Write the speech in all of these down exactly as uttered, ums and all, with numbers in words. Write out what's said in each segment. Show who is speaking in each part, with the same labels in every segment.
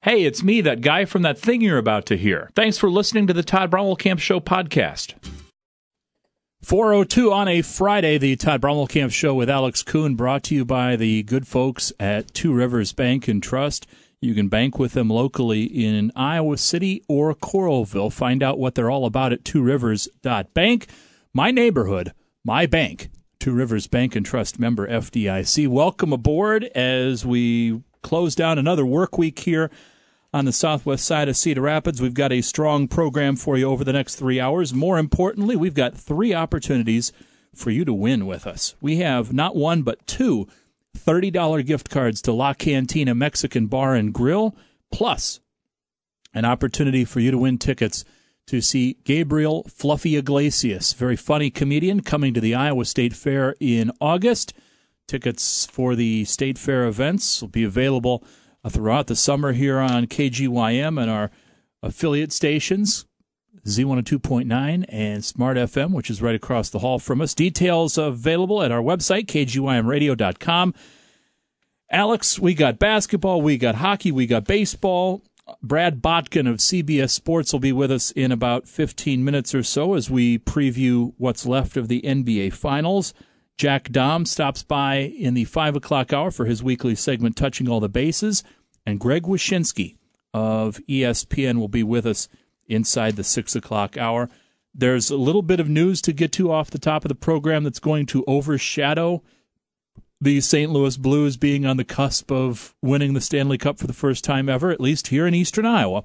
Speaker 1: Hey, it's me, that guy from that thing you're about to hear. Thanks for listening to the Todd Brommelkamp Show podcast. four oh two on a Friday, the Todd Brommelkamp Show with Alex Kuhn, brought to you by the good folks at Two Rivers Bank and Trust. You can bank with them locally in Iowa City or Coralville. Find out what they're all about at two rivers dot bank. My neighborhood, my bank, Two Rivers Bank and Trust, member F D I C. Welcome aboard as we close down another work week here on the southwest side of Cedar Rapids. We've got a strong program for you over the next three hours. More importantly, we've got three opportunities for you to win with us. We have not one, but two thirty dollars gift cards to La Cantina Mexican Bar and Grill, plus an opportunity for you to win tickets to see Gabriel Fluffy Iglesias, very funny comedian, coming to the Iowa State Fair in August. Tickets for the State Fair events will be available throughout the summer here on K G Y M and our affiliate stations, Z one oh two point nine and Smart F M, which is right across the hall from us. Details available at our website, K G Y M radio dot com. Alex, we got basketball, we got hockey, we got baseball. Brad Botkin of C B S Sports will be with us in about fifteen minutes or so as we preview what's left of the N B A Finals. Jack Dahm stops by in the five o'clock hour for his weekly segment, Touching All the Bases. And Greg Wyshynski of E S P N will be with us inside the six o'clock hour. There's a little bit of news to get to off the top of the program that's going to overshadow the Saint Louis Blues being on the cusp of winning the Stanley Cup for the first time ever, at least here in eastern Iowa.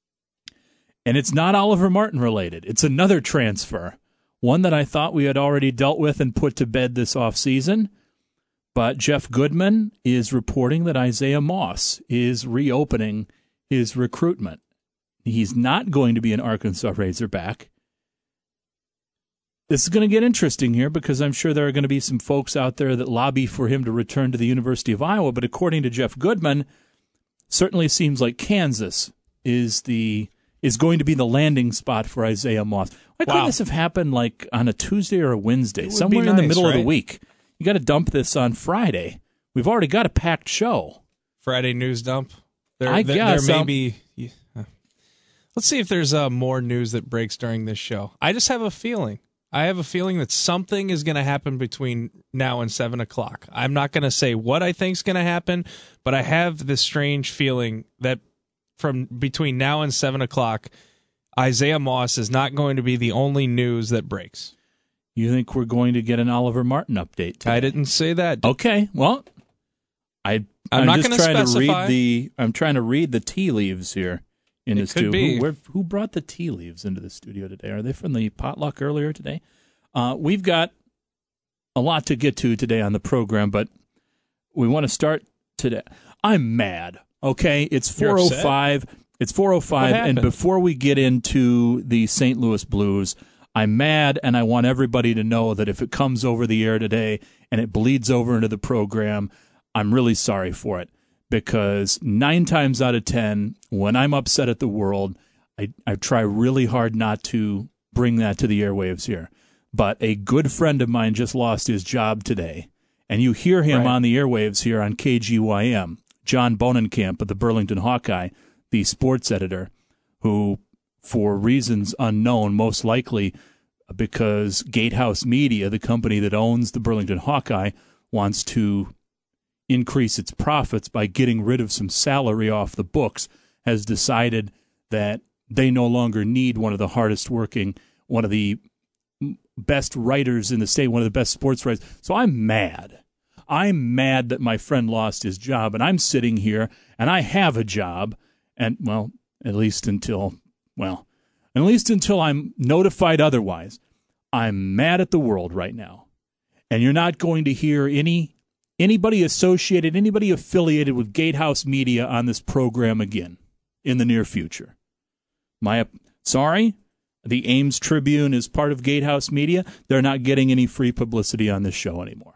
Speaker 1: And it's not Oliver Martin related. It's another transfer. One that I thought we had already dealt with and put to bed this offseason. But Jeff Goodman is reporting that Isaiah Moss is reopening his recruitment. He's not going to be an Arkansas Razorback. This is going to get interesting here because I'm sure there are going to be some folks out there that lobby for him to return to the University of Iowa. But according to Jeff Goodman, certainly seems like Kansas is the is going to be the landing spot for Isaiah Moss. Why wow. couldn't this have happened like on a Tuesday or a Wednesday, somewhere nice, in the middle right? of the week? You got to dump this on Friday. We've already got a packed show.
Speaker 2: Friday news dump. There,
Speaker 1: I
Speaker 2: there,
Speaker 1: guess
Speaker 2: there may be. Yeah. Let's see if there's uh, more news that breaks during this show. I just have a feeling. I have a feeling that something is going to happen between now and seven o'clock. I'm not going to say what I think is going to happen, but I have this strange feeling that from between now and seven o'clock, Isaiah Moss is not going to be the only news that breaks.
Speaker 1: You think we're going to get an Oliver Martin update today?
Speaker 2: I didn't say that.
Speaker 1: Okay, well, I, I'm,
Speaker 2: I'm not
Speaker 1: just
Speaker 2: going to
Speaker 1: trying
Speaker 2: specify.
Speaker 1: to read the. I'm trying to read the tea leaves here in
Speaker 2: it
Speaker 1: the
Speaker 2: could
Speaker 1: studio.
Speaker 2: be.
Speaker 1: Who, where, who brought the tea leaves into the studio today? Are they from the potluck earlier today? Uh, we've got a lot to get to today on the program, but we want to start today. I'm mad. Okay, it's four oh five. It's four oh five, and before we get into the Saint Louis Blues, I'm mad, and I want everybody to know that if it comes over the air today and it bleeds over into the program, I'm really sorry for it, because nine times out of ten, when I'm upset at the world, I, I try really hard not to bring that to the airwaves here. But a good friend of mine just lost his job today, and you hear him right. on the airwaves here on K G Y M, John Bonenkamp of the Burlington Hawkeye, the sports editor, who, for reasons unknown, most likely because Gatehouse Media, the company that owns the Burlington Hawkeye, wants to increase its profits by getting rid of some salary off the books, has decided that they no longer need one of the hardest working, one of the best writers in the state, one of the best sports writers. So I'm mad. I'm mad that my friend lost his job, and I'm sitting here, and I have a job, and, well, at least until, well, at least until I'm notified otherwise. I'm mad at the world right now. And you're not going to hear any anybody associated, anybody affiliated with Gatehouse Media on this program again in the near future. My sorry, the Ames Tribune is part of Gatehouse Media. They're not getting any free publicity on this show anymore.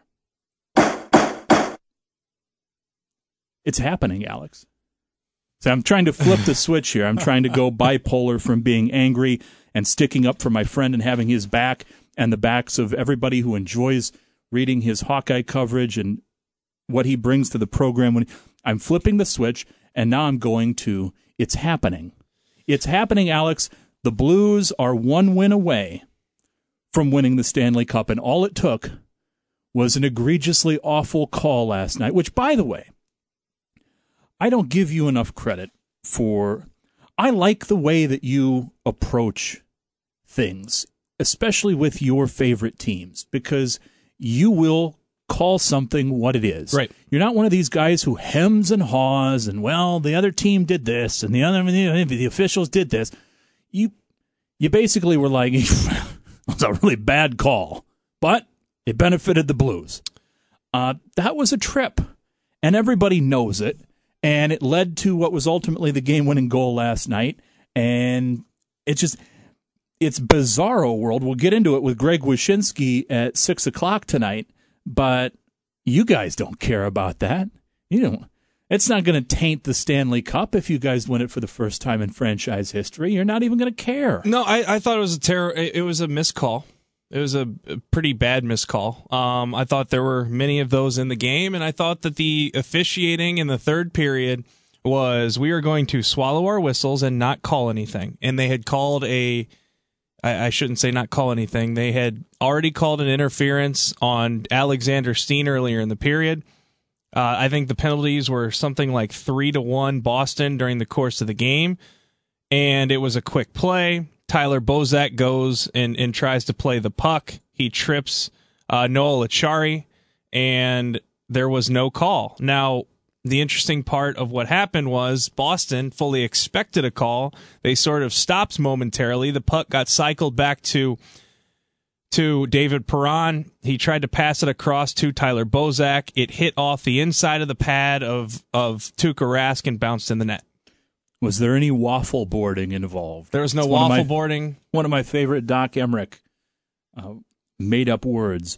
Speaker 1: It's happening, Alex. So I'm trying to flip the switch here. I'm trying to go bipolar from being angry and sticking up for my friend and having his back and the backs of everybody who enjoys reading his Hawkeye coverage and what he brings to the program. When I'm flipping the switch, and now I'm going to, it's happening. It's happening, Alex. The Blues are one win away from winning the Stanley Cup, and all it took was an egregiously awful call last night, which, by the way, I don't give you enough credit for. I like the way that you approach things, especially with your favorite teams, because you will call something what it is.
Speaker 2: Right.
Speaker 1: You're not one of these guys who hems and haws and, well, the other team did this and the other the officials did this. You you basically were like, it was a really bad call, but it benefited the Blues. Uh, that was a trip, and everybody knows it, and it led to what was ultimately the game-winning goal last night, and it just... It's bizarro world. We'll get into it with Greg Wyshynski at six o'clock tonight, but you guys don't care about that. You don't. It's not going to taint the Stanley Cup if you guys win it for the first time in franchise history. You're not even going to care.
Speaker 2: No, I, I thought it was a terror. It was a miscall. It was a, a pretty bad miscall. Um, I thought there were many of those in the game, and I thought that the officiating in the third period was we are going to swallow our whistles and not call anything. And they had called a. I shouldn't say not call anything. They had already called an interference on Alexander Steen earlier in the period. Uh, I think the penalties were something like three to one Boston during the course of the game, and it was a quick play. Tyler Bozak goes and, and tries to play the puck. He trips uh, Noel Acciari, and there was no call. Now, the interesting part of what happened was Boston fully expected a call. They sort of stopped momentarily. The puck got cycled back to to David Perron. He tried to pass it across to Tyler Bozak. It hit off the inside of the pad of, of Tuukka Rask and bounced in the net.
Speaker 1: Was there any waffle boarding involved?
Speaker 2: There was no
Speaker 1: it's
Speaker 2: waffle
Speaker 1: one my,
Speaker 2: boarding.
Speaker 1: One of my favorite Doc Emmerich uh, made-up words.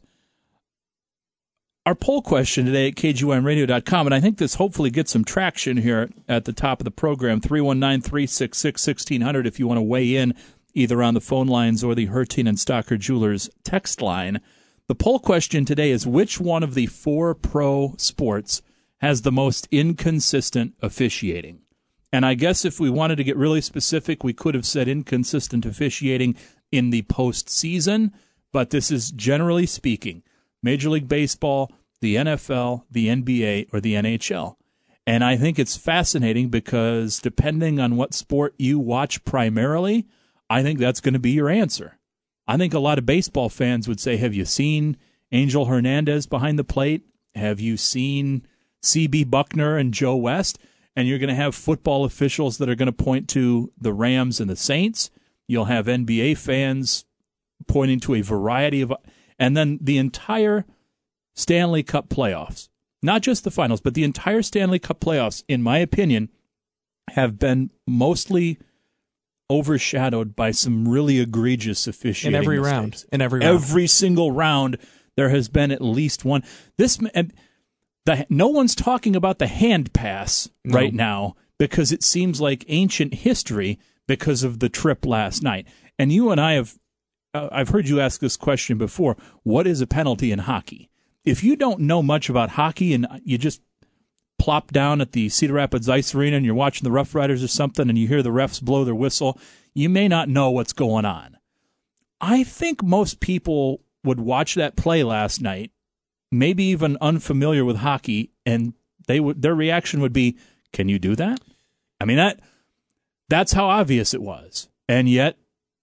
Speaker 1: Our poll question today at K G Y M radio dot com, and I think this hopefully gets some traction here at the top of the program, three one nine, three six six, one six zero zero if you want to weigh in either on the phone lines or the Hertin and Stocker Jewelers text line. The poll question today is, which one of the four pro sports has the most inconsistent officiating? And I guess if we wanted to get really specific, we could have said inconsistent officiating in the postseason, but this is generally speaking Major League Baseball, the N F L, the N B A, or the N H L. And I think it's fascinating because depending on what sport you watch primarily, I think that's going to be your answer. I think a lot of baseball fans would say, have you seen Angel Hernandez behind the plate? Have you seen C B Buckner and Joe West? And you're going to have football officials that are going to point to the Rams and the Saints. You'll have N B A fans pointing to a variety of... And then the entire Stanley Cup playoffs, not just the finals, but the entire Stanley Cup playoffs, in my opinion, have been mostly overshadowed by some really egregious officiating
Speaker 2: in every
Speaker 1: mistakes.
Speaker 2: round. In every round,
Speaker 1: every single round, there has been at least one. This the no one's talking about the hand pass no. right now because it seems like ancient history because of the trip last night. And you and I have. Uh, I've heard you ask this question before. What is a penalty in hockey? If you don't know much about hockey and you just plop down at the Cedar Rapids Ice Arena and you're watching the Rough Riders or something and you hear the refs blow their whistle, you may not know what's going on. I think most people would watch that play last night, maybe even unfamiliar with hockey, and they would their reaction would be, "Can you do that?" I mean, that that's how obvious it was. And yet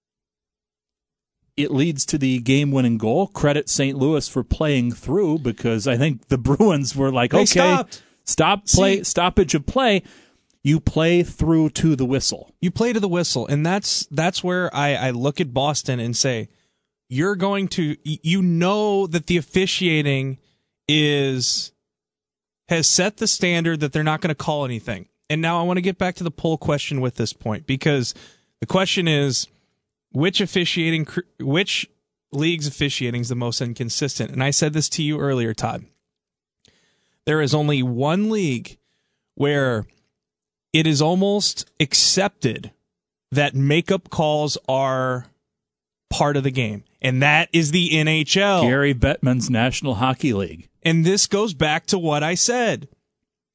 Speaker 1: it leads to the game-winning goal. Credit Saint Louis for playing through, because I think the Bruins were like,
Speaker 2: they
Speaker 1: okay,
Speaker 2: stopped.
Speaker 1: stop play,
Speaker 2: See,
Speaker 1: stoppage of play. You play through to the whistle.
Speaker 2: You play to the whistle, and that's that's where I, I look at Boston and say, you're going to, you know that the officiating is has set the standard that they're not going to call anything. And now I want to get back to the poll question with this point, because the question is, which officiating, which league's officiating is the most inconsistent? And I said this to you earlier, Todd. There is only one league where it is almost accepted that makeup calls are part of the game, and that is the N H L.
Speaker 1: Gary Bettman's National Hockey League.
Speaker 2: And this goes back to what I said.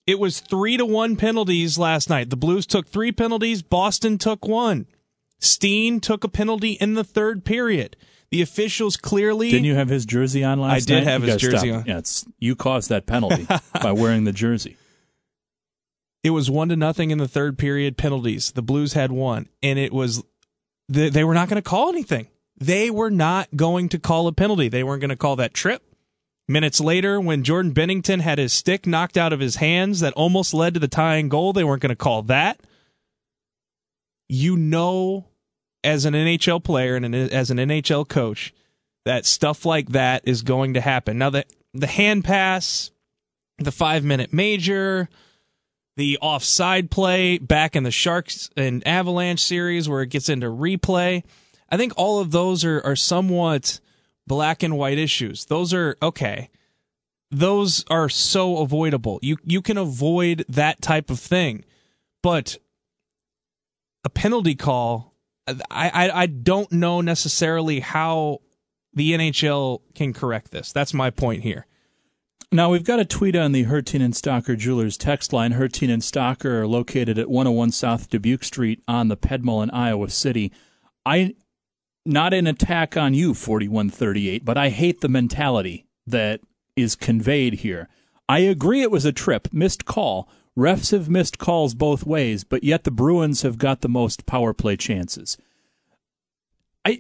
Speaker 2: It was three to one penalties last night. The Blues took three penalties. Boston took one. Steen took a penalty in the third period. The officials clearly...
Speaker 1: Didn't you have his jersey on last night?
Speaker 2: I did
Speaker 1: night?
Speaker 2: have
Speaker 1: you
Speaker 2: his jersey
Speaker 1: stop.
Speaker 2: on.
Speaker 1: Yeah, it's, you caused that penalty by wearing the jersey.
Speaker 2: It was one to nothing in the third period penalties. The Blues had one, and it was they, they were not going to call anything. They were not going to call a penalty. They weren't going to call that trip. Minutes later, when Jordan Bennington had his stick knocked out of his hands that almost led to the tying goal, they weren't going to call that. You know, as an N H L player and an, as an N H L coach, that stuff like that is going to happen. Now, the, the hand pass, the five-minute major, the offside play back in the Sharks and Avalanche series where it gets into replay, I think all of those are, are somewhat black and white issues. Those are, okay, those are so avoidable. You you can avoid that type of thing. But a penalty call, I, I, I don't know necessarily how the N H L can correct this. That's my point here.
Speaker 1: Now, we've got a tweet on the Hertin and Stocker Jewelers text line. Hertin and Stocker are located at one oh one South Dubuque Street on the Pedmal in Iowa City. I, not an attack on you, forty-one thirty-eight, but I hate the mentality that is conveyed here. I agree it was a trip, missed call. Refs have missed calls both ways, but yet the Bruins have got the most power play chances. I...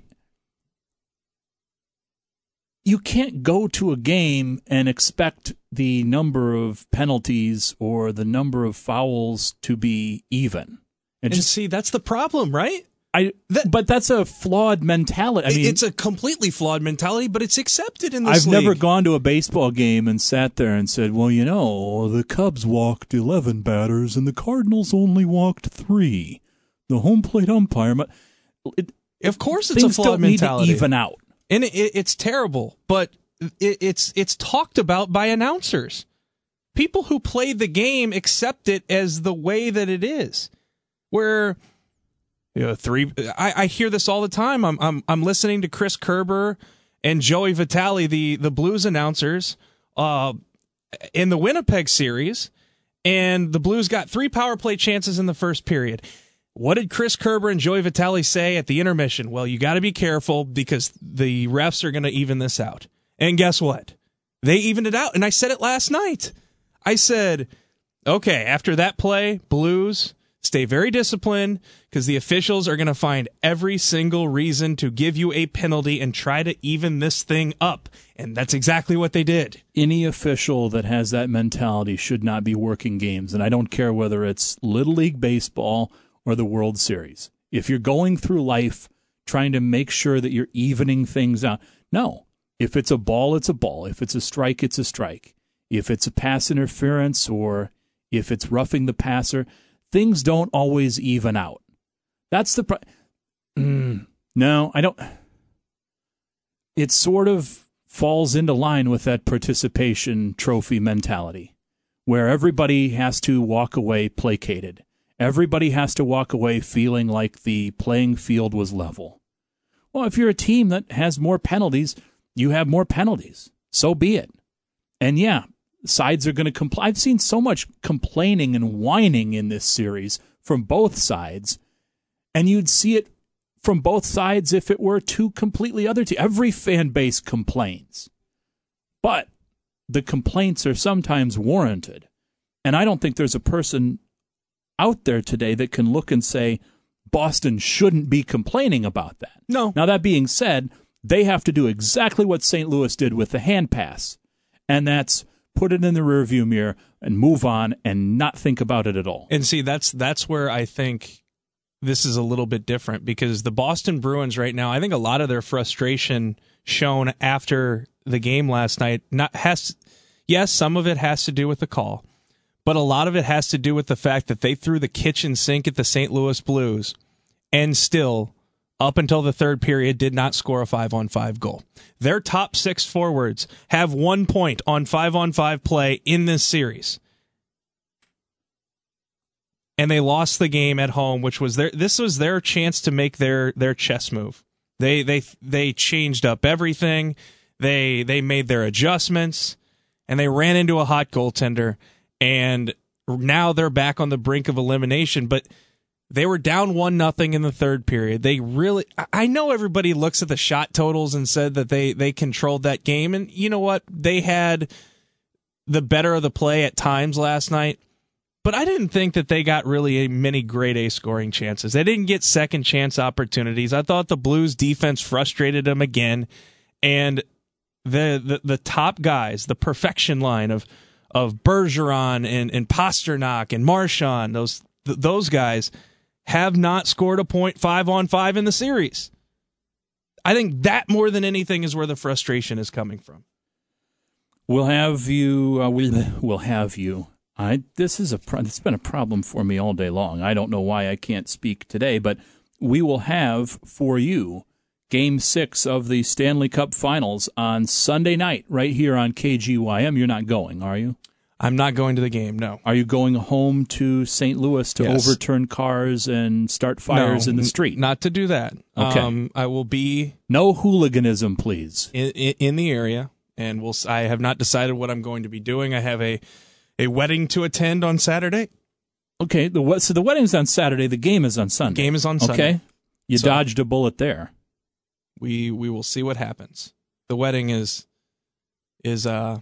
Speaker 1: You can't go to a game and expect the number of penalties or the number of fouls to be even.
Speaker 2: And, and just, see, that's the problem, right?
Speaker 1: I. That, but that's a flawed mentality. I mean,
Speaker 2: it's a completely flawed mentality, but it's accepted in
Speaker 1: I've
Speaker 2: this league.
Speaker 1: never gone to a baseball game and sat there and said, well, you know, the Cubs walked eleven batters and the Cardinals only walked three. The home plate umpire... It,
Speaker 2: of course it's a flawed mentality.
Speaker 1: Things don't need to even out.
Speaker 2: And it, it's terrible, but it, it's it's talked about by announcers. People who play the game accept it as the way that it is. Where, you know, three, I, I hear this all the time. I'm I'm I'm listening to Chris Kerber and Joey Vitale, the the Blues announcers, uh, in the Winnipeg series, and the Blues got three power play chances in the first period. What did Chris Kerber and Joey Vitale say at the intermission? Well, you got to be careful because the refs are going to even this out. And guess what? They evened it out. And I said it last night. I said, okay, after that play, Blues, stay very disciplined because the officials are going to find every single reason to give you a penalty and try to even this thing up. And that's exactly what they did.
Speaker 1: Any official that has that mentality should not be working games. And I don't care whether it's Little League Baseball or the World Series. If you're going through life trying to make sure that you're evening things out, no. If it's a ball, it's a ball. If it's a strike, it's a strike. If it's a pass interference or if it's roughing the passer, things don't always even out. That's the pro- mm, no, I don't. It sort of falls into line with that participation trophy mentality where everybody has to walk away placated. Everybody has to walk away feeling like the playing field was level. Well, if you're a team that has more penalties, you have more penalties. So be it. And yeah, sides are going to complain. I've seen so much complaining and whining in this series from both sides, and you'd see it from both sides if it were two completely other teams. Every fan base complains. But the complaints are sometimes warranted. And I don't think there's a person out there today that can look and say Boston shouldn't be complaining about that.
Speaker 2: No.
Speaker 1: Now, that being said, they have to do exactly what Saint Louis did with the hand pass, and that's put it in the rearview mirror and move on and not think about it at all.
Speaker 2: And see, that's that's where I think this is a little bit different because the Boston Bruins right now, I think a lot of their frustration shown after the game last night, not has yes, some of it has to do with the call. But a lot of it has to do with the fact that they threw the kitchen sink at the Saint Louis Blues and still, up until the third period, did not score a five-on-five goal. Their top six forwards have one point on five-on-five play in this series. And they lost the game at home, which was their this was their chance to make their their chess move. They they they changed up everything. They they made their adjustments and they ran into a hot goaltender. And now they're back on the brink of elimination, but they were down one nothing in the third period. They really, I know everybody looks at the shot totals and said that they, they controlled that game. And you know what? They had the better of the play at times last night, but I didn't think that they got really many grade A scoring chances. They didn't get second chance opportunities. I thought the Blues defense frustrated them again. And the, the, the top guys, the perfection line of, of Bergeron and, and Pasternak and Marchand, those, th- those guys have not scored a point five on five in the series. I think that more than anything is where the frustration is coming from.
Speaker 1: We'll have you. Uh, we will have you. I. This is a. Pro- it's been a problem for me all day long. I don't know why I can't speak today, but we will have for you Game Six of the Stanley Cup Finals on Sunday night, right here on K G Y M. You're not going, are you?
Speaker 2: I'm not going to the game, no.
Speaker 1: Are you going home to Saint Louis to
Speaker 2: yes.
Speaker 1: overturn cars and start fires
Speaker 2: no,
Speaker 1: in the street?
Speaker 2: N- not to do that.
Speaker 1: Okay.
Speaker 2: Um, I will be...
Speaker 1: No hooliganism, please.
Speaker 2: In, in, in the area, and we'll. I have not decided what I'm going to be doing. I have a, a wedding to attend on Saturday.
Speaker 1: Okay, the so the wedding's on Saturday, the game is on Sunday.
Speaker 2: The game is on Sunday.
Speaker 1: Okay, you
Speaker 2: so
Speaker 1: dodged a bullet there.
Speaker 2: We we will see what happens. The wedding is... is uh.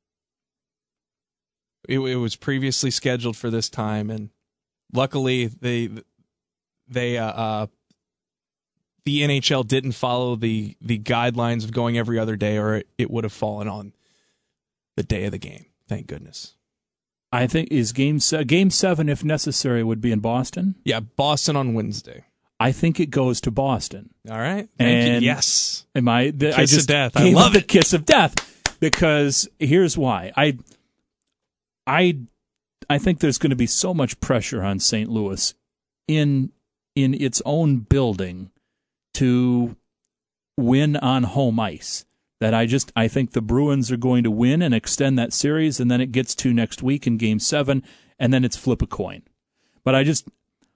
Speaker 2: It, it was previously scheduled for this time, and luckily they they uh, uh, the N H L didn't follow the the guidelines of going every other day, or it, it would have fallen on the day of the game. Thank goodness.
Speaker 1: I think is game se- game seven, if necessary, would be in Boston.
Speaker 2: Yeah, Boston on Wednesday.
Speaker 1: I think it goes to Boston.
Speaker 2: All right, thank
Speaker 1: and
Speaker 2: you. Yes,
Speaker 1: am I? The,
Speaker 2: kiss
Speaker 1: I just
Speaker 2: of death. I love
Speaker 1: the
Speaker 2: it.
Speaker 1: Kiss of death, because here's why. I. I I think there's going to be so much pressure on Saint Louis in in its own building to win on home ice that I just I think the Bruins are going to win and extend that series, and then it gets to next week in Game Seven, and then it's flip a coin. But I just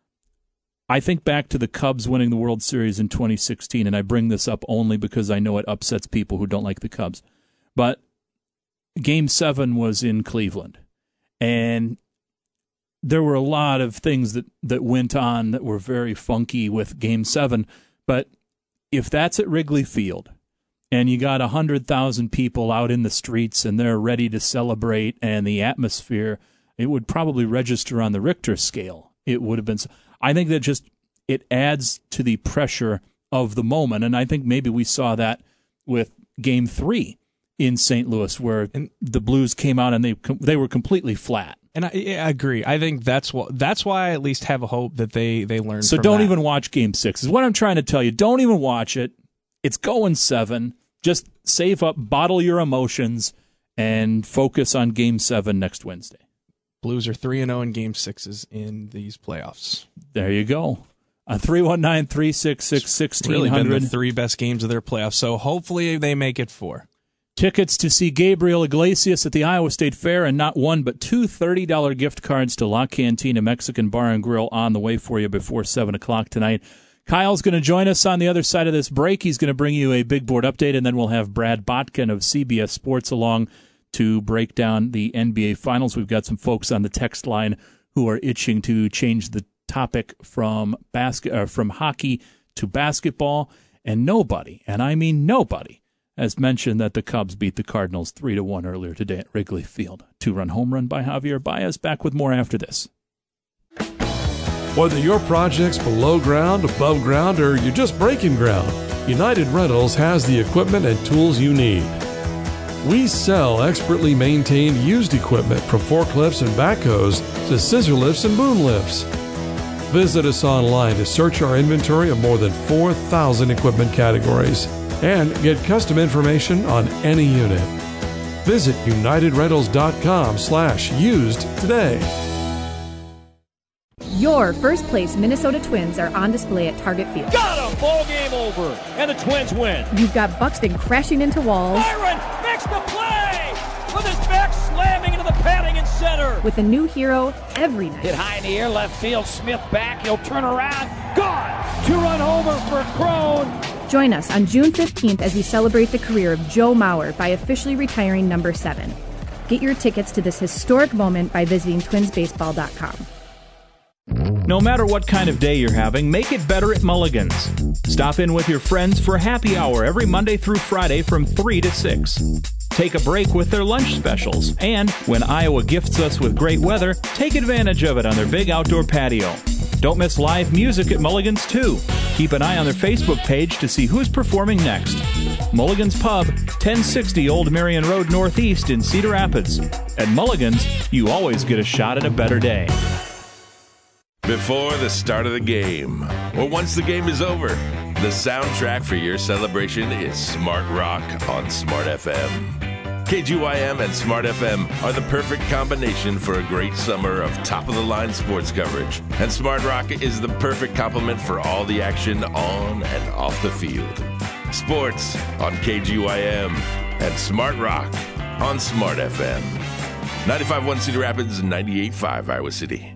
Speaker 1: I think back to the Cubs winning the World Series in twenty sixteen, and I bring this up only because I know it upsets people who don't like the Cubs. But Game Seven was in Cleveland. And there were a lot of things that, that went on that were very funky with Game seven. But if that's at Wrigley Field and you got one hundred thousand people out in the streets and they're ready to celebrate and the atmosphere, it would probably register on the Richter scale. It would have been. I think that just it adds to the pressure of the moment. And I think maybe we saw that with Game three in Saint Louis, where and the Blues came out and they they were completely flat. And I,
Speaker 2: I agree. I think that's what that's why I at least have a hope that they they learn.
Speaker 1: So
Speaker 2: from
Speaker 1: don't
Speaker 2: that.
Speaker 1: even watch Game Six. Is what I'm trying to tell you. Don't even watch it. It's going seven. Just save up, bottle your emotions, and focus on Game Seven next Wednesday.
Speaker 2: Blues are three and zero in Game Sixes in these playoffs.
Speaker 1: There you go. A three one nine three six six sixteen hundred.
Speaker 2: Really been the three best games of their playoffs. So hopefully they make it four.
Speaker 1: Tickets to see Gabriel Iglesias at the Iowa State Fair, and not one but two thirty dollars gift cards to La Cantina Mexican Bar and Grill on the way for you before seven o'clock tonight. Kyle's going to join us on the other side of this break. He's going to bring you a big board update, and then we'll have Brad Botkin of C B S Sports along to break down the N B A Finals. We've got some folks on the text line who are itching to change the topic from basket uh, from hockey to basketball, and nobody, and I mean nobody, has mentioned that the Cubs beat the Cardinals three to one earlier today at Wrigley Field. Two-run home run by Javier Baez. Back with more after this.
Speaker 3: Whether your project's below ground, above ground, or you're just breaking ground, United Rentals has the equipment and tools you need. We sell expertly maintained used equipment from forklifts and backhoes to scissor lifts and boom lifts. Visit us online to search our inventory of more than four thousand equipment categories and get custom information on any unit. Visit unitedrentals.com slash used today.
Speaker 4: Your first place Minnesota Twins are on display at Target Field.
Speaker 5: Got him! Ball game over, and the Twins win.
Speaker 4: You've got Buxton crashing into walls.
Speaker 5: Byron makes the play with his back slamming into the padding in center.
Speaker 4: With a new hero every night.
Speaker 5: Hit high in the air, left field, Smith back, he'll turn around. Gone! Two-run homer for Crone.
Speaker 4: Join us on June fifteenth as we celebrate the career of Joe Mauer by officially retiring number seven. Get your tickets to this historic moment by visiting twins baseball dot com.
Speaker 1: No matter what kind of day you're having, make it better at Mulligan's. Stop in with your friends for happy hour every Monday through Friday from three to six. Take a break with their lunch specials. And when Iowa gifts us with great weather, take advantage of it on their big outdoor patio. Don't miss live music at Mulligan's, too. Keep an eye on their Facebook page to see who's performing next. Mulligan's Pub, ten sixty Old Marion Road Northeast in Cedar Rapids. At Mulligan's, you always get a shot at a better day.
Speaker 6: Before the start of the game, or once the game is over, the soundtrack for your celebration is Smart Rock on Smart F M. K G Y M and Smart F M are the perfect combination for a great summer of top-of-the-line sports coverage. And Smart Rock is the perfect complement for all the action on and off the field. Sports on K G Y M and Smart Rock on Smart F M. ninety-five point one Cedar Rapids and ninety-eight point five Iowa City.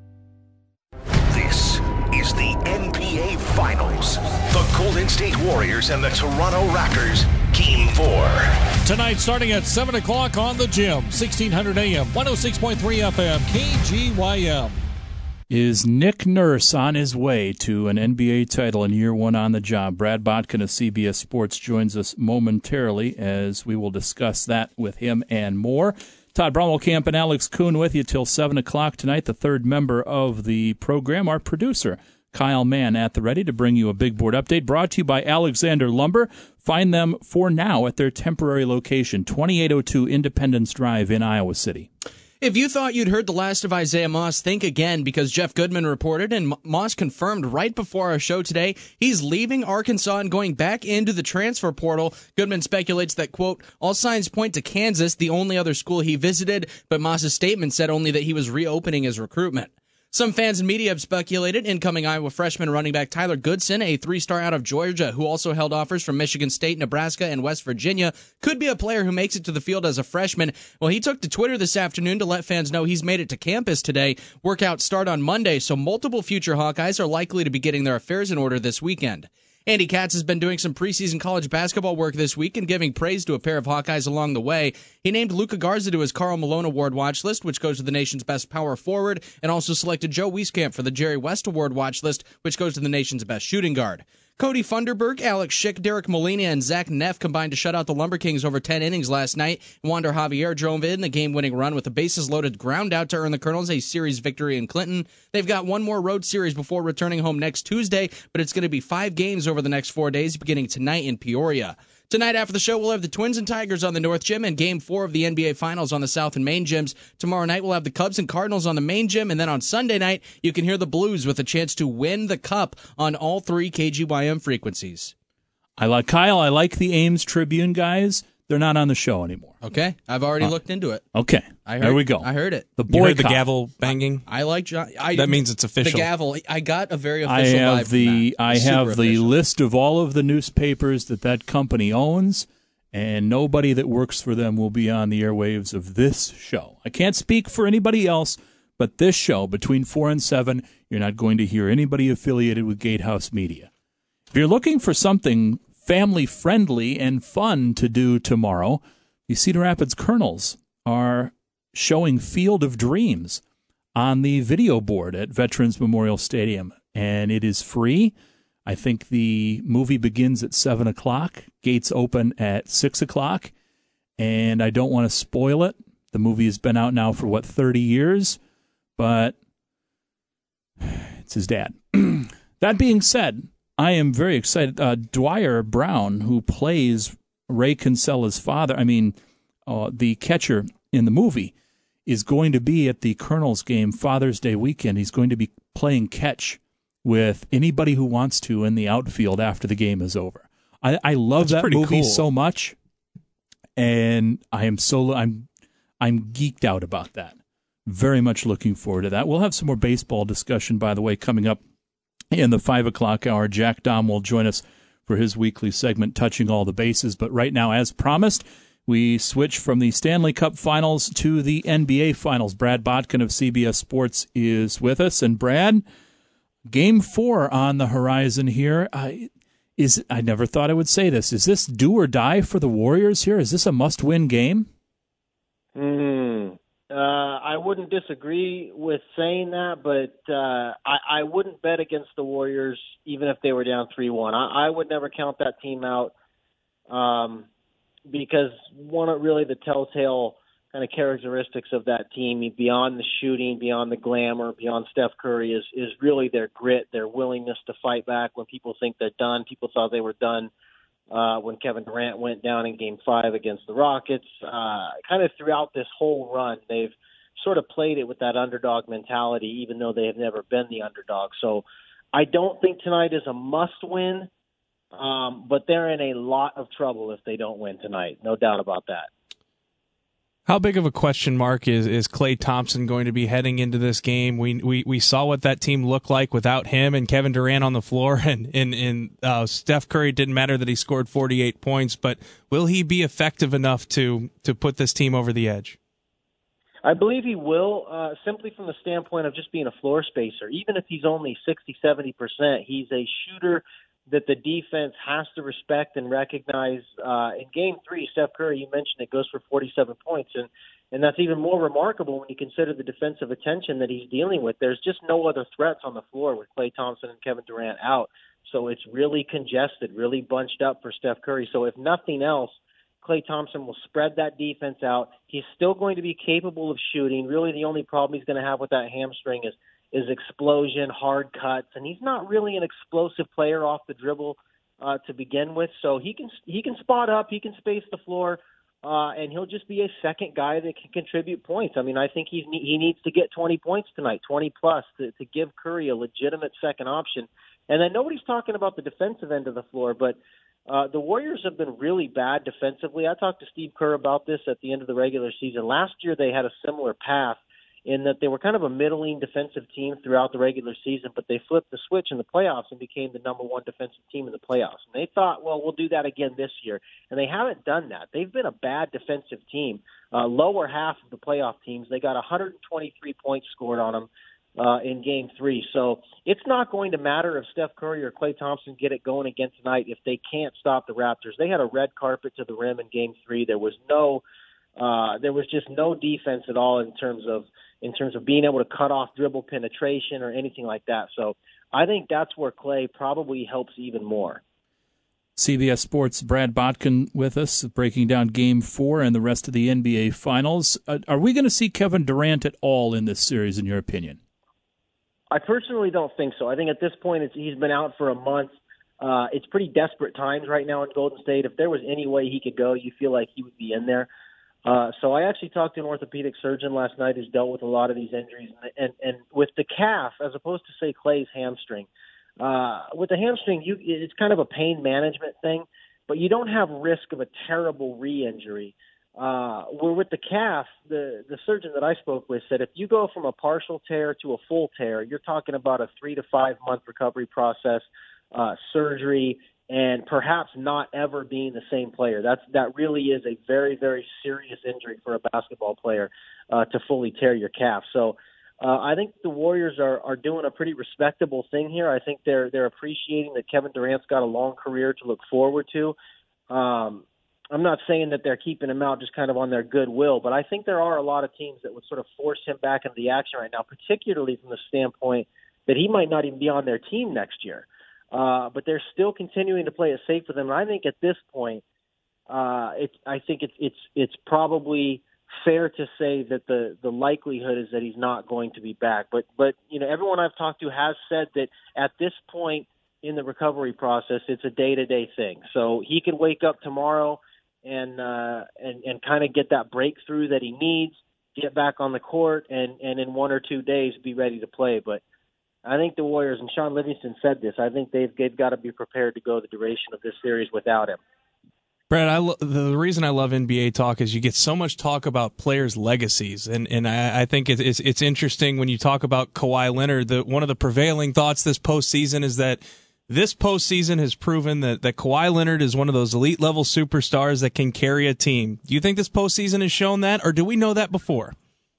Speaker 7: This is the N B A Finals. The Golden State Warriors and the Toronto Raptors. Game four.
Speaker 8: Tonight starting at seven o'clock on the Gym. sixteen hundred A M, one oh six point three F M, K G Y M.
Speaker 1: Is Nick Nurse on his way to an N B A title in year one on the job? Brad Botkin of C B S Sports joins us momentarily as we will discuss that with him and more. Todd Brommelkamp and Alex Kuhn with you till seven o'clock tonight. The third member of the program, our producer, Kyle Mann, at the ready to bring you a big board update brought to you by Alexander Lumber. Find them for now at their temporary location, twenty-eight oh two Independence Drive in Iowa City.
Speaker 9: If you thought you'd heard the last of Isaiah Moss, think again, because Jeff Goodman reported and Moss confirmed right before our show today he's leaving Arkansas and going back into the transfer portal. Goodman speculates that, quote, all signs point to Kansas, the only other school he visited, but Moss's statement said only that he was reopening his recruitment. Some fans and media have speculated incoming Iowa freshman running back Tyler Goodson, a three-star out of Georgia who also held offers from Michigan State, Nebraska, and West Virginia, could be a player who makes it to the field as a freshman. Well, he took to Twitter this afternoon to let fans know he's made it to campus today. Workouts start on Monday, so multiple future Hawkeyes are likely to be getting their affairs in order this weekend. Andy Katz has been doing some preseason college basketball work this week and giving praise to a pair of Hawkeyes along the way. He named Luka Garza to his Karl Malone Award watch list, which goes to the nation's best power forward, and also selected Joe Wieskamp for the Jerry West Award watch list, which goes to the nation's best shooting guard. Cody Funderburk, Alex Schick, Derek Molina, and Zach Neff combined to shut out the Lumber Kings over ten innings last night. Wander Javier drove in the game-winning run with a bases-loaded ground out to earn the Colonels a series victory in Clinton. They've got one more road series before returning home next Tuesday, but it's going to be five games over the next four days, beginning tonight in Peoria. Tonight after the show, we'll have the Twins and Tigers on the North Gym and Game four of the N B A Finals on the South and Main Gyms. Tomorrow night, we'll have the Cubs and Cardinals on the Main Gym, and then on Sunday night, you can hear the Blues with a chance to win the Cup on all three K G Y M frequencies.
Speaker 1: I like Kyle. I like the Ames Tribune guys. They're not on the show anymore.
Speaker 9: Okay, I've already uh, looked into it.
Speaker 1: Okay,
Speaker 9: I heard,
Speaker 1: there we go.
Speaker 9: I heard it.
Speaker 1: The
Speaker 2: boycott. You heard the gavel banging.
Speaker 9: I, I like John. I,
Speaker 2: that means it's official.
Speaker 9: The gavel. I got a very official.
Speaker 1: I have
Speaker 9: vibe
Speaker 1: the.
Speaker 9: from that.
Speaker 1: I
Speaker 9: Super
Speaker 1: have the
Speaker 9: official.
Speaker 1: list of all of the newspapers that that company owns, and nobody that works for them will be on the airwaves of this show. I can't speak for anybody else, but this show between four and seven, you're not going to hear anybody affiliated with Gatehouse Media. If you're looking for something family-friendly and fun to do tomorrow, the Cedar Rapids Colonels are showing Field of Dreams on the video board at Veterans Memorial Stadium, and it is free. I think the movie begins at seven o'clock. Gates open at six o'clock, and I don't want to spoil it. The movie has been out now for, what, thirty years, but it's his dad. That being said, I am very excited. Uh, Dwyer Brown, who plays Ray Kinsella's father, I mean, uh, the catcher in the movie, is going to be at the Colonels game Father's Day weekend. He's going to be playing catch with anybody who wants to in the outfield after the game is over. I, I love
Speaker 2: That's
Speaker 1: that movie
Speaker 2: cool.
Speaker 1: so much, and I am so I'm I'm geeked out about that. Very much looking forward to that. We'll have some more baseball discussion, by the way, coming up in the five o'clock hour. Jack Dom will join us for his weekly segment, Touching All the Bases. But right now, as promised, we switch from the Stanley Cup Finals to the N B A Finals. Brad Botkin of C B S Sports is with us, and Brad, Game four on the horizon here. I, is I never thought I would say this. Is this do or die for the Warriors here? Is this a must-win game?
Speaker 10: Hmm. Uh, I wouldn't disagree with saying that, but uh, I, I wouldn't bet against the Warriors even if they were down three one. I, I would never count that team out um, because one of really the telltale kind of characteristics of that team, beyond the shooting, beyond the glamour, beyond Steph Curry, is is really their grit, their willingness to fight back when people think they're done. People thought they were done uh, when Kevin Durant went down in Game Five against the Rockets. Uh, kind of throughout this whole run, they've sort of played it with that underdog mentality, even though they have never been the underdog. So I don't think tonight is a must-win, um, but they're in a lot of trouble if they don't win tonight. No doubt about that.
Speaker 2: How big of a question mark is, is Klay Thompson going to be heading into this game? We we we saw what that team looked like without him and Kevin Durant on the floor, and and, and uh, Steph Curry. Didn't matter that he scored forty-eight points, but will he be effective enough to to put this team over the edge?
Speaker 10: I believe he will, uh, simply from the standpoint of just being a floor spacer. Even if he's only sixty, seventy percent, he's a shooter that the defense has to respect and recognize. Uh, in Game three, Steph Curry, you mentioned it, goes for forty-seven points, and, and that's even more remarkable when you consider the defensive attention that he's dealing with. There's just no other threats on the floor with Klay Thompson and Kevin Durant out, so it's really congested, really bunched up for Steph Curry. So if nothing else, Klay Thompson will spread that defense out. He's still going to be capable of shooting. Really the only problem he's going to have with that hamstring is is explosion, hard cuts, and he's not really an explosive player off the dribble uh, to begin with. So he can he can spot up, he can space the floor, uh, and he'll just be a second guy that can contribute points. I mean, I think he's he needs to get twenty points tonight, twenty plus, to, to give Curry a legitimate second option. And then nobody's talking about the defensive end of the floor, but uh, the Warriors have been really bad defensively. I talked to Steve Kerr about this at the end of the regular season. Last year they had a similar path, in that they were kind of a middling defensive team throughout the regular season, but they flipped the switch in the playoffs and became the number one defensive team in the playoffs. And they thought, well, we'll do that again this year. And they haven't done that. They've been a bad defensive team. Uh, lower half of the playoff teams, they got one hundred twenty-three points scored on them uh, in Game three. So it's not going to matter if Steph Curry or Klay Thompson get it going again tonight if they can't stop the Raptors. They had a red carpet to the rim in Game three. There was no uh, there was just no defense at all in terms of in terms of being able to cut off dribble penetration or anything like that. So I think that's where Klay probably helps even more.
Speaker 1: C B S Sports' Brad Botkin with us, breaking down Game four and the rest of the N B A Finals. Uh, are we going to see Kevin Durant at all in this series, in your opinion?
Speaker 10: I personally don't think so. I think at this point it's, he's been out for a month. Uh, it's pretty desperate times right now in Golden State. If there was any way he could go, you feel like he would be in there. Uh, so I actually talked to an orthopedic surgeon last night who's dealt with a lot of these injuries. And, and, and with the calf, as opposed to, say, Klay's hamstring, uh, with the hamstring, you, it's kind of a pain management thing, but you don't have risk of a terrible re-injury. Uh, where with the calf, the, the surgeon that I spoke with said if you go from a partial tear to a full tear, you're talking about a three to five month recovery process, uh, surgery, and perhaps not ever being the same player. That's that really is a very, very serious injury for a basketball player uh, to fully tear your calf. So uh, I think the Warriors are, are doing a pretty respectable thing here. I think they're they're appreciating that Kevin Durant's got a long career to look forward to. Um, I'm not saying that they're keeping him out just kind of on their goodwill, but I think there are a lot of teams that would sort of force him back into the action right now, particularly from the standpoint that he might not even be on their team next year. Uh, but they're still continuing to play it safe with him. And I think at this point, uh, it's, I think it's it's it's probably fair to say that the, the likelihood is that he's not going to be back. But but you know, everyone I've talked to has said that at this point in the recovery process, it's a day to day thing. So he could wake up tomorrow and uh, and and kind of get that breakthrough that he needs, get back on the court, and and in one or two days be ready to play. But I think the Warriors, and Sean Livingston said this, I think they've, they've got to be prepared to go the duration of this series without him.
Speaker 2: Brad, I lo- the reason I love N B A talk is you get so much talk about players' legacies, and and I, I think it, it's it's interesting when you talk about Kawhi Leonard. The, one of the prevailing thoughts this postseason is that this postseason has proven that, that Kawhi Leonard is one of those elite-level superstars that can carry a team. Do you think this postseason has shown that, or do we know that before?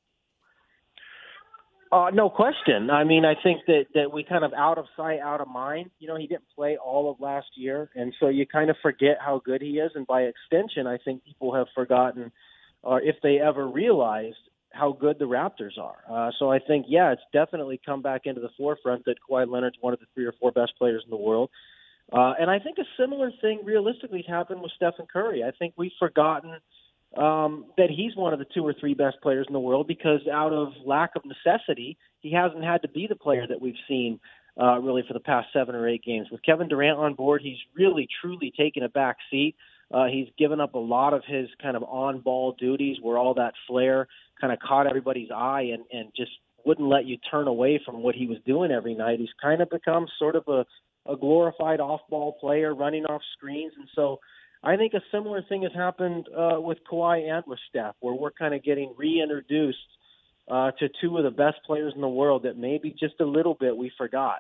Speaker 10: Uh, no question. I mean, I think that, that we kind of out of sight, out of mind. You know, he didn't play all of last year, and so you kind of forget how good he is. And by extension, I think people have forgotten or if they ever realized how good the Raptors are. Uh, so I think, yeah, it's definitely come back into the forefront that Kawhi Leonard's one of the three or four best players in the world. Uh, and I think a similar thing realistically happened with Stephen Curry. I think we've forgotten um, that he's one of the two or three best players in the world because out of lack of necessity, he hasn't had to be the player that we've seen uh, really for the past seven or eight games. With Kevin Durant on board, he's really, truly taken a back seat. Uh, he's given up a lot of his kind of on-ball duties where all that flair kind of caught everybody's eye and, and just wouldn't let you turn away from what he was doing every night. He's kind of become sort of a, a glorified off-ball player running off screens. And so I think a similar thing has happened uh, with Kawhi and with Steph, where we're kind of getting reintroduced uh, to two of the best players in the world that maybe just a little bit we forgot.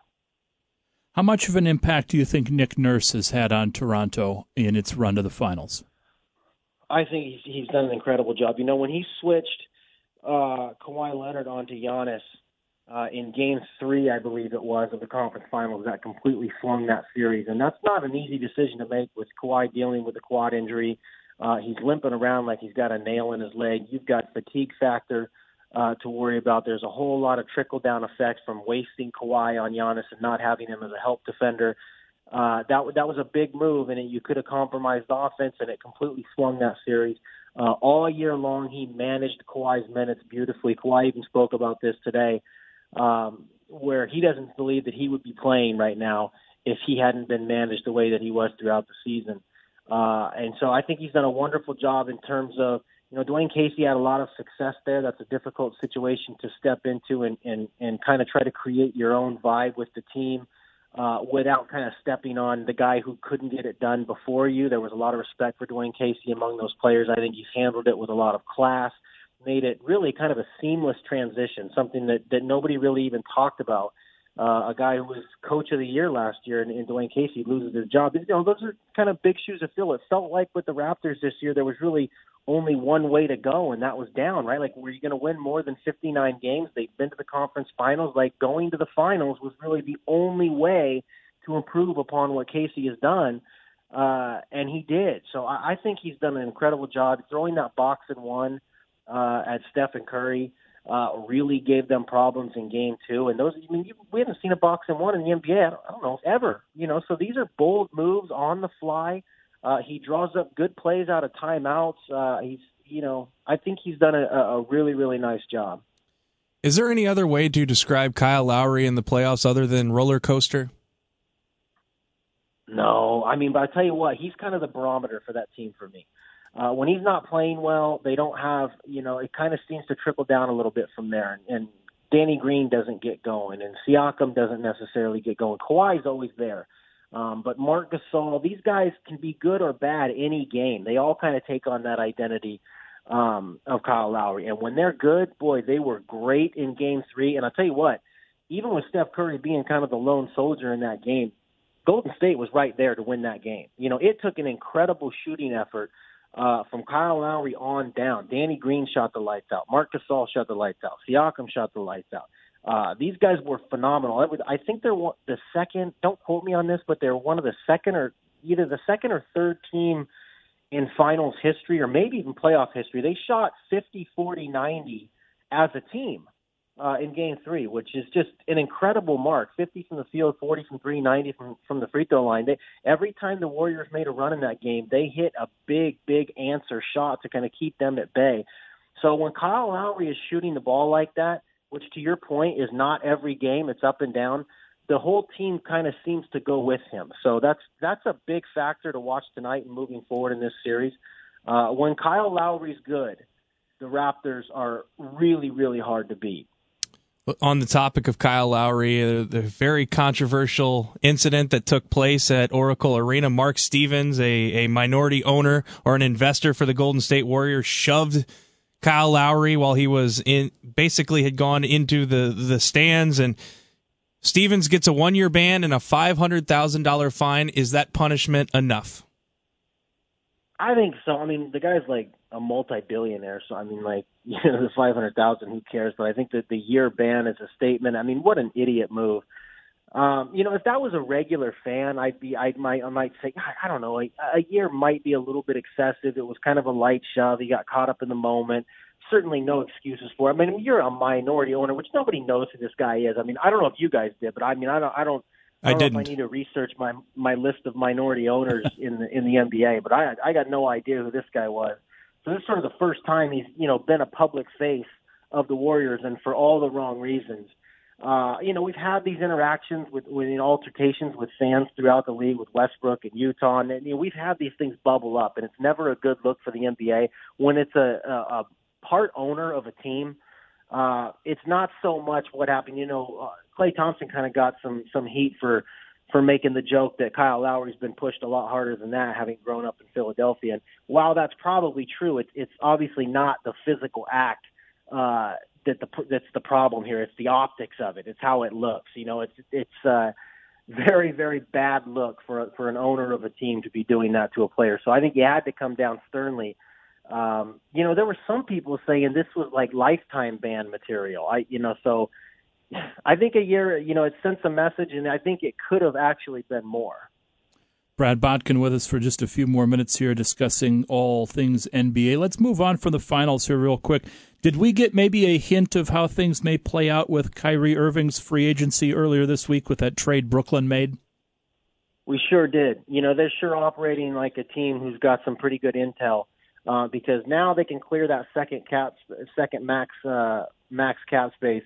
Speaker 1: How much of an impact do you think Nick Nurse has had on Toronto in its run to the finals?
Speaker 10: I think he's, he's done an incredible job. You know, when he switched uh, Kawhi Leonard onto Giannis uh, in Game three, I believe it was, of the conference finals, that completely swung that series. And that's not an easy decision to make with Kawhi dealing with a quad injury. Uh, he's limping around like he's got a nail in his leg. You've got fatigue factor Uh, to worry about. There's a whole lot of trickle-down effects from wasting Kawhi on Giannis and not having him as a help defender. Uh, that that was a big move, and it, you could have compromised the offense, and it completely swung that series. Uh, all year long, he managed Kawhi's minutes beautifully. Kawhi even spoke about this today, um, where he doesn't believe that he would be playing right now if he hadn't been managed the way that he was throughout the season. Uh, and so I think he's done a wonderful job in terms of, you know, Dwayne Casey had a lot of success there. That's a difficult situation to step into and, and, and kind of try to create your own vibe with the team uh, without kind of stepping on the guy who couldn't get it done before you. There was a lot of respect for Dwayne Casey among those players. I think he's handled it with a lot of class, made it really kind of a seamless transition, something that, that nobody really even talked about. Uh, a guy who was coach of the year last year and, and Dwayne Casey loses his job. You know, those are kind of big shoes to fill. It felt like with the Raptors this year, there was really only one way to go, and that was down, right? Like, were you going to win more than fifty-nine games? They've been to the conference finals. Like, going to the finals was really the only way to improve upon what Casey has done, uh, and he did. So I, I think he's done an incredible job. Throwing that box and one uh, at Stephen Curry uh, really gave them problems in game two. And those, I mean, you, we haven't seen a box and one in the N B A, I don't, I don't know, ever. You know, so these are bold moves on the fly. Uh, he draws up good plays out of timeouts. Uh, he's, you know, I think he's done a, a really, really nice job.
Speaker 2: Is there any other way to describe Kyle Lowry in the playoffs other than roller coaster?
Speaker 10: No, I mean, but I tell you what, he's kind of the barometer for that team for me. Uh, when he's not playing well, they don't have, you know, it kind of seems to trickle down a little bit from there. And, and Danny Green doesn't get going, and Siakam doesn't necessarily get going. Kawhi's always there. Um, but Marc Gasol, these guys can be good or bad any game. They all kind of take on that identity um, of Kyle Lowry. And when they're good, boy, they were great in game three. And I'll tell you what, even with Steph Curry being kind of the lone soldier in that game, Golden State was right there to win that game. You know, it took an incredible shooting effort uh, from Kyle Lowry on down. Danny Green shot the lights out. Marc Gasol shot the lights out. Siakam shot the lights out. Uh, these guys were phenomenal. I, would, I think they're one, the second, don't quote me on this, but they're one of the second or either the second or third team in finals history or maybe even playoff history. They shot fifty, forty, ninety as a team uh, in game three, which is just an incredible mark. fifty from the field, forty from three, ninety from, from the free throw line. They, every time the Warriors made a run in that game, they hit a big, big answer shot to kind of keep them at bay. So when Kyle Lowry is shooting the ball like that, which to your point is not every game, it's up and down, the whole team kind of seems to go with him. So that's that's a big factor to watch tonight and moving forward in this series. Uh, when Kyle Lowry's good, the Raptors are really, really hard to beat.
Speaker 2: On the topic of Kyle Lowry, uh, the very controversial incident that took place at Oracle Arena, Mark Stevens, a, a minority owner or an investor for the Golden State Warriors, shoved Kyle Lowry while he was in, basically had gone into the, the stands, and Stevens gets a one-year ban and a five hundred thousand dollars fine. Is that punishment enough?
Speaker 10: I think so. I mean, the guy's like a multi-billionaire, so I mean, like, you know, the five hundred thousand dollars, who cares? But I think that the year ban is a statement. I mean, what an idiot move. Um, you know, if that was a regular fan, I'd be, I might, I might say, I don't know, a, a year might be a little bit excessive. It was kind of a light shove. He got caught up in the moment. Certainly no excuses for it. I mean, you're a minority owner, which nobody knows who this guy is. I mean, I don't know if you guys did, but I mean, I don't, I don't, I, don't
Speaker 2: I
Speaker 10: know
Speaker 2: didn't.
Speaker 10: if I need to research my my list of minority owners in the in the N B A, but I I got no idea who this guy was. So this is sort of the first time he's, you know, been a public face of the Warriors, and for all the wrong reasons. Uh, you know, we've had these interactions with, with you know, altercations with fans throughout the league, with Westbrook and Utah, and you know, we've had these things bubble up, and it's never a good look for the N B A when it's a, a, a part owner of a team. Uh, it's not so much what happened. You know, uh, Klay Thompson kind of got some some heat for for making the joke that Kyle Lowry's been pushed a lot harder than that, having grown up in Philadelphia. And while that's probably true, it's it's obviously not the physical act uh, that the that's the problem here. It's the optics of it. It's how it looks. You know, it's it's uh, very very bad look for for an owner of a team to be doing that to a player. So I think you had to come down sternly. Um, you know, there were some people saying this was like lifetime ban material. I you know so. I think a year, you know, it sends a message, and I think it could have actually been more.
Speaker 1: Brad Botkin with us for just a few more minutes here discussing all things N B A. Let's move on from the finals here real quick. Did we get maybe a hint of how things may play out with Kyrie Irving's free agency earlier this week with that trade Brooklyn made?
Speaker 10: We sure did. You know, they're sure operating like a team who's got some pretty good intel uh, because now they can clear that second cap, second max, uh, max cap space.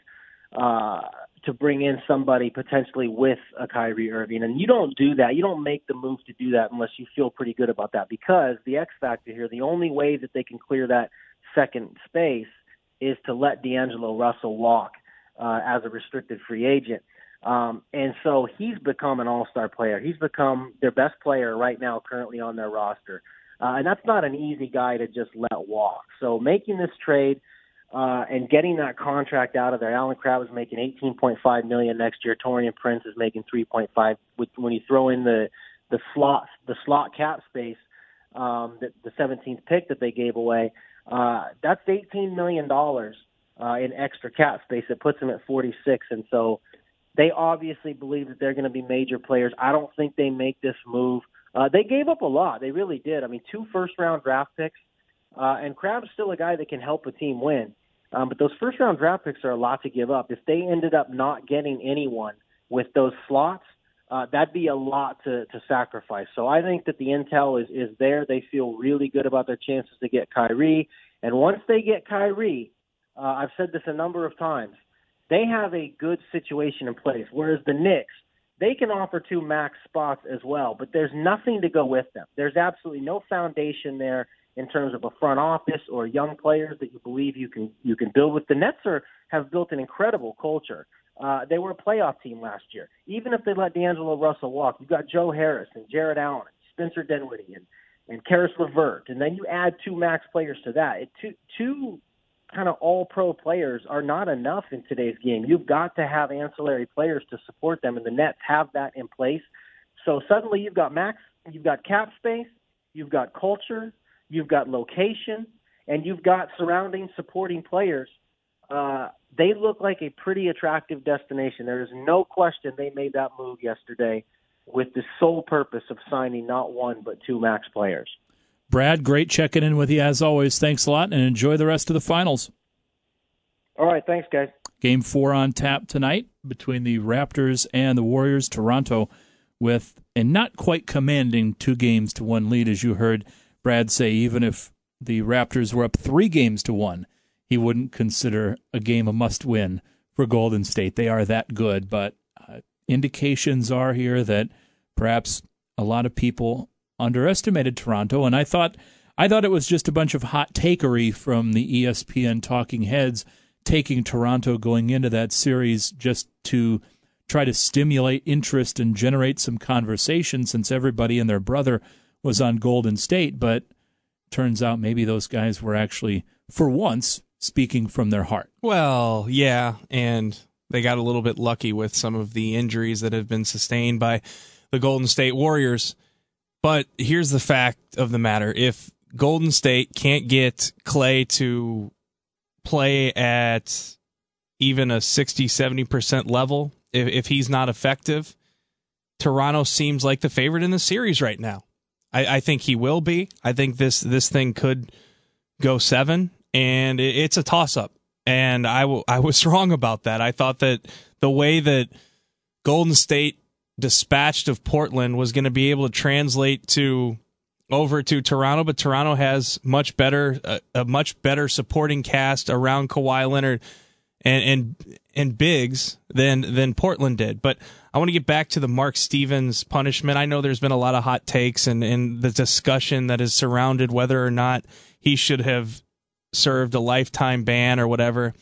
Speaker 10: Uh, to bring in somebody potentially with a Kyrie Irving. And you don't do that. You don't make the move to do that unless you feel pretty good about that, because the X factor here, the only way that they can clear that second space is to let D'Angelo Russell walk uh, as a restricted free agent. Um, and so he's become an all-star player. He's become their best player right now currently on their roster. Uh, and that's not an easy guy to just let walk. So making this trade, Uh, and getting that contract out of there. Alan Crabb is making eighteen point five million dollars next year. Taurean Prince is making three point five. When you throw in the the slot the slot cap space, um, the, the seventeenth pick that they gave away, uh, that's eighteen million dollars uh, in extra cap space. It puts them at forty-six, and so they obviously believe that they're going to be major players. I don't think they make this move. Uh, they gave up a lot. They really did. I mean, two first-round draft picks, uh, and Crabb's still a guy that can help a team win. Um, but those first-round draft picks are a lot to give up. If they ended up not getting anyone with those slots, uh, that'd be a lot to, to sacrifice. So I think that the intel is, is there. They feel really good about their chances to get Kyrie. And once they get Kyrie, uh, I've said this a number of times, they have a good situation in place, whereas the Knicks, they can offer two max spots as well, but there's nothing to go with them. There's absolutely no foundation there in terms of a front office or young players that you believe you can you can build with. The Nets are, have built an incredible culture. Uh, they were a playoff team last year. Even if they let D'Angelo Russell walk, you've got Joe Harris and Jared Allen, and Spencer Dinwiddie, and, and Karis LeVert, and then you add two max players to that. It, two two kind of all-pro players are not enough in today's game. You've got to have ancillary players to support them, and the Nets have that in place. So suddenly you've got max, you've got cap space, you've got culture, you've got location, and you've got surrounding supporting players. Uh, they look like a pretty attractive destination. There is no question they made that move yesterday with the sole purpose of signing not one but two max players.
Speaker 1: Brad, great checking in with you as always. Thanks a lot, and enjoy the rest of the finals.
Speaker 10: All right, thanks, guys.
Speaker 1: Game four on tap tonight between the Raptors and the Warriors. Toronto with a not quite commanding two games to one lead, as you heard Brad say. Even if the Raptors were up three games to one, he wouldn't consider a game a must-win for Golden State. They are that good, but uh, indications are here that perhaps a lot of people underestimated Toronto, and I thought I thought it was just a bunch of hot takery from the E S P N talking heads taking Toronto going into that series just to try to stimulate interest and generate some conversation, since everybody and their brother was on Golden State. But turns out maybe those guys were actually, for once, speaking from their heart.
Speaker 2: Well, yeah, and they got a little bit lucky with some of the injuries that have been sustained by the Golden State Warriors. But here's the fact of the matter. If Golden State can't get Klay to play at even a sixty, seventy percent level, if, if he's not effective, Toronto seems like the favorite in the series right now. I, I think he will be. I think this this thing could go seven, and it, it's a toss-up. And I, w- I was wrong about that. I thought that the way that Golden State dispatched of Portland was going to be able to translate to over to Toronto, but Toronto has much better a, a much better supporting cast around Kawhi Leonard and and and bigs than than Portland did. But I want to get back to the Mark Stevens punishment. I know there's been a lot of hot takes and, and the discussion that has surrounded whether or not he should have served a lifetime ban or whatever.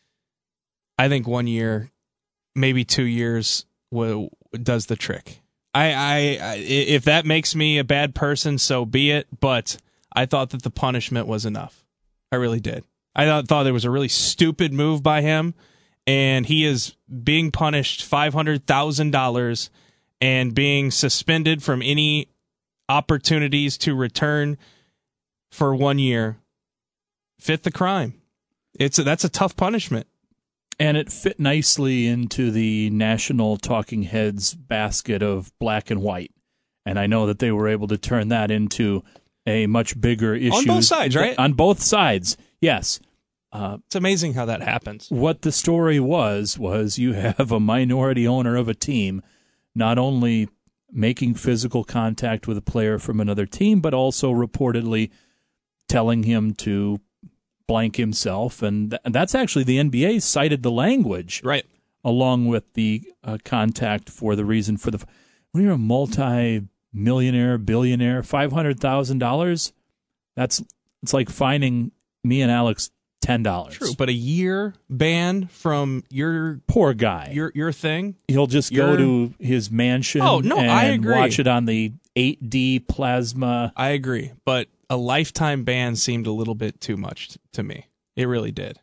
Speaker 2: I think one year, maybe two years, will, does the trick. I, I, I, if that makes me a bad person, so be it. But I thought that the punishment was enough. I really did. I thought, thought it was a really stupid move by him, and he is being punished five hundred thousand dollars and being suspended from any opportunities to return for one year. Fit the crime. It's a, that's a tough punishment.
Speaker 1: And it fit nicely into the national talking heads basket of black and white. And I know that they were able to turn that into a much bigger issue.
Speaker 2: On both sides, right?
Speaker 1: On both sides, yes. Uh,
Speaker 2: it's amazing how that happens.
Speaker 1: What the story was, was you have a minority owner of a team not only making physical contact with a player from another team, but also reportedly telling him to blank himself, and th- that's actually the N B A cited the language,
Speaker 2: right,
Speaker 1: along with the uh, contact for the reason for the. When you're a multi-millionaire, billionaire, five hundred thousand dollars, that's it's like fining me and Alex ten dollars.
Speaker 2: True, but a year ban from your
Speaker 1: poor guy,
Speaker 2: your your thing.
Speaker 1: He'll just
Speaker 2: your...
Speaker 1: go to his mansion.
Speaker 2: Oh no,
Speaker 1: and
Speaker 2: I agree.
Speaker 1: Watch it on the eight D plasma.
Speaker 2: I agree, but a lifetime ban seemed a little bit too much t- to me. It really did.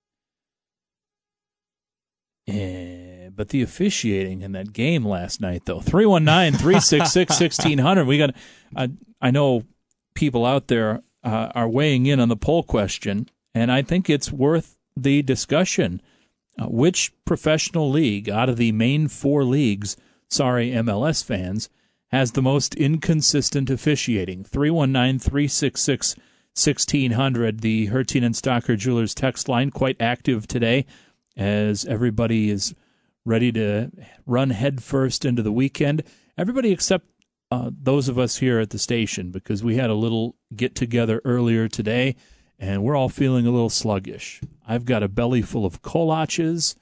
Speaker 1: Eh, but the officiating in that game last night, though, three one nine, three six six, one six zero zero. We got. Uh, I know people out there uh, are weighing in on the poll question, and I think it's worth the discussion. Uh, which professional league out of the main four leagues, sorry, M L S fans, has the most inconsistent officiating? three one nine, three six six, one six zero zero. The Hertin and Stocker Jewelers text line quite active today as everybody is ready to run headfirst into the weekend. Everybody except uh, those of us here at the station, because we had a little get-together earlier today, and we're all feeling a little sluggish. I've got a belly full of kolaches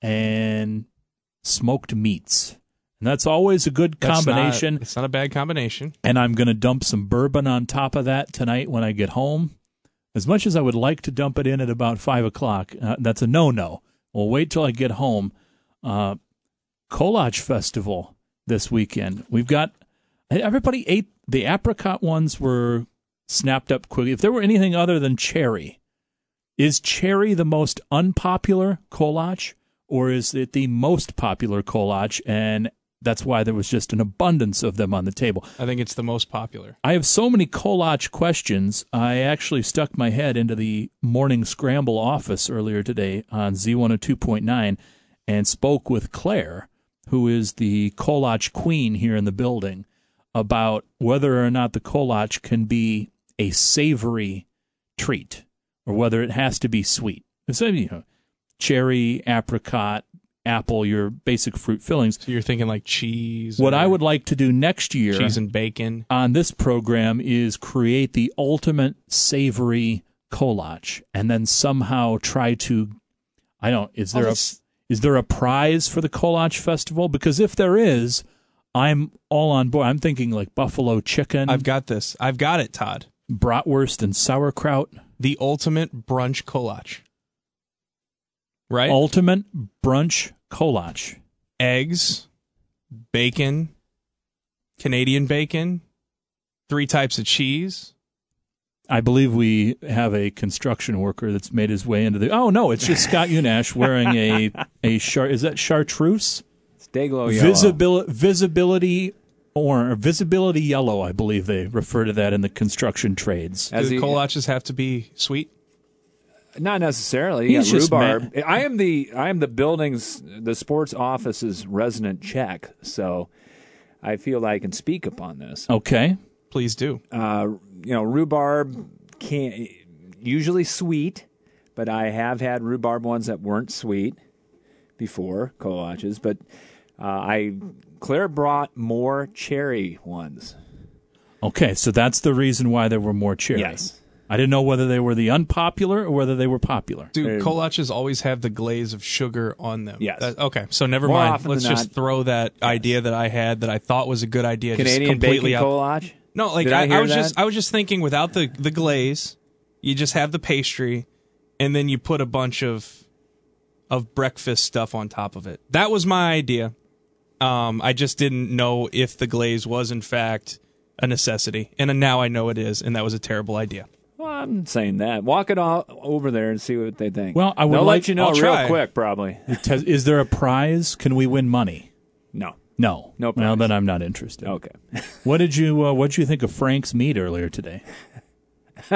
Speaker 1: and smoked meats. And that's always a good combination.
Speaker 2: That's not, it's not a bad combination.
Speaker 1: And I'm going to dump some bourbon on top of that tonight when I get home. As much as I would like to dump it in at about five o'clock, uh, that's a no-no. We'll wait till I get home. Uh, Kolach Festival this weekend. We've got, everybody ate, the apricot ones were snapped up quickly. If there were anything other than cherry, is cherry the most unpopular Kolach, or is it the most popular Kolach, and that's why there was just an abundance of them on the table?
Speaker 2: I think it's the most popular.
Speaker 1: I have so many Kolach questions, I actually stuck my head into the morning scramble office earlier today on Z one oh two point nine and spoke with Claire, who is the Kolach queen here in the building, about whether or not the Kolach can be a savory treat or whether it has to be sweet. So, you know, cherry, apricot, apple, your basic fruit fillings.
Speaker 2: So you're thinking like cheese?
Speaker 1: What I would like to do next year,
Speaker 2: cheese and bacon,
Speaker 1: on this program is create the ultimate savory Kolach, and then somehow try to, I don't, is there oh, a is there a prize for the Kolach Festival? Because if there is, I'm all on board. I'm thinking like buffalo chicken.
Speaker 2: I've got this. I've got it, Todd.
Speaker 1: Bratwurst and sauerkraut.
Speaker 2: The ultimate brunch Kolach. Right?
Speaker 1: Ultimate brunch Kolach.
Speaker 2: Eggs, bacon, Canadian bacon, three types of cheese.
Speaker 1: I believe we have a construction worker that's made his way into the... Oh, no, it's just Scott Unash wearing a... a char, is that chartreuse?
Speaker 11: Day-glow yellow.
Speaker 1: Visibility, visibility, or visibility yellow, I believe they refer to that in the construction trades.
Speaker 2: Do the Kolaches have to be sweet?
Speaker 11: Not necessarily. You
Speaker 1: He's
Speaker 11: got
Speaker 1: just
Speaker 11: rhubarb.
Speaker 1: mad.
Speaker 11: I am the I am the building's the sports office's resident Czech, so I feel I can speak upon this.
Speaker 1: Okay,
Speaker 2: please do.
Speaker 11: Uh, you know, rhubarb can't usually sweet, but I have had rhubarb ones that weren't sweet before kolaches. But uh, I Claire brought more cherry ones.
Speaker 1: Okay, so that's the reason why there were more cherry.
Speaker 11: Yes.
Speaker 1: I didn't know whether they were the unpopular or whether they were popular.
Speaker 2: Dude, kolaches always have the glaze of sugar on them.
Speaker 11: Yes.
Speaker 2: That, okay, so never
Speaker 11: More
Speaker 2: mind.
Speaker 11: often
Speaker 2: Let's
Speaker 11: than
Speaker 2: just
Speaker 11: not.
Speaker 2: throw that idea that I had that I thought was a good idea.
Speaker 11: Canadian
Speaker 2: just completely
Speaker 11: bacon
Speaker 2: out.
Speaker 11: kolach?
Speaker 2: No, like
Speaker 11: Did I
Speaker 2: I, I
Speaker 11: hear
Speaker 2: was
Speaker 11: that?
Speaker 2: just I was just thinking without the the glaze, you just have the pastry, and then you put a bunch of of breakfast stuff on top of it. That was my idea. Um, I just didn't know if the glaze was in fact a necessity, and now I know it is, and that was a terrible idea.
Speaker 11: Well, I'm saying that. Walk it all over there and see what they think.
Speaker 1: Well, I would
Speaker 11: They'll
Speaker 1: like
Speaker 11: let you know
Speaker 1: I'll
Speaker 11: real
Speaker 1: try.
Speaker 11: quick, probably.
Speaker 1: Is there a prize? Can we win money?
Speaker 11: No.
Speaker 1: No.
Speaker 11: No
Speaker 1: Well,
Speaker 11: prize.
Speaker 1: then I'm not interested.
Speaker 11: Okay.
Speaker 1: What did you uh, What did you think of Frank's meat earlier today?
Speaker 11: I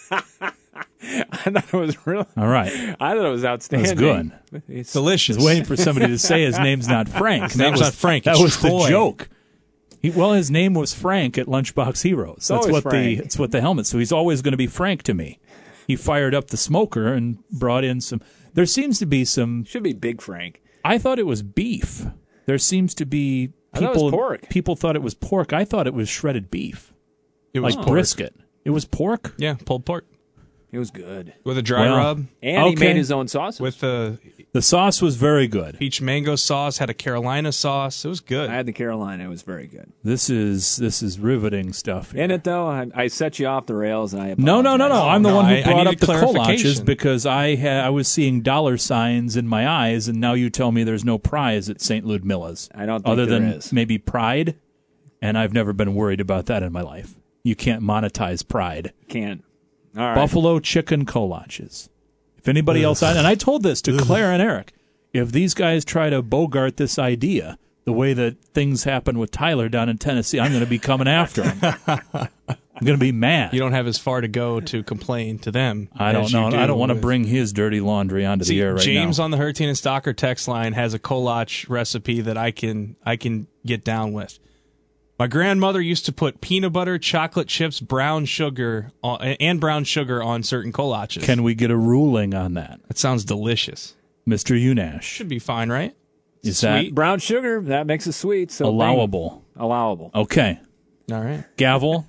Speaker 11: thought it was really.
Speaker 1: All right.
Speaker 11: I thought it was outstanding.
Speaker 1: That's good.
Speaker 11: It's
Speaker 2: delicious.
Speaker 1: I was waiting for somebody to say his name's not Frank.
Speaker 2: His
Speaker 1: That
Speaker 2: name's
Speaker 1: was-
Speaker 2: not Frank,
Speaker 1: That
Speaker 2: it's
Speaker 1: was
Speaker 2: Troy.
Speaker 1: the joke. He, well, his name was Frank at Lunchbox Heroes. That's
Speaker 11: always
Speaker 1: what
Speaker 11: Frank.
Speaker 1: the it's what the helmet. So he's always going to be Frank to me. He fired up the smoker and brought in some. There seems to be some.
Speaker 11: Should be Big Frank.
Speaker 1: I thought it was beef. There seems to be
Speaker 11: I thought it
Speaker 1: people.
Speaker 11: was pork.
Speaker 1: People thought it was pork. I thought it was shredded beef.
Speaker 2: It was
Speaker 1: like
Speaker 2: pork.
Speaker 1: brisket. It was pork.
Speaker 2: Yeah, pulled pork
Speaker 11: It was good.
Speaker 2: with a dry
Speaker 1: Well,
Speaker 2: rub
Speaker 11: And he
Speaker 1: Okay.
Speaker 11: made his own sauce.
Speaker 2: with the
Speaker 1: The sauce was very good.
Speaker 2: peach mango sauce. Had a Carolina sauce. It was good.
Speaker 11: I had the Carolina. It was very good.
Speaker 1: This is this is riveting stuff.
Speaker 11: In it, though, I, I set you off the rails, and I
Speaker 1: No, no, no, no.
Speaker 11: apologize.
Speaker 1: I'm the
Speaker 2: no,
Speaker 1: one who
Speaker 2: I- I
Speaker 1: brought
Speaker 2: need
Speaker 1: up
Speaker 2: a
Speaker 1: the kolaches
Speaker 2: clarification.
Speaker 1: because I ha- I was seeing dollar signs in my eyes, and now you tell me there's no prize at Saint Ludmilla's.
Speaker 11: I don't think
Speaker 1: other
Speaker 11: there
Speaker 1: than
Speaker 11: is.
Speaker 1: maybe pride, and I've never been worried about that in my life. You can't monetize pride.
Speaker 11: Can't. All right.
Speaker 1: Buffalo chicken kolaches. If anybody else, and I told this to Claire and Eric, if these guys try to bogart this idea the way that things happen with Tyler down in Tennessee, I'm going to be coming after him. I'm going to be mad.
Speaker 2: You don't have as far to go to complain to them.
Speaker 1: I don't
Speaker 2: as you
Speaker 1: know.
Speaker 2: do
Speaker 1: I don't want to
Speaker 2: with-
Speaker 1: bring his dirty laundry onto
Speaker 2: See,
Speaker 1: the air right
Speaker 2: James
Speaker 1: now.
Speaker 2: on the Hertine and Stalker text line has a kolach recipe that I can I can get down with. My grandmother used to put peanut butter, chocolate chips, brown sugar, on, and brown sugar on certain kolaches.
Speaker 1: Can we get a ruling on that,
Speaker 2: That sounds delicious.
Speaker 1: Mister Unash?
Speaker 2: Should be fine, right?
Speaker 1: Is
Speaker 2: Sweet.
Speaker 11: Brown sugar, that makes it sweet. So
Speaker 1: allowable?
Speaker 11: bang. Allowable.
Speaker 1: Okay.
Speaker 2: All right.
Speaker 1: Gavel.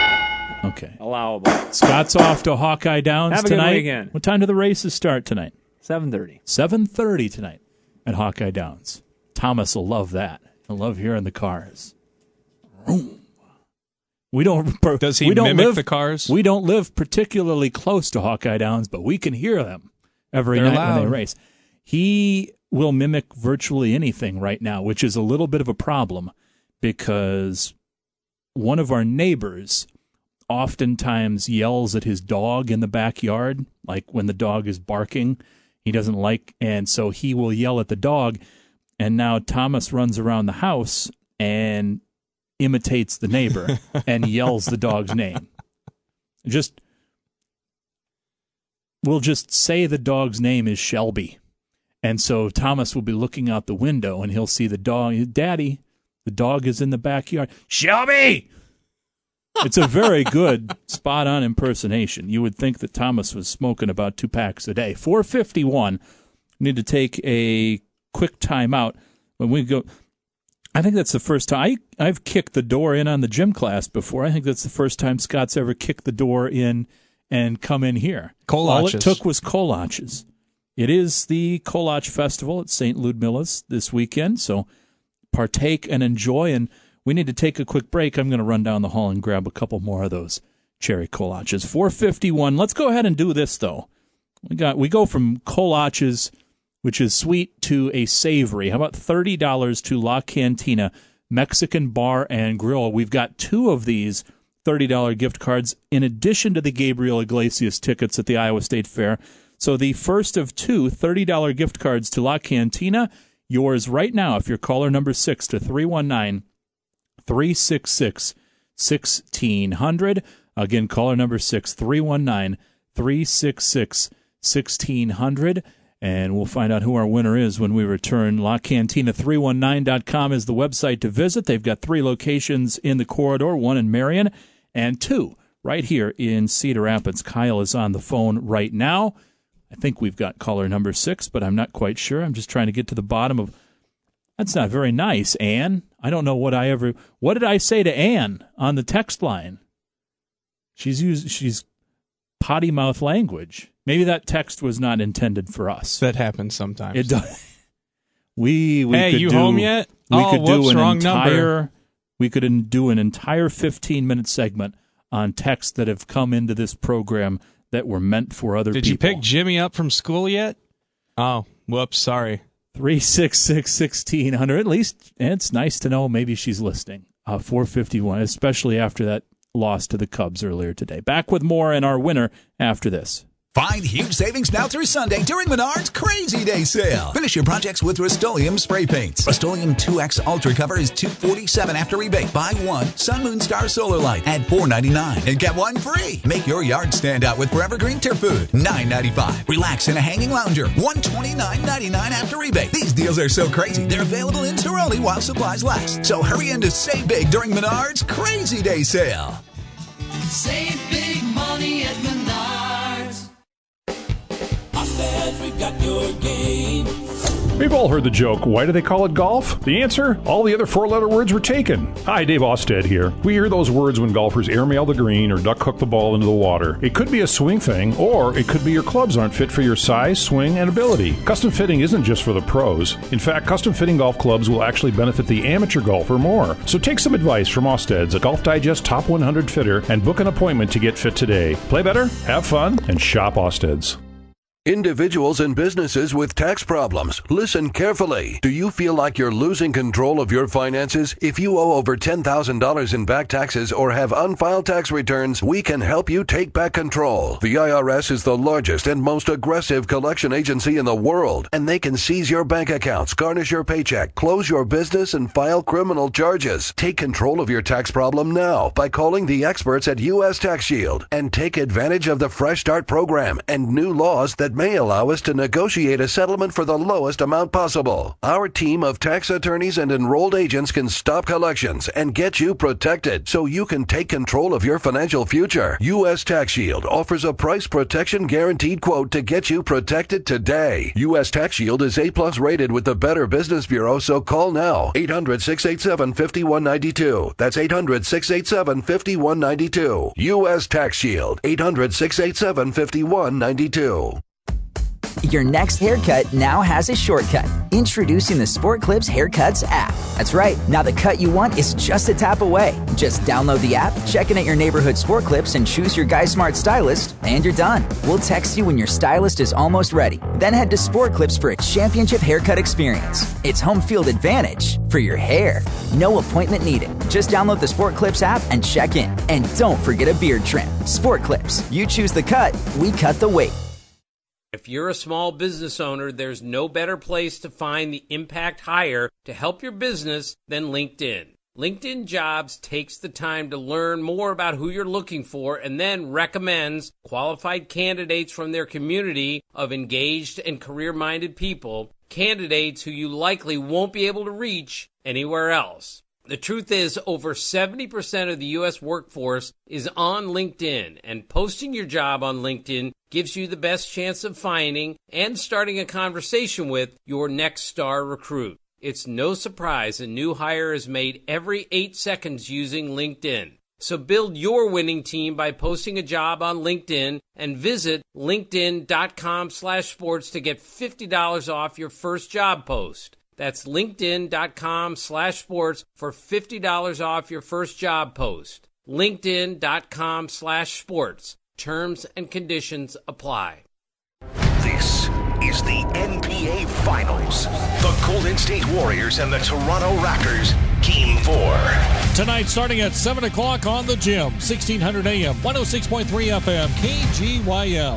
Speaker 1: Okay.
Speaker 11: Allowable.
Speaker 1: Scott's off to Hawkeye Downs
Speaker 11: Have a good
Speaker 1: tonight.
Speaker 11: weekend.
Speaker 1: What time do the races start tonight?
Speaker 11: seven thirty.
Speaker 1: seven thirty tonight at Hawkeye Downs. Thomas will love that. He'll love hearing the cars. We don't.
Speaker 2: Does he
Speaker 1: we don't
Speaker 2: mimic
Speaker 1: live,
Speaker 2: the cars?
Speaker 1: We don't live particularly close to Hawkeye Downs, but we can hear them every
Speaker 2: They're
Speaker 1: night when they
Speaker 2: loud.
Speaker 1: race. He will mimic virtually anything right now, which is a little bit of a problem because one of our neighbors oftentimes yells at his dog in the backyard, like when the dog is barking. He doesn't like, and so he will yell at the dog. And now Thomas runs around the house and imitates the neighbor and yells the dog's name. Just, we'll just say the dog's name is Shelby. And so Thomas will be looking out the window and he'll see the dog. Daddy, the dog is in the backyard. Shelby! It's a very good, spot-on impersonation. You would think that Thomas was smoking about two packs a day. four fifty-one. Need to take a quick time out. When we go, I think that's the first time. I, I've kicked the door in on the gym class before. I think that's the first time Scott's ever kicked the door in and come in here. All it
Speaker 2: Kolaches.
Speaker 1: took was kolaches. It is the Kolach Festival at Saint Ludmilla's this weekend, so partake and enjoy. And we need to take a quick break. I'm going to run down the hall and grab a couple more of those cherry kolaches. four fifty-one. Let's go ahead and do this, though. We got we go from kolaches, which is sweet, to a savory. How about thirty dollars to La Cantina Mexican Bar and Grill? We've got two of these thirty dollars gift cards in addition to the Gabriel Iglesias tickets at the Iowa State Fair. So the first of two thirty dollars gift cards to La Cantina, yours right now if you're caller number six to three one nine, three six six, one six zero zero. Again, caller number six, three one nine, three six six, one sixteen hundred. And we'll find out who our winner is when we return. La Cantina three one nine dot com is the website to visit. They've got three locations in the corridor, one in Marion and two right here in Cedar Rapids. Kyle is on the phone right now. I think we've got caller number six, but I'm not quite sure. I'm just trying to get to the bottom of... That's not very nice, Ann. I don't know what I ever... What did I say to Ann on the text line? She's used... She's potty mouth language. Maybe that text was not intended for us.
Speaker 2: That happens sometimes.
Speaker 1: It does. We we
Speaker 2: hey,
Speaker 1: could
Speaker 2: you
Speaker 1: do,
Speaker 2: home yet?
Speaker 1: We
Speaker 2: oh,
Speaker 1: could
Speaker 2: whoops,
Speaker 1: do an
Speaker 2: wrong
Speaker 1: entire.
Speaker 2: number.
Speaker 1: We could do an entire fifteen minute segment on texts that have come into this program that were meant for other
Speaker 2: Did
Speaker 1: people.
Speaker 2: Did you pick Jimmy up from school yet? Oh, whoops, sorry.
Speaker 1: Three six six sixteen hundred. At least it's nice to know maybe she's listening. Uh, four fifty one, especially after that loss to the Cubs earlier today. Back with more and our winner after this.
Speaker 12: Find huge savings now through Sunday during Menards Crazy Day Sale. Finish your projects with Rust-Oleum spray paints. Rust-Oleum two X Ultra Cover is two forty-seven after rebate. Buy one Sun Moon Star Solar Light at four ninety-nine and get one free. Make your yard stand out with Forever Green Turf Food, nine ninety-five. Relax in a hanging lounger, one twenty-nine ninety-nine after rebate. These deals are so crazy, they're available in Toroni while supplies last. So hurry in to save big during Menards Crazy Day Sale.
Speaker 13: Save big money at Menards. We've got your game.
Speaker 14: We've all heard the joke, why do they call it golf? The answer? All the other four-letter words were taken. Hi, Dave Osted here. We hear those words when golfers airmail the green or duck hook the ball into the water. It could be a swing thing, or it could be your clubs aren't fit for your size, swing, and ability. Custom fitting isn't just for the pros. In fact, custom fitting golf clubs will actually benefit the amateur golfer more. So take some advice from Osted's, a Golf Digest Top one hundred fitter, and book an appointment to get fit today. Play better, have fun, and shop Osted's.
Speaker 15: Individuals and businesses with tax problems, listen carefully. Do you feel like you're losing control of your finances? If you owe over ten thousand dollars in back taxes or have unfiled tax returns, we can help you take back control. The I R S is the largest and most aggressive collection agency in the world, and they can seize your bank accounts, garnish your paycheck, close your business, and file criminal charges. Take control of your tax problem now by calling the experts at U S Tax Shield and take advantage of the Fresh Start program and new laws that may allow us to negotiate a settlement for the lowest amount possible. Our team of tax attorneys and enrolled agents can stop collections and get you protected so you can take control of your financial future. U S Tax Shield offers a price protection guaranteed quote to get you protected today. U S Tax Shield is A plus rated with the Better Business Bureau, so call now. eight hundred, six eight seven, five one nine two. That's eight hundred, six eight seven, five one nine two. U S Tax Shield. eight hundred, six eight seven, five one nine two.
Speaker 16: Your next haircut now has a shortcut. Introducing the Sport Clips Haircuts app. That's right. Now the cut you want is just a tap away. Just download the app, check in at your neighborhood Sport Clips, and choose your Guy Smart stylist, and you're done. We'll text you when your stylist is almost ready. Then head to Sport Clips for a championship haircut experience. It's home field advantage for your hair. No appointment needed. Just download the Sport Clips app and check in. And don't forget a beard trim. Sport Clips. You choose the cut, we cut the weight.
Speaker 17: If you're a small business owner, there's no better place to find the impact hire to help your business than LinkedIn. LinkedIn Jobs takes the time to learn more about who you're looking for and then recommends qualified candidates from their community of engaged and career-minded people, candidates who you likely won't be able to reach anywhere else. The truth is, over seventy percent of the U S workforce is on LinkedIn, and posting your job on LinkedIn gives you the best chance of finding and starting a conversation with your next star recruit. It's no surprise a new hire is made every eight seconds using LinkedIn. So build your winning team by posting a job on LinkedIn and visit linkedin.com slash sports to get fifty dollars off your first job post. That's linkedin.com slash sports for fifty dollars off your first job post. linkedin.com slash sports. Terms and conditions apply.
Speaker 7: This is the N B A Finals. The Golden State Warriors and the Toronto Raptors. Game four.
Speaker 8: Tonight starting at seven o'clock on the Gym. sixteen hundred A M, one oh six point three F M, K G Y M.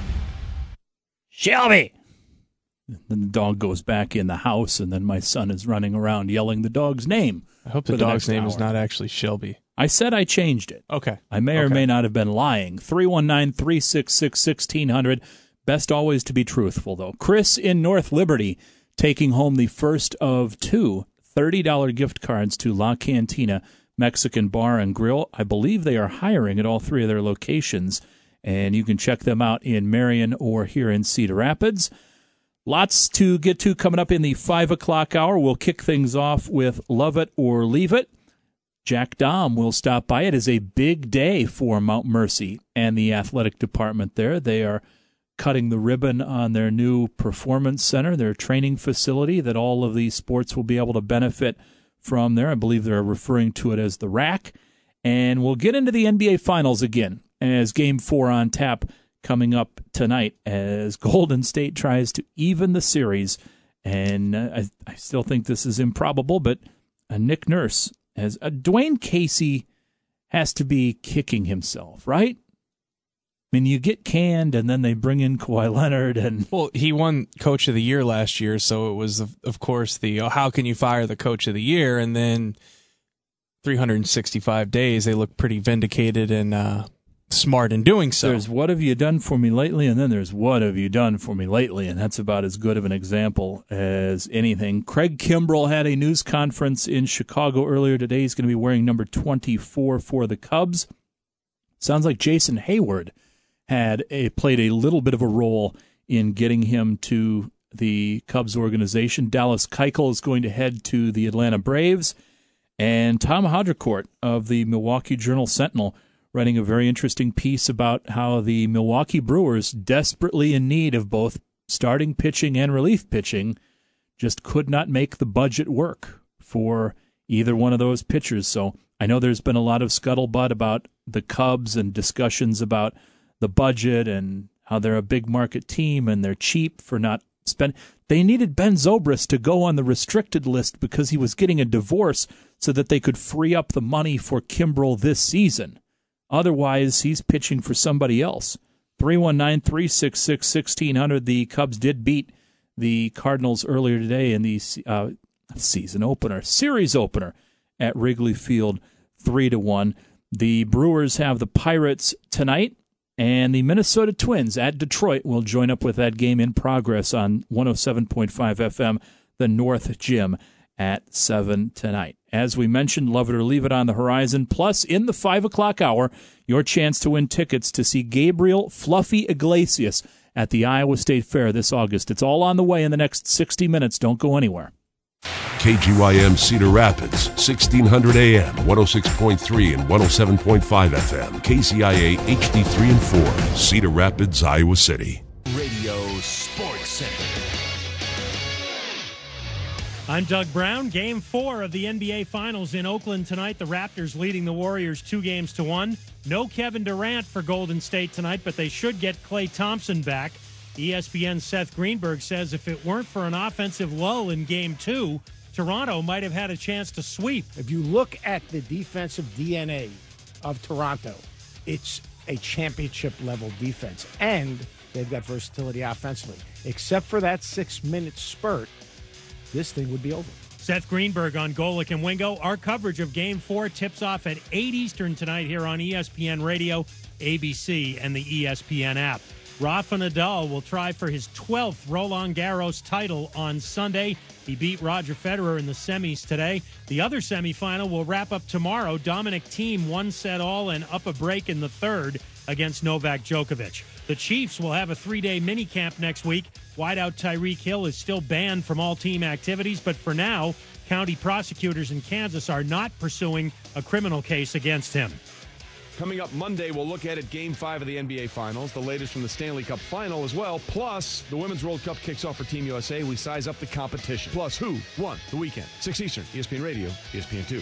Speaker 1: Shelby! Then the dog goes back in the house, and then my son is running around yelling the dog's name.
Speaker 2: I hope the, the dog's name hour. is not actually Shelby.
Speaker 1: I said I changed it.
Speaker 2: Okay.
Speaker 1: I may
Speaker 2: okay.
Speaker 1: or may not have been lying. three one nine, three six six, one six zero zero. Best always to be truthful, though. Chris in North Liberty taking home the first of two thirty dollars gift cards to La Cantina Mexican Bar and Grill. I believe they are hiring at all three of their locations, and you can check them out in Marion or here in Cedar Rapids. Lots to get to coming up in the five o'clock hour. We'll kick things off with Love It or Leave It. Jack Dahm will stop by. It is a big day for Mount Mercy and the athletic department there. They are cutting the ribbon on their new performance center, their training facility that all of these sports will be able to benefit from there. I believe they're referring to it as the Rack. And we'll get into the N B A Finals again as Game four on tap coming up tonight as Golden State tries to even the series. And uh, I, I still think this is improbable, but uh, Nick Nurse has uh, Dwayne Casey has to be kicking himself, right? I mean, you get canned, and then they bring in Kawhi Leonard, and
Speaker 2: well, he won Coach of the Year last year, so it was, of, of course, the oh, how can you fire the Coach of the Year? And then three hundred sixty-five days, they look pretty vindicated and uh, smart in doing so.
Speaker 1: There's what have you done for me lately, and then there's what have you done for me lately, and that's about as good of an example as anything. Craig Kimbrell had a news conference in Chicago earlier today. He's going to be wearing number twenty-four for the Cubs. Sounds like Jason Hayward had a, played a little bit of a role in getting him to the Cubs organization. Dallas Keuchel is going to head to the Atlanta Braves, and Tom Haudricourt of the Milwaukee Journal-Sentinel writing a very interesting piece about how the Milwaukee Brewers, desperately in need of both starting pitching and relief pitching, just could not make the budget work for either one of those pitchers. So I know there's been a lot of scuttlebutt about the Cubs and discussions about the budget and how they're a big market team and they're cheap for not spending. They needed Ben Zobrist to go on the restricted list because he was getting a divorce so that they could free up the money for Kimbrell this season. Otherwise, he's pitching for somebody else. three one nine, three six six, one six zero zero. The Cubs did beat the Cardinals earlier today in the uh, season opener, series opener at Wrigley Field, three to one. The Brewers have the Pirates tonight, and the Minnesota Twins at Detroit will join up with that game in progress on one oh seven point five F M, the North Gym, at seven tonight. As we mentioned, Love It or Leave It on the horizon. Plus, in the five o'clock hour, your chance to win tickets to see Gabriel Fluffy Iglesias at the Iowa State Fair this August. It's all on the way in the next sixty minutes. Don't go anywhere.
Speaker 18: K G Y M Cedar Rapids, sixteen hundred A M, one oh six point three and one oh seven point five F M. K C I A H D three and four, Cedar Rapids, Iowa City.
Speaker 19: Radio Sports Center.
Speaker 20: I'm Doug Brown. Game four of the N B A Finals in Oakland tonight. The Raptors leading the Warriors two games to one. No Kevin Durant for Golden State tonight, but they should get Klay Thompson back. E S P N's Seth Greenberg says if it weren't for an offensive lull in Game two, Toronto might have had a chance to sweep.
Speaker 21: If you look at the defensive D N A of Toronto, it's a championship-level defense, and they've got versatility offensively. Except for that six-minute spurt, this thing would be over.
Speaker 20: Seth Greenberg on Golick and Wingo. Our coverage of Game four tips off at eight Eastern tonight here on E S P N Radio, A B C, and the E S P N app. Rafa Nadal will try for his twelfth Roland Garros title on Sunday. He beat Roger Federer in the semis today. The other semifinal will wrap up tomorrow. Dominic Thiem one set all and up a break in the third against Novak Djokovic. The Chiefs will have a three-day minicamp next week. Wideout Tyreek Hill is still banned from all team activities, but for now, county prosecutors in Kansas are not pursuing a criminal case against him.
Speaker 22: Coming up Monday, we'll look at it Game five of the N B A Finals, the latest from the Stanley Cup Final as well. Plus, the Women's World Cup kicks off for Team U S A. We size up the competition. Plus, who won the weekend? six Eastern, E S P N Radio, E S P N two.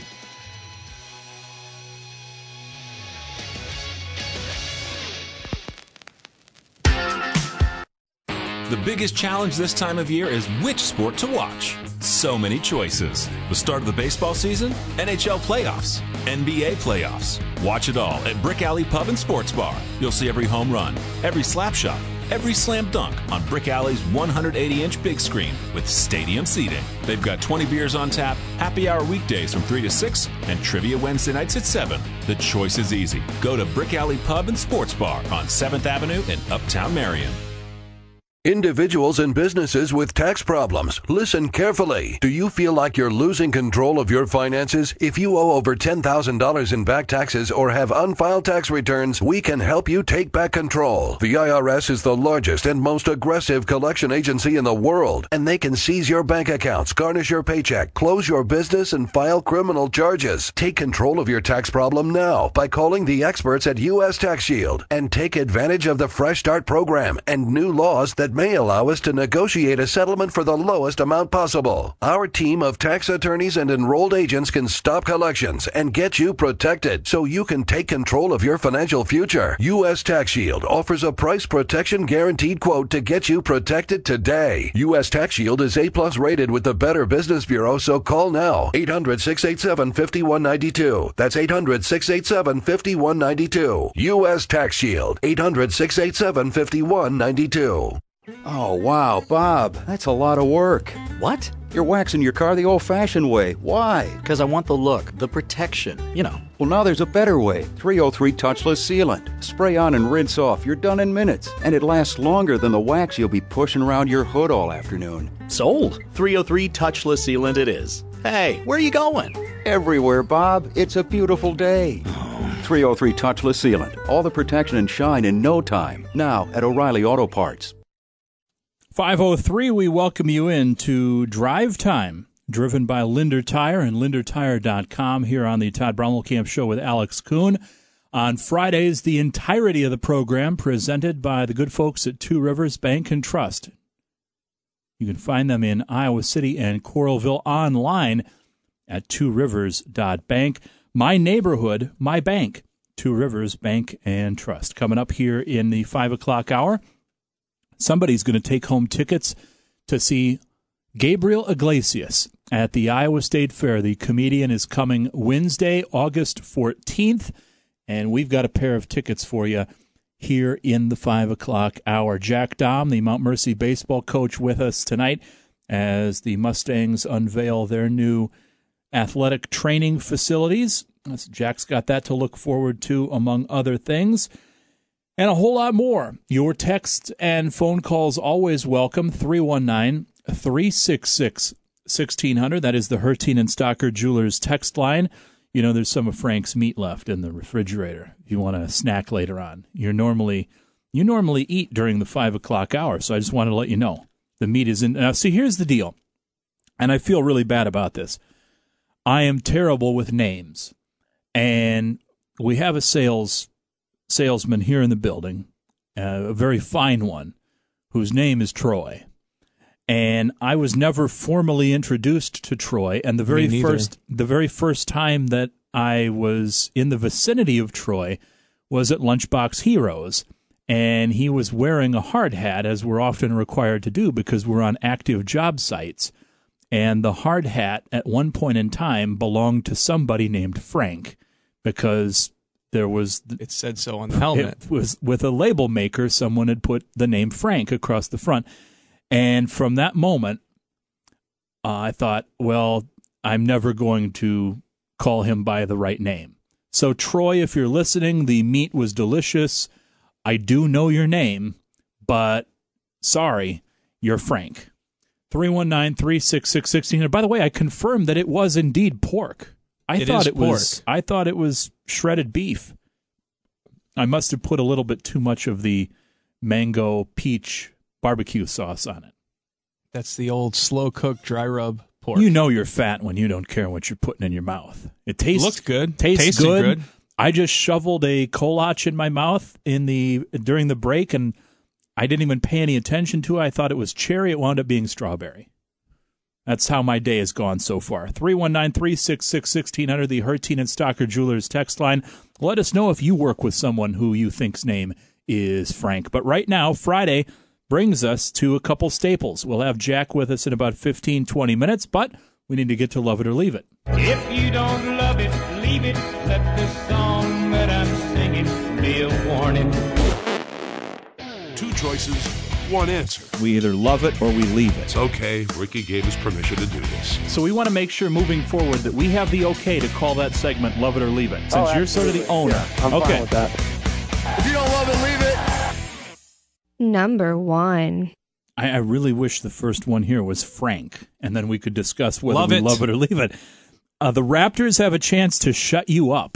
Speaker 23: The biggest challenge this time of year is which sport to watch. So many choices. The start of the baseball season, N H L playoffs, N B A playoffs. Watch it all at Brick Alley Pub and Sports Bar. You'll see every home run, every slap shot, every slam dunk on Brick Alley's one hundred eighty inch big screen with stadium seating. They've got twenty beers on tap, happy hour weekdays from three to six, and trivia Wednesday nights at seven. The choice is easy. Go to Brick Alley Pub and Sports Bar on seventh Avenue in Uptown Marion.
Speaker 15: Individuals and businesses with tax problems, listen carefully. Do you feel like you're losing control of your finances? If you owe over ten thousand dollars in back taxes or have unfiled tax returns, we can help you take back control. The I R S is the largest and most aggressive collection agency in the world, and they can seize your bank accounts, garnish your paycheck, close your business, and file criminal charges. Take control of your tax problem now by calling the experts at U S Tax Shield and take advantage of the Fresh Start program and new laws that may allow us to negotiate a settlement for the lowest amount possible. Our team of tax attorneys and enrolled agents can stop collections and get you protected so you can take control of your financial future. U S Tax Shield offers a price protection guaranteed quote to get you protected today. U S Tax Shield is A plus rated with the Better Business Bureau, so call now. eight hundred, six eight seven, five one nine two. That's eight hundred, six eight seven, five one nine two. U S Tax Shield. eight hundred, six eight seven, five one nine two.
Speaker 3: Oh, wow, Bob, that's a lot of work.
Speaker 4: What?
Speaker 3: You're waxing your car the old-fashioned way. Why?
Speaker 4: Because I want the look, the protection, you know.
Speaker 3: Well, now there's a better way. three oh three Touchless Sealant. Spray on and rinse off. You're done in minutes. And it lasts longer than the wax you'll be pushing around your hood all afternoon.
Speaker 4: Sold. three oh three Touchless Sealant it is. Hey, where are you going?
Speaker 3: Everywhere, Bob. It's a beautiful day. three oh three Touchless Sealant. All the protection and shine in no time. Now at O'Reilly Auto Parts.
Speaker 1: five oh three, we welcome you into Drive Time, driven by Linder Tire and linder tire dot com here on the Todd Brommelkamp Show with Alex Kuhn. On Fridays, the entirety of the program presented by the good folks at Two Rivers Bank and Trust. You can find them in Iowa City and Coralville online at two rivers dot bank. My neighborhood, my bank, Two Rivers Bank and Trust. Coming up here in the five o'clock hour, somebody's going to take home tickets to see Gabriel Iglesias at the Iowa State Fair. The comedian is coming Wednesday, August fourteenth, and we've got a pair of tickets for you here in the five o'clock hour. Jack Dahm, the Mount Mercy baseball coach, with us tonight as the Mustangs unveil their new athletic training facilities. Jack's got that to look forward to, among other things. And a whole lot more. Your texts and phone calls always welcome. three one nine, three six six, one six zero zero. That is the Herteen and Stocker Jewelers text line. You know, there's some of Frank's meat left in the refrigerator if you want a snack later on. You're normally you normally eat during the five o'clock hour, so I just wanted to let you know. The meat is in. Now, see, here's the deal, and I feel really bad about this. I am terrible with names, and we have a sales salesman here in the building, uh, a very fine one, whose name is Troy. And I was never formally introduced to Troy, and the very first the very first time that I was in the vicinity of Troy was at Lunchbox Heroes, and he was wearing a hard hat, as we're often required to do because we're on active job sites. And the hard hat at one point in time belonged to somebody named Frank, because there was
Speaker 2: it said so on the helmet.
Speaker 1: It was with a label maker. Someone had put the name Frank across the front. And from that moment, uh, I thought, well, I'm never going to call him by the right name. So, Troy, if you're listening, the meat was delicious. I do know your name, but sorry, you're Frank. three one nine, three six six, one six zero zero. By the way, I confirmed that it was indeed pork. I
Speaker 2: it
Speaker 1: thought
Speaker 2: is
Speaker 1: it
Speaker 2: pork.
Speaker 1: was. I thought it was shredded beef. I must have put a little bit too much of the mango peach barbecue sauce on it.
Speaker 2: That's the old slow cooked dry rub pork.
Speaker 1: You know you're fat when you don't care what you're putting in your mouth. It tastes
Speaker 2: looked good.
Speaker 1: Tastes
Speaker 2: Tasted
Speaker 1: good.
Speaker 2: good.
Speaker 1: I just shoveled a kolach in my mouth in the during the break, and I didn't even pay any attention to it. I thought it was cherry. It wound up being strawberry. That's how my day has gone so far. three one nine, three six six, one six zero zero, the Herteen and Stocker Jewelers text line. Let us know if you work with someone who you think's name is Frank. But right now, Friday brings us to a couple staples. We'll have Jack with us in about fifteen, twenty minutes, but we need to get to Love It or Leave It.
Speaker 13: If you don't love it, leave it. Let the song that I'm singing be a warning.
Speaker 18: Two choices, one answer.
Speaker 1: We either love it or we leave it.
Speaker 18: It's okay. Ricky gave us permission to do this.
Speaker 1: So we want to make sure moving forward that we have the okay to call that segment Love It or Leave It, since
Speaker 5: oh,
Speaker 1: you're sort of the owner.
Speaker 5: Yeah, I'm
Speaker 1: okay.
Speaker 5: fine with that. If you don't love it, leave it.
Speaker 24: Number one.
Speaker 1: I, I really wish the first one here was Frank, and then we could discuss whether
Speaker 2: Love
Speaker 1: we
Speaker 2: it.
Speaker 1: love it or leave it. Uh, the Raptors have a chance to shut you up.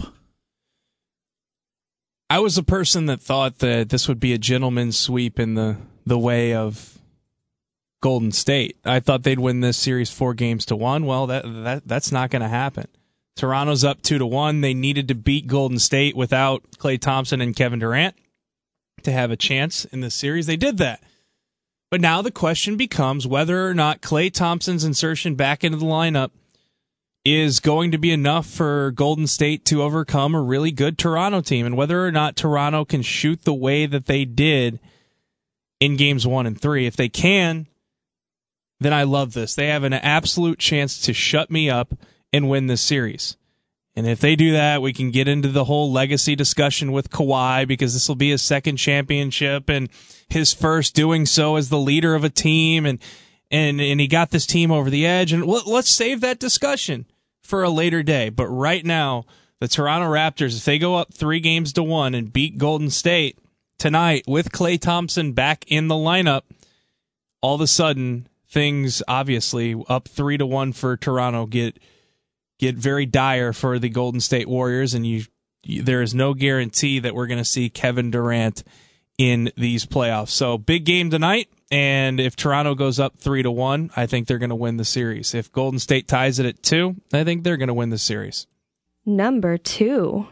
Speaker 2: I was a person that thought that this would be a gentleman's sweep in the, the way of Golden State. I thought they'd win this series four games to one. Well, that that that's not going to happen. Toronto's up two to one. They needed to beat Golden State without Klay Thompson and Kevin Durant to have a chance in this series. They did that. But now the question becomes whether or not Klay Thompson's insertion back into the lineup is going to be enough for Golden State to overcome a really good Toronto team, and whether or not Toronto can shoot the way that they did in games one and three. If they can, then I love this. They have an absolute chance to shut me up and win this series. And if they do that, we can get into the whole legacy discussion with Kawhi, because this will be his second championship and his first doing so as the leader of a team, and and and he got this team over the edge. And let's save that discussion for a later day. But right now, the Toronto Raptors, if they go up three games to one and beat Golden State tonight with Klay Thompson back in the lineup, all of a sudden things, obviously up three to one for Toronto, get get very dire for the Golden State Warriors, and you, you there is no guarantee that we're going to see Kevin Durant in these playoffs. So big game tonight, and if Toronto goes up three to one, I think they're going to win the series. If Golden State ties it at two, I think they're going to win the series.
Speaker 5: Number two.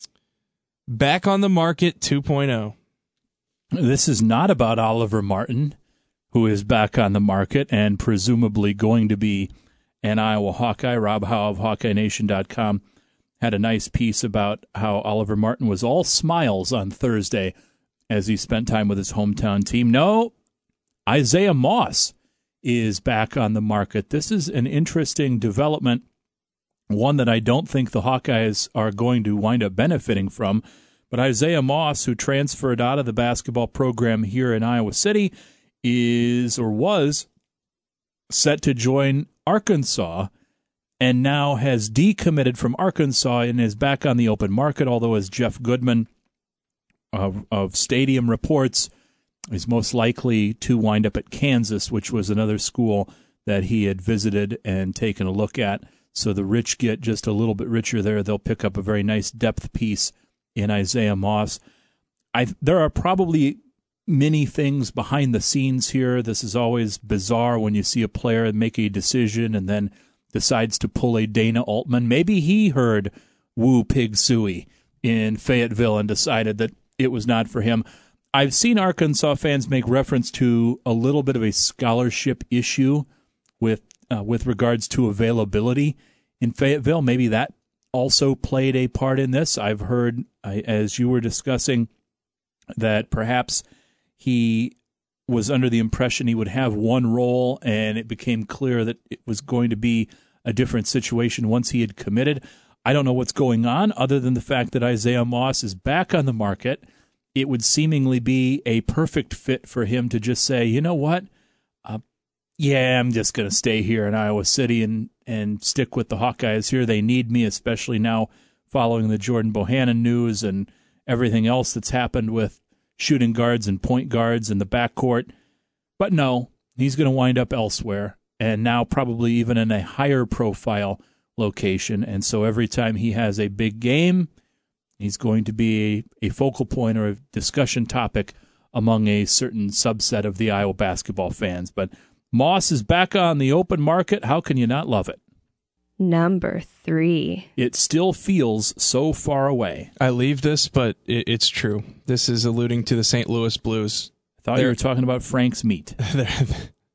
Speaker 2: Back on the market two point oh.
Speaker 1: This is not about Oliver Martin, who is back on the market and presumably going to be an Iowa Hawkeye. Rob Howe of Hawkeye Nation dot com had a nice piece about how Oliver Martin was all smiles on Thursday as he spent time with his hometown team. No, Isaiah Moss is back on the market. This is an interesting development, one that I don't think the Hawkeyes are going to wind up benefiting from. But Isaiah Moss, who transferred out of the basketball program here in Iowa City, is or was set to join Arkansas, and now has decommitted from Arkansas and is back on the open market, although as Jeff Goodman of, of Stadium reports, is most likely to wind up at Kansas, which was another school that he had visited and taken a look at. So the rich get just a little bit richer there. They'll pick up a very nice depth piece in Isaiah Moss. I There are probably many things behind the scenes here. This is always bizarre when you see a player make a decision and then decides to pull a Dana Altman. Maybe he heard Woo Pig Sooie in Fayetteville and decided that it was not for him. I've seen Arkansas fans make reference to a little bit of a scholarship issue with uh, with regards to availability in Fayetteville. Maybe that also played a part in this. I've heard, as you were discussing, that perhaps he was under the impression he would have one role, and it became clear that it was going to be a different situation once he had committed. I don't know what's going on other than the fact that Isaiah Moss is back on the market. It would seemingly be a perfect fit for him to just say, you know what, uh, yeah, I'm just going to stay here in Iowa City and, and stick with the Hawkeyes here. They need me, especially now following the Jordan Bohannon news and everything else that's happened with shooting guards and point guards in the backcourt. But no, he's going to wind up elsewhere, and now probably even in a higher profile location. And so every time he has a big game, he's going to be a, a focal point or a discussion topic among a certain subset of the Iowa basketball fans. But Moss is back on the open market. How can you not love it?
Speaker 5: Number three.
Speaker 1: It still feels so far away.
Speaker 2: I leave this, but it, it's true. This is alluding to the Saint Louis Blues.
Speaker 1: I thought they're, you were talking about Frank's meat.
Speaker 2: They're,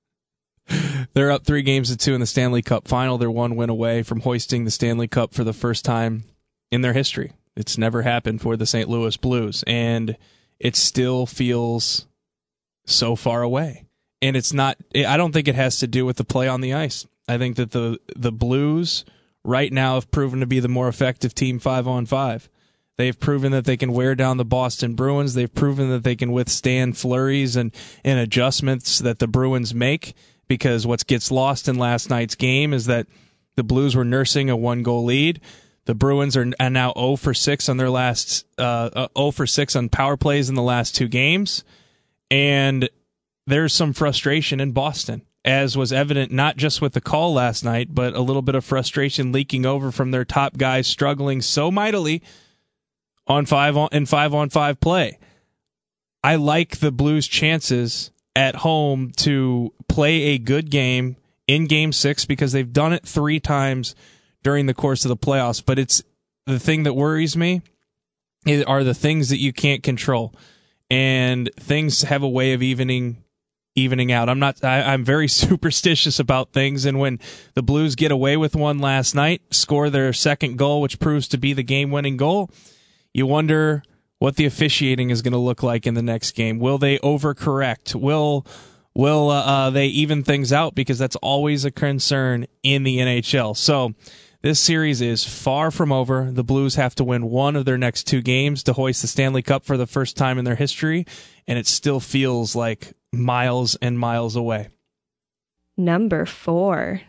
Speaker 2: they're up three games to two in the Stanley Cup final. They're one win away from hoisting the Stanley Cup for the first time in their history. It's never happened for the Saint Louis Blues, and it still feels so far away. And it's not, I don't think it has to do with the play on the ice. I think that the the Blues right now have proven to be the more effective team five on five. They've proven that they can wear down the Boston Bruins. They've proven that they can withstand flurries and, and adjustments that the Bruins make, because what gets lost in last night's game is that the Blues were nursing a one-goal lead. The Bruins are now zero for six on their last uh, zero for six on power plays in the last two games, and there's some frustration in Boston, as was evident not just with the call last night, but a little bit of frustration leaking over from their top guys struggling so mightily on five on in five on five play. I like the Blues' chances at home to play a good game in Game Six because they've done it three times during the course of the playoffs. But it's the thing that worries me are the things that you can't control, and things have a way of evening. evening out. I'm not, I, I'm very superstitious about things. And when the Blues get away with one last night, score their second goal, which proves to be the game winning goal, you wonder what the officiating is going to look like in the next game. Will they overcorrect? Will, will, uh, uh, they even things out? Because that's always a concern in the N H L. So this series is far from over. The Blues have to win one of their next two games to hoist the Stanley Cup for the first time in their history. And it still feels like miles and miles away.
Speaker 5: Number four.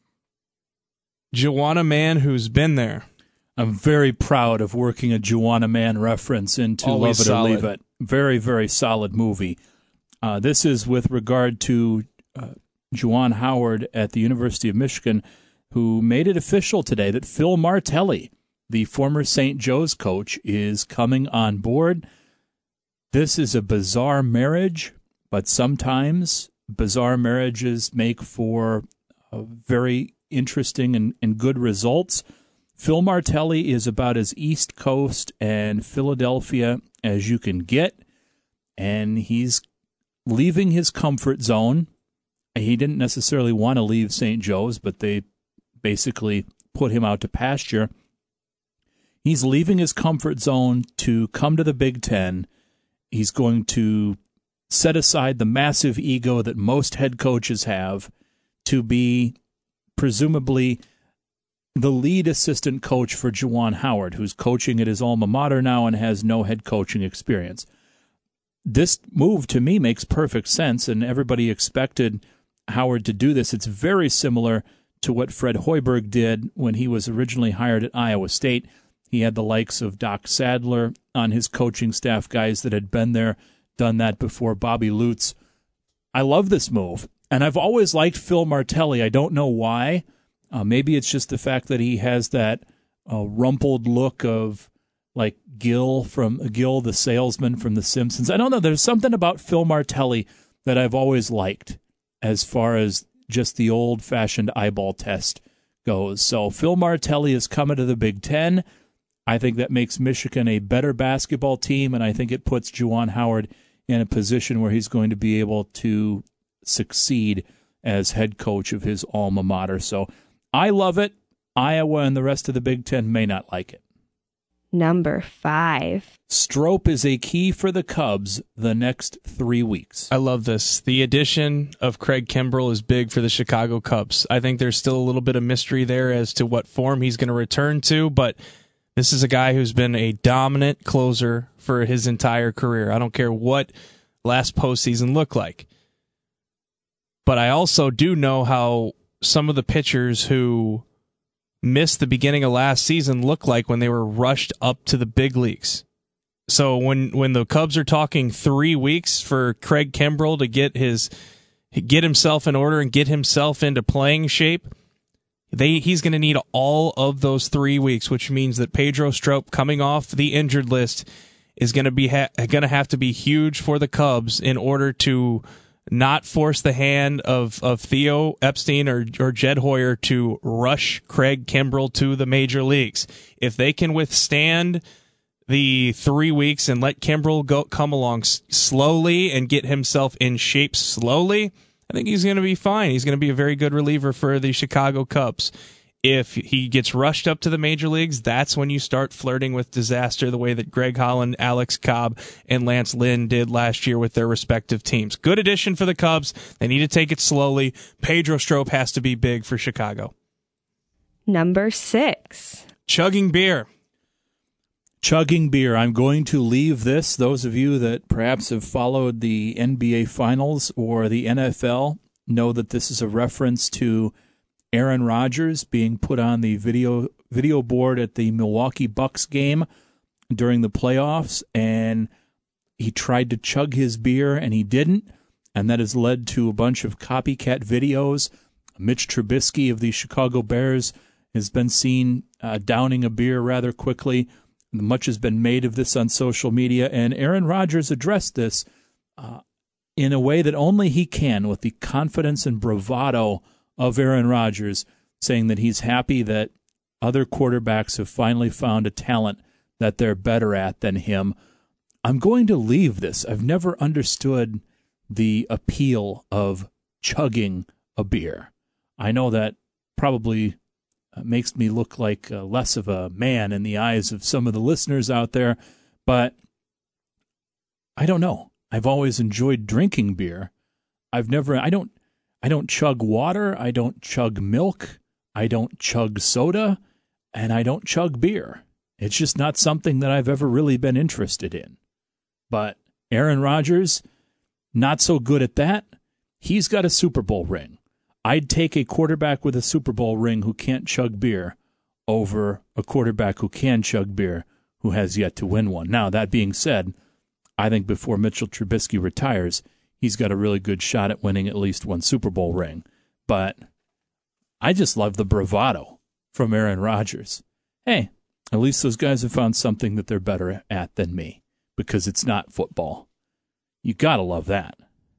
Speaker 2: Juwanna Mann, who's been there.
Speaker 1: I'm very proud of working a Juwanna Mann reference into
Speaker 2: Always
Speaker 1: Love It
Speaker 2: solid.
Speaker 1: or Leave It. Very, very solid movie. Uh, this is with regard to uh, Juwan Howard at the University of Michigan, who made it official today that Phil Martelli, the former Saint Joe's coach, is coming on board. This is a bizarre marriage, but sometimes bizarre marriages make for uh, very interesting and, and good results. Phil Martelli is about as East Coast and Philadelphia as you can get, and he's leaving his comfort zone. He didn't necessarily want to leave Saint Joe's, but they basically put him out to pasture. He's leaving his comfort zone to come to the Big Ten. He's going to set aside the massive ego that most head coaches have to be presumably the lead assistant coach for Juwan Howard, who's coaching at his alma mater now and has no head coaching experience. This move, to me, makes perfect sense, and everybody expected Howard to do this. It's very similar to what Fred Hoiberg did when he was originally hired at Iowa State. He had the likes of Doc Sadler on his coaching staff, guys that had been there, done that before. Bobby Lutz. I love this move, and I've always liked Phil Martelli. I don't know why. Uh, maybe it's just the fact that he has that uh, rumpled look of like Gil from Gil the salesman from The Simpsons. I don't know. There's something about Phil Martelli that I've always liked as far as just the old-fashioned eyeball test goes. So Phil Martelli is coming to the Big Ten. I think that makes Michigan a better basketball team, and I think it puts Juwan Howard in a position where he's going to be able to succeed as head coach of his alma mater. So I love it. Iowa and the rest of the Big Ten may not like it.
Speaker 5: Number five.
Speaker 1: Strope is a key for the Cubs the next three weeks.
Speaker 2: I love this. The addition of Craig Kimbrell is big for the Chicago Cubs. I think there's still a little bit of mystery there as to what form he's going to return to, but this is a guy who's been a dominant closer for his entire career. I don't care what last postseason looked like. But I also do know how some of the pitchers who missed the beginning of last season look like when they were rushed up to the big leagues. So when when the Cubs are talking three weeks for Craig Kimbrell to get his get himself in order and get himself into playing shape, they he's going to need all of those three weeks, which means that Pedro Strop coming off the injured list is going to be ha- going to have to be huge for the Cubs in order to not force the hand of, of Theo Epstein or, or Jed Hoyer to rush Craig Kimbrell to the major leagues. If they can withstand the three weeks and let Kimbrell go come along s- slowly and get himself in shape slowly, I think he's going to be fine. He's going to be a very good reliever for the Chicago Cubs. If he gets rushed up to the major leagues, that's when you start flirting with disaster the way that Greg Holland, Alex Cobb, and Lance Lynn did last year with their respective teams. Good addition for the Cubs. They need to take it slowly. Pedro Strop has to be big for Chicago.
Speaker 5: Number six.
Speaker 2: Chugging beer.
Speaker 1: Chugging beer. I'm going to leave this. Those of you that perhaps have followed the N B A Finals or the N F L know that this is a reference to Aaron Rodgers being put on the video video board at the Milwaukee Bucks game during the playoffs, and he tried to chug his beer, and he didn't. and that has led to a bunch of copycat videos. Mitch Trubisky of the Chicago Bears has been seen uh, downing a beer rather quickly. Much has been made of this on social media, and Aaron Rodgers addressed this uh, in a way that only he can, with the confidence and bravado of Aaron Rodgers, saying that he's happy that other quarterbacks have finally found a talent that they're better at than him. I'm going to leave this. I've never understood the appeal of chugging a beer. I know that probably makes me look like uh, less of a man in the eyes of some of the listeners out there, but I don't know. I've always enjoyed drinking beer. I've never, I don't, I don't chug water. I don't chug milk. I don't chug soda, and I don't chug beer. It's just not something that I've ever really been interested in. But Aaron Rodgers, not so good at that. He's got a Super Bowl ring. I'd take a quarterback with a Super Bowl ring who can't chug beer over a quarterback who can chug beer who has yet to win one. Now, that being said, I think before Mitchell Trubisky retires, he's got a really good shot at winning at least one Super Bowl ring. But I just love the bravado from Aaron Rodgers. Hey, at least those guys have found something that they're better at than me, because it's not football. You got to love that.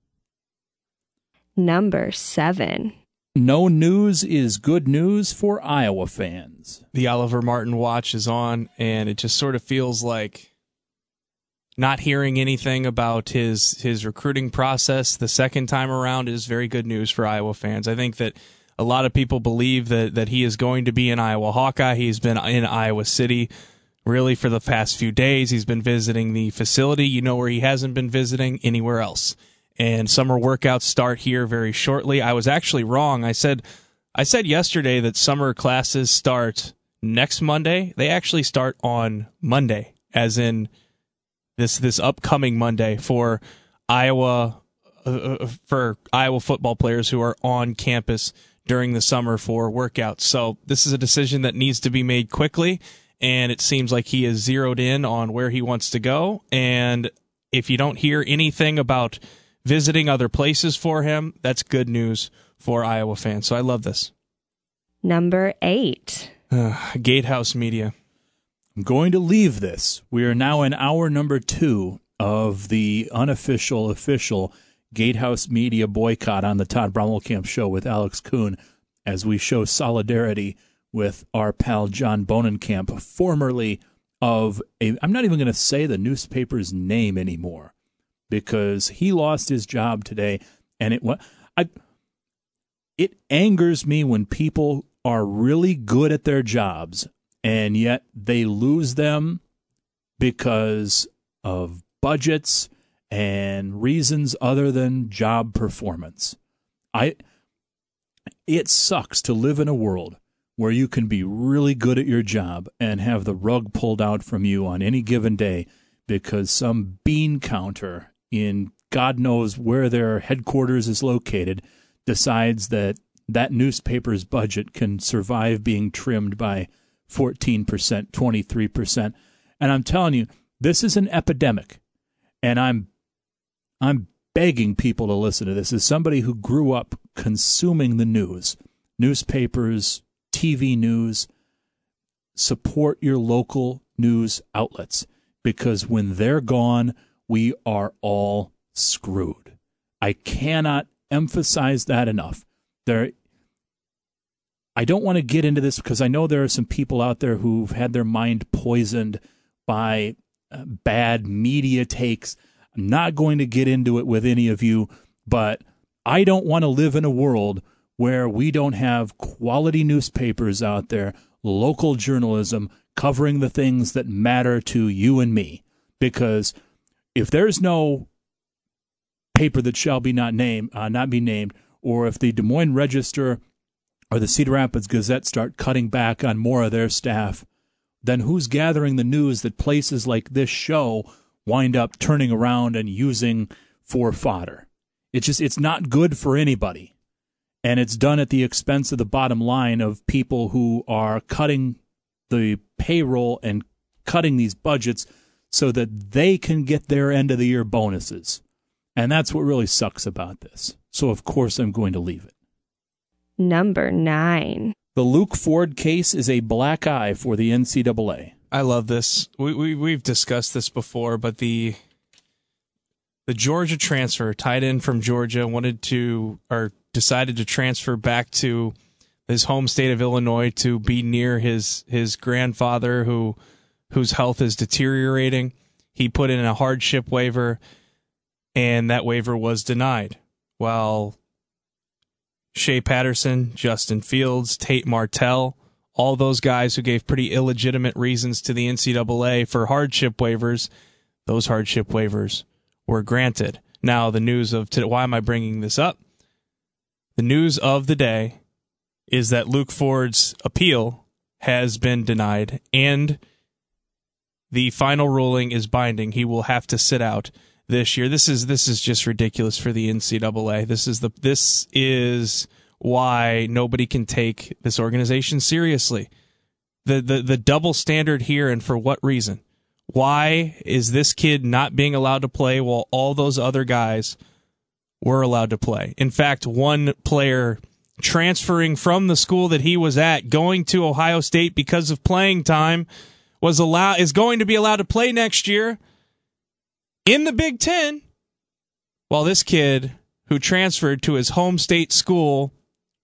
Speaker 5: Number seven.
Speaker 1: No news is good news for Iowa fans.
Speaker 2: The Oliver Martin watch is on, and it just sort of feels like not hearing anything about his his recruiting process the second time around is very good news for Iowa fans. I think that a lot of people believe that, that he is going to be an Iowa Hawkeye. He's been in Iowa City really for the past few days. He's been visiting the facility. You know where he hasn't been visiting? Anywhere else. And summer workouts start here very shortly. I was actually wrong. I said I said yesterday that summer classes start next Monday. They actually start on Monday, as in this this upcoming Monday for Iowa uh, for Iowa football players who are on campus during the summer for workouts. So this is a decision that needs to be made quickly, and it seems like he is zeroed in on where he wants to go. And if you don't hear anything about visiting other places for him, that's good news for Iowa fans. So I love this.
Speaker 5: Number eight.
Speaker 2: Uh, Gatehouse Media.
Speaker 1: I'm going to leave this. We are now in hour number two of the unofficial, official Gatehouse Media boycott on the Todd Brommelkamp Show with Alex Kuhn, as we show solidarity with our pal John Bonenkamp, formerly of a, I'm not even going to say the newspaper's name anymore, because he lost his job today, and it I it angers me when people are really good at their jobs and yet they lose them because of budgets and reasons other than job performance. I it sucks to live in a world where you can be really good at your job and have the rug pulled out from you on any given day because some bean counter in God knows where their headquarters is located decides that that newspaper's budget can survive being trimmed by fourteen percent, twenty-three percent. And I'm telling you, this is an epidemic. And I'm I'm begging people to listen to this. As somebody who grew up consuming the news, newspapers, T V news, support your local news outlets, because when they're gone, we are all screwed. I cannot emphasize that enough. There, I don't want to get into this because I know there are some people out there who've had their mind poisoned by uh, bad media takes. I'm not going to get into it with any of you, but I don't want to live in a world where we don't have quality newspapers out there, local journalism, covering the things that matter to you and me. Because if there's no paper that shall be not named, uh, not be named, or if the Des Moines Register or the Cedar Rapids Gazette start cutting back on more of their staff, then who's gathering the news that places like this show wind up turning around and using for fodder? It's just, it's not good for anybody. And it's done at the expense of the bottom line of people who are cutting the payroll and cutting these budgets so that they can get their end of the year bonuses. And that's what really sucks about this. So, of course, I'm going to leave it.
Speaker 5: Number nine.
Speaker 1: The Luke Ford case is a black eye for the N C double A.
Speaker 2: I love this. We, we, we've discussed this before, but the the Georgia transfer, tight end from Georgia, wanted to, or decided to transfer back to his home state of Illinois to be near his his grandfather who whose health is deteriorating. He put in a hardship waiver, and that waiver was denied. While Shea Patterson, Justin Fields, Tate Martell, all those guys who gave pretty illegitimate reasons to the N C double A for hardship waivers, those hardship waivers were granted. Now, the news of today, why am I bringing this up? The news of the day is that Luke Ford's appeal has been denied, and the final ruling is binding. He will have to sit out this year. This is this is just ridiculous for the N C double A. This is the this is why nobody can take this organization seriously. The the the double standard here, and for what reason? Why is this kid not being allowed to play while all those other guys were allowed to play? In fact, one player transferring from the school that he was at, going to Ohio State because of playing time, was allowed is going to be allowed to play next year in the Big Ten, while this kid who transferred to his home state school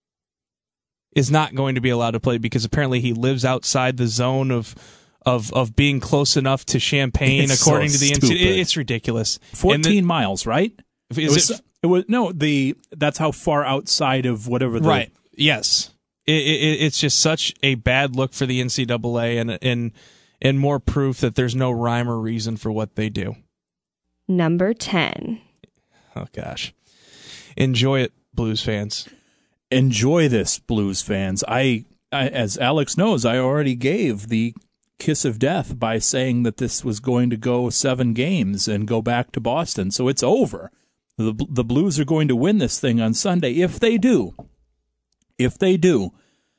Speaker 2: is not going to be allowed to play because apparently he lives outside the zone of of of being close enough to Champaign,
Speaker 1: It's
Speaker 2: according
Speaker 1: so
Speaker 2: to the N C double A. It's ridiculous.
Speaker 1: fourteen miles, right?
Speaker 2: Is
Speaker 1: it, was,
Speaker 2: it,
Speaker 1: it was no the that's how far outside of whatever the
Speaker 2: right. Yes, it, it, it's just such a bad look for the N C double A, and and and more proof that there's no rhyme or reason for what they do.
Speaker 5: Number ten.
Speaker 2: Oh gosh, enjoy it, Blues fans.
Speaker 1: Enjoy this, Blues fans. I, I as Alex knows, I already gave the kiss of death by saying that this was going to go seven games and go back to Boston. So it's over. The the Blues are going to win this thing on Sunday. If they do, if they do,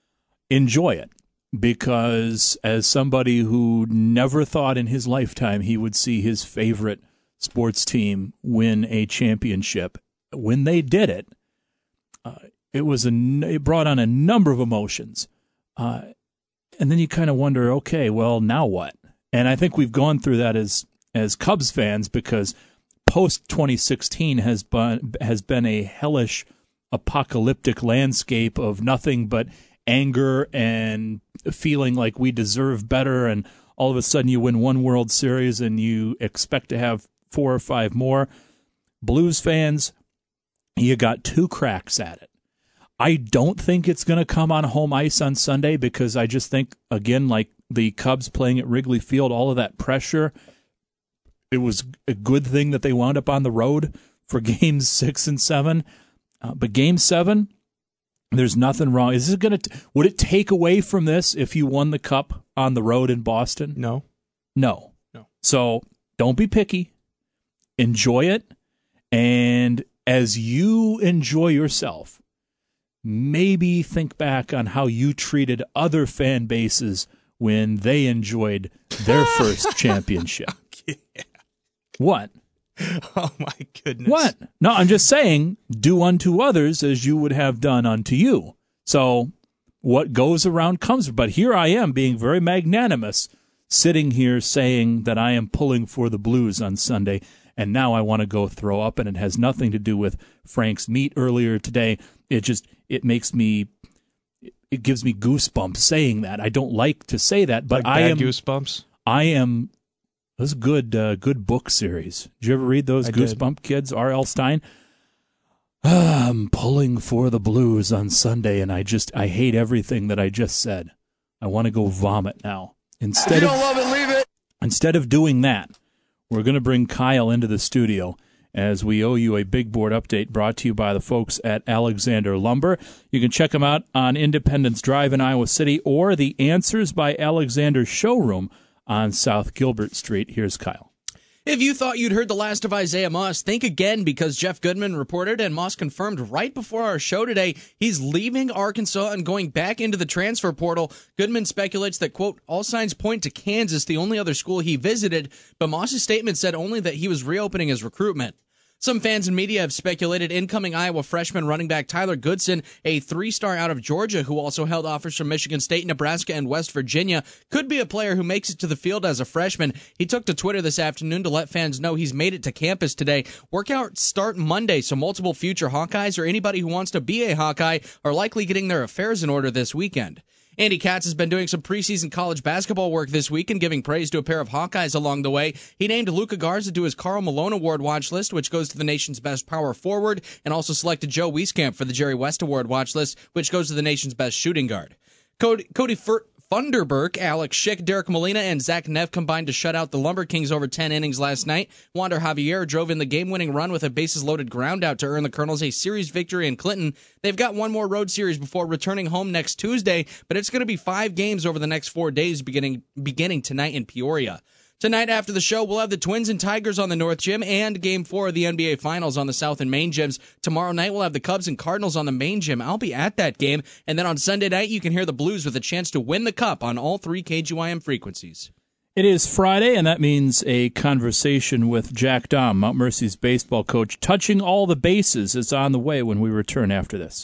Speaker 1: enjoy it. Because as somebody who never thought in his lifetime he would see his favorite sports team win a championship, when they did it, uh, it was a, it brought on a number of emotions. Uh, and then you kind of wonder, okay, well, now what? And I think we've gone through that as as Cubs fans, because post twenty sixteen has been has been a hellish, apocalyptic landscape of nothing but anger and feeling like we deserve better, and all of a sudden you win one World Series and you expect to have four or five more. Blues fans, you got two cracks at it. I don't think it's going to come on home ice on Sunday, because I just think, again, like the Cubs playing at Wrigley Field, all of that pressure, it was a good thing that they wound up on the road for games six and seven. Uh, but game seven, there's nothing wrong. Is this going to? Would it take away from this if you won the Cup on the road in Boston?
Speaker 2: No,
Speaker 1: no,
Speaker 2: no.
Speaker 1: So don't be picky. Enjoy it, and as you enjoy yourself, maybe think back on how you treated other fan bases when they enjoyed their first championship.
Speaker 2: Yeah.
Speaker 1: What?
Speaker 2: Oh, my goodness.
Speaker 1: What? No, I'm just saying, do unto others as you would have done unto you. So what goes around comes. But here I am being very magnanimous, sitting here saying that I am pulling for the Blues on Sunday, and now I want to go throw up, and it has nothing to do with Frank's meat earlier today. It just, it makes me, it gives me goosebumps saying that. I don't like to say that, but
Speaker 2: like
Speaker 1: I
Speaker 2: bad
Speaker 1: am
Speaker 2: goosebumps.
Speaker 1: I am. It was a good, uh, good book series. Did you ever read those
Speaker 2: I
Speaker 1: Goosebump
Speaker 2: did.
Speaker 1: Kids? R L. Stein. Ah, I'm pulling for the Blues on Sunday, and I just, I hate everything that I just said. I want to go vomit now. Instead
Speaker 6: if you
Speaker 1: of,
Speaker 6: don't love it, leave it.
Speaker 1: Instead of doing that, we're going to bring Kyle into the studio, as we owe you a big board update brought to you by the folks at Alexander Lumber. You can check them out on Independence Drive in Iowa City, or the Answers by Alexander showroom on South Gilbert Street. Here's Kyle.
Speaker 6: If you thought you'd heard the last of Isaiah Moss, think again, because Jeff Goodman reported and Moss confirmed right before our show today he's leaving Arkansas and going back into the transfer portal. Goodman speculates that, quote, all signs point to Kansas, the only other school he visited, but Moss's statement said only that he was reopening his recruitment. Some fans and media have speculated incoming Iowa freshman running back Tyler Goodson, a three-star out of Georgia who also held offers from Michigan State, Nebraska, and West Virginia, could be a player who makes it to the field as a freshman. He took to Twitter this afternoon to let fans know he's made it to campus today. Workouts start Monday, so multiple future Hawkeyes or anybody who wants to be a Hawkeye are likely getting their affairs in order this weekend. Andy Katz has been doing some preseason college basketball work this week and giving praise to a pair of Hawkeyes along the way. He named Luka Garza to his Karl Malone Award watch list, which goes to the nation's best power forward, and also selected Joe Wieskamp for the Jerry West Award watch list, which goes to the nation's best shooting guard. Cody, Cody Fur- Funderburk, Alex Schick, Derek Molina, and Zach Neff combined to shut out the Lumber Kings over ten innings last night. Wander Javier drove in the game-winning run with a bases-loaded ground-out to earn the Colonels a series victory in Clinton. They've got one more road series before returning home next Tuesday, but it's going to be five games over the next four days, beginning beginning tonight in Peoria. Tonight after the show, we'll have the Twins and Tigers on the North Gym and Game four of the N B A Finals on the South and Main Gyms. Tomorrow night, we'll have the Cubs and Cardinals on the Main Gym. I'll be at that game. And then on Sunday night, you can hear the Blues with a chance to win the Cup on all three K G Y M frequencies.
Speaker 1: It is Friday, and that means a conversation with Jack Dahm, Mount Mercy's baseball coach, touching all the bases, is on the way when we return after this.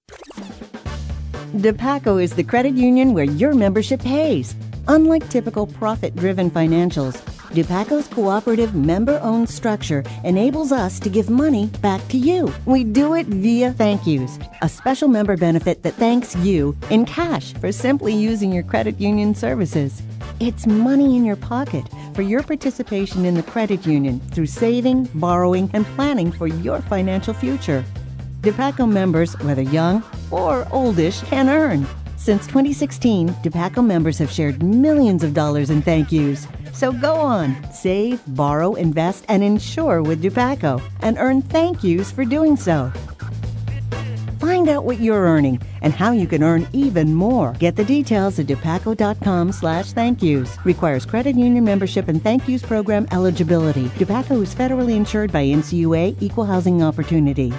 Speaker 9: DePaco is the credit union where your membership pays. Unlike typical profit-driven financials, DePaco's cooperative member-owned structure enables us to give money back to you. We do it via thank yous, a special member benefit that thanks you in cash for simply using your credit union services. It's money in your pocket for your participation in the credit union through saving, borrowing, and planning for your financial future. DePaco members, whether young or oldish, can earn. Since twenty sixteen, DePaco members have shared millions of dollars in thank yous. So go on, save, borrow, invest, and insure with DePaco, and earn thank yous for doing so. Find out what you're earning and how you can earn even more. Get the details at depaco.com slash thank yous. Requires credit union membership and thank yous program eligibility. DePaco is federally insured by N C U A, Equal Housing Opportunity.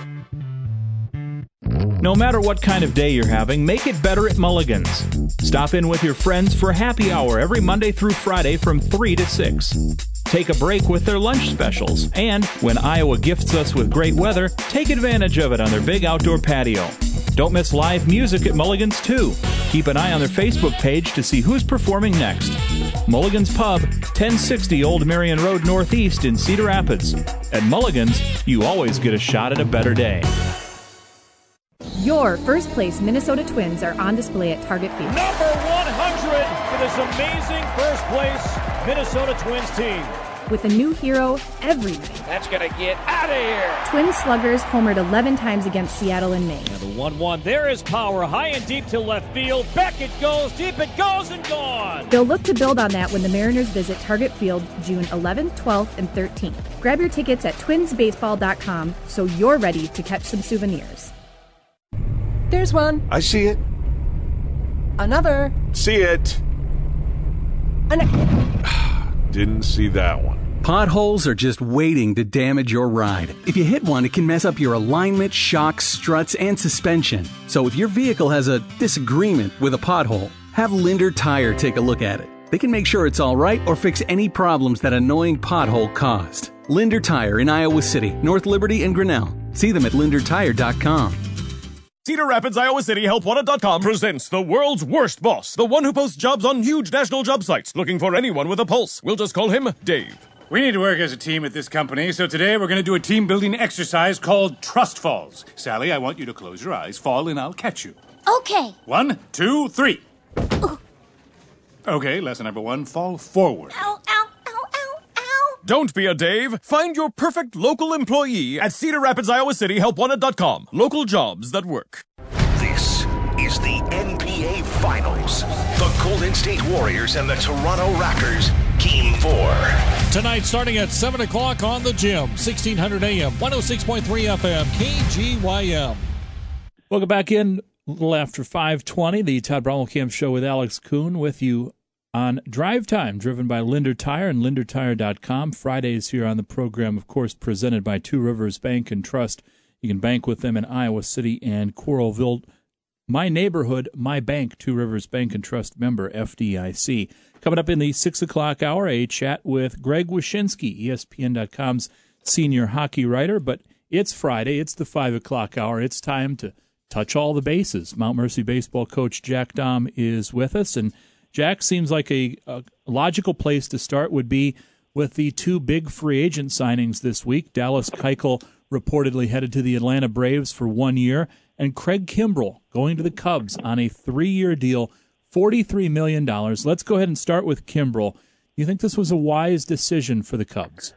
Speaker 1: No matter what kind of day you're having, make it better at Mulligan's. Stop in with your friends for happy hour every Monday through Friday from three to six. Take a break with their lunch specials. And when Iowa gifts us with great weather, take advantage of it on their big outdoor patio. Don't miss live music at Mulligan's, too. Keep an eye on their Facebook page to see who's performing next. Mulligan's Pub, ten sixty Old Marion Road Northeast in Cedar Rapids. At Mulligan's, you always get a shot at a better day.
Speaker 10: Your first place Minnesota Twins are on display at Target Field.
Speaker 8: Number one hundred for this amazing first place Minnesota Twins team.
Speaker 10: With a new hero every night.
Speaker 8: That's going to get out of here.
Speaker 10: Twin sluggers homered eleven times against Seattle in May.
Speaker 8: And the one one, there is power, high and deep to left field. Back it goes, deep it goes, and gone.
Speaker 10: They'll look to build on that when the Mariners visit Target Field June eleventh, twelfth, and thirteenth. Grab your tickets at twins baseball dot com so you're ready to catch some souvenirs.
Speaker 21: There's one.
Speaker 11: I see it.
Speaker 21: Another.
Speaker 11: See it.
Speaker 21: An-
Speaker 11: Didn't see that one.
Speaker 24: Potholes are just waiting to damage your ride. If you hit one, it can mess up your alignment, shocks, struts, and suspension. So if your vehicle has a disagreement with a pothole, have Linder Tire take a look at it. They can make sure it's all right or fix any problems that annoying pothole caused. Linder Tire in Iowa City, North Liberty, and Grinnell. See them at linder tire dot com.
Speaker 22: Cedar Rapids, Iowa City, help wanted dot com presents the world's worst boss, the one who posts jobs on huge national job sites, looking for anyone with a pulse. We'll just call him Dave.
Speaker 25: We need to work as a team at this company, so today we're going to do a team-building exercise called Trust Falls. Sally, I want you to close your eyes, fall, and I'll catch you.
Speaker 26: Okay.
Speaker 25: One, two, three. Ooh. Okay, lesson number one, fall forward.
Speaker 26: Ow, ow, ow, ow, ow.
Speaker 22: Don't be a Dave. Find your perfect local employee at Cedar Rapids, Iowa City, help wanted dot com. Local jobs that work.
Speaker 7: This is the N B A Finals. The Golden State Warriors and the Toronto Raptors. Game four.
Speaker 8: Tonight starting at seven o'clock on the Gym. sixteen hundred A M, one oh six point three F M, K G Y M.
Speaker 1: Welcome back in a little after five twenty. The Todd Brommelkamp Show with Alex Kuhn with you on Drive Time, driven by Linder Tire and linder tire dot com. Fridays here on the program, of course, presented by Two Rivers Bank and Trust. You can bank with them in Iowa City and Coralville. My neighborhood, my bank, Two Rivers Bank and Trust member, F D I C. Coming up in the six o'clock hour, a chat with Greg Wyshynski, E S P N dot com's senior hockey writer, but it's Friday. It's the five o'clock hour. It's time to touch all the bases. Mount Mercy baseball coach Jack Dahm is with us, and Jack, seems like a, a logical place to start would be with the two big free agent signings this week. Dallas Keuchel reportedly headed to the Atlanta Braves for one year, and Craig Kimbrell going to the Cubs on a three-year deal, forty-three million dollars. Let's go ahead and start with Kimbrell. You think this was a wise decision for the Cubs?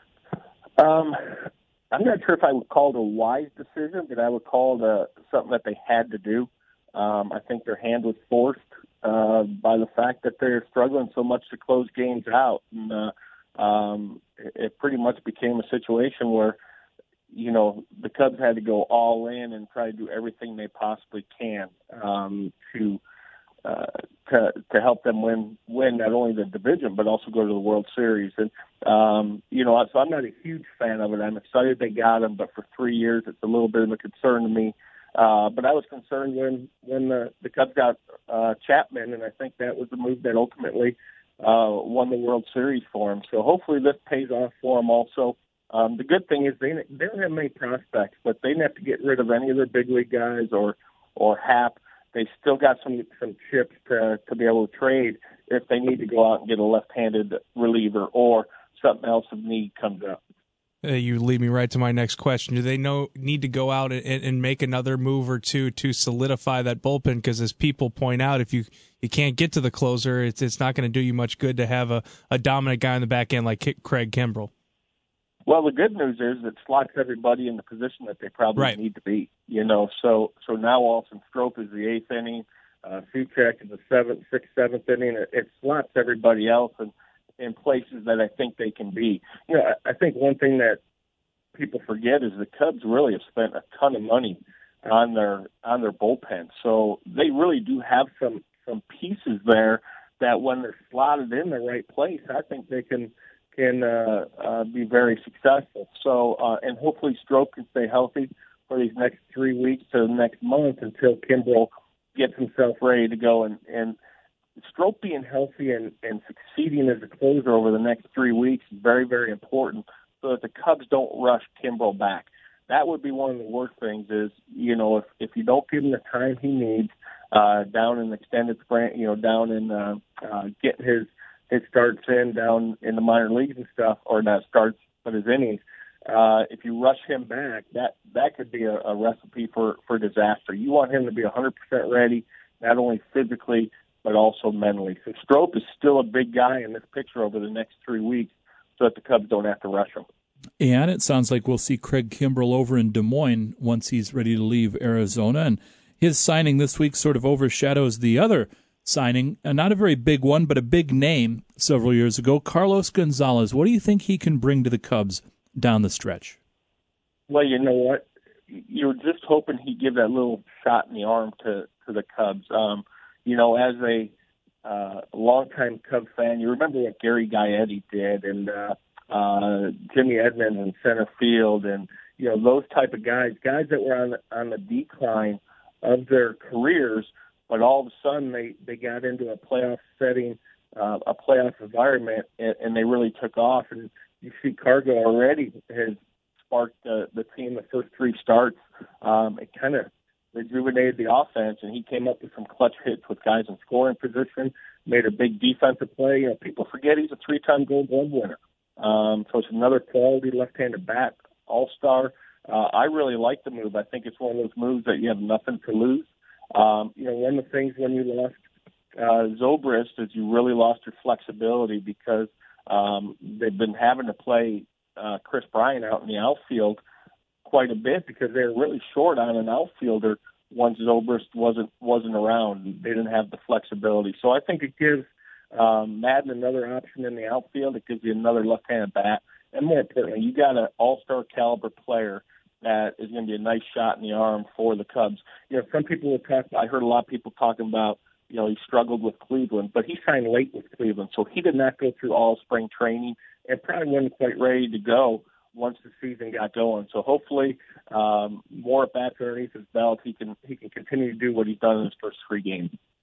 Speaker 12: Um, I'm not sure if I would call it a wise decision, but I would call it a, something that they had to do. Um, I think their hand was forced uh, by the fact that they're struggling so much to close games out. And uh, um, it, it pretty much became a situation where, you know, the Cubs had to go all in and try to do everything they possibly can um, to uh, to to help them win win not only the division but also go to the World Series. And um, you know, so I'm not a huge fan of it. I'm excited they got him, but for three years, it's a little bit of a concern to me. Uh, but I was concerned when when the, the Cubs got uh, Chapman, and I think that was the move that ultimately uh, won the World Series for him. So hopefully this pays off for him also. Um, the good thing is they they don't have many prospects, but they didn't have to get rid of any of their big league guys or or Hap. They still got some some chips to to be able to trade if they need to go out and get a left-handed reliever or something else of need comes up.
Speaker 2: Uh, you lead me right to my next question. Do they know need to go out and, and make another move or two to solidify that bullpen? Because as people point out, if you, you can't get to the closer, it's it's not going to do you much good to have a, a dominant guy on the back end like K- Craig Kimbrell.
Speaker 12: Well, the good news is it slots everybody in the position that they probably
Speaker 2: right.
Speaker 12: need to be. You know, so so now Austin Strop is the eighth inning, uh, Suchek is the seventh, sixth, seventh inning. It, it slots everybody else in, in places that I think they can be. You know, I, I think one thing that people forget is the Cubs really have spent a ton of money on their on their bullpen, so they really do have some some pieces there that when they're slotted in the right place, I think they can. can uh, uh, be very successful. So, uh, and hopefully Strop can stay healthy for these next three weeks to the next month until Kimbrell gets himself ready to go. And, and Strop being healthy and, and succeeding as a closer over the next three weeks is very, very important so that the Cubs don't rush Kimbrell back. That would be one of the worst things is, you know, if, if you don't give him the time he needs uh, down in extended sprint, you know, down in uh, uh, getting his his starts in down in the minor leagues and stuff, or not starts, but his innings. Uh, if you rush him back, that, that could be a, a recipe for, for disaster. You want him to be one hundred percent ready, not only physically, but also mentally. So Strop is still a big guy in this picture over the next three weeks so that the Cubs don't have to rush him.
Speaker 1: And it sounds like we'll see Craig Kimbrell over in Des Moines once he's ready to leave Arizona. And his signing this week sort of overshadows the other signing, uh, not a very big one, but a big name several years ago, Carlos Gonzalez. What do you think he can bring to the Cubs down the stretch?
Speaker 12: Well, you know what? You're just hoping he'd give that little shot in the arm to, to the Cubs. Um, you know, as a uh, longtime Cubs fan, you remember what Gary Gaetti did and uh, uh, Jimmy Edmonds in center field and, you know, those type of guys, guys that were on, on the decline of their careers, but all of a sudden they, they got into a playoff setting, uh, a playoff environment, and, and they really took off. And you see Cargo already has sparked the, the team the first three starts. Um, it kind of rejuvenated the offense, and he came up with some clutch hits with guys in scoring position, made a big defensive play. You know, people forget he's a three-time Gold Glove winner. Um, so it's another quality left-handed bat, all-star. Uh, I really like the move. I think it's one of those moves that you have nothing to lose. Um, you know, one of the things when you lost uh, Zobrist is you really lost your flexibility because um, they've been having to play uh, Chris Bryant out in the outfield quite a bit because they were really short on an outfielder once Zobrist wasn't wasn't around. They didn't have the flexibility. So I think it gives um, Madden another option in the outfield. It gives you another left-handed bat. And more importantly, you got an all-star caliber player that is going to be a nice shot in the arm for the Cubs. You know, some people will talk, I heard a lot of people talking about, you know, he struggled with Cleveland, but he signed late with Cleveland, so he did not go through all spring training and probably wasn't quite ready to go once the season got going. So hopefully um, more at bats underneath his belt, he can he can continue to do what he's done in his first three games.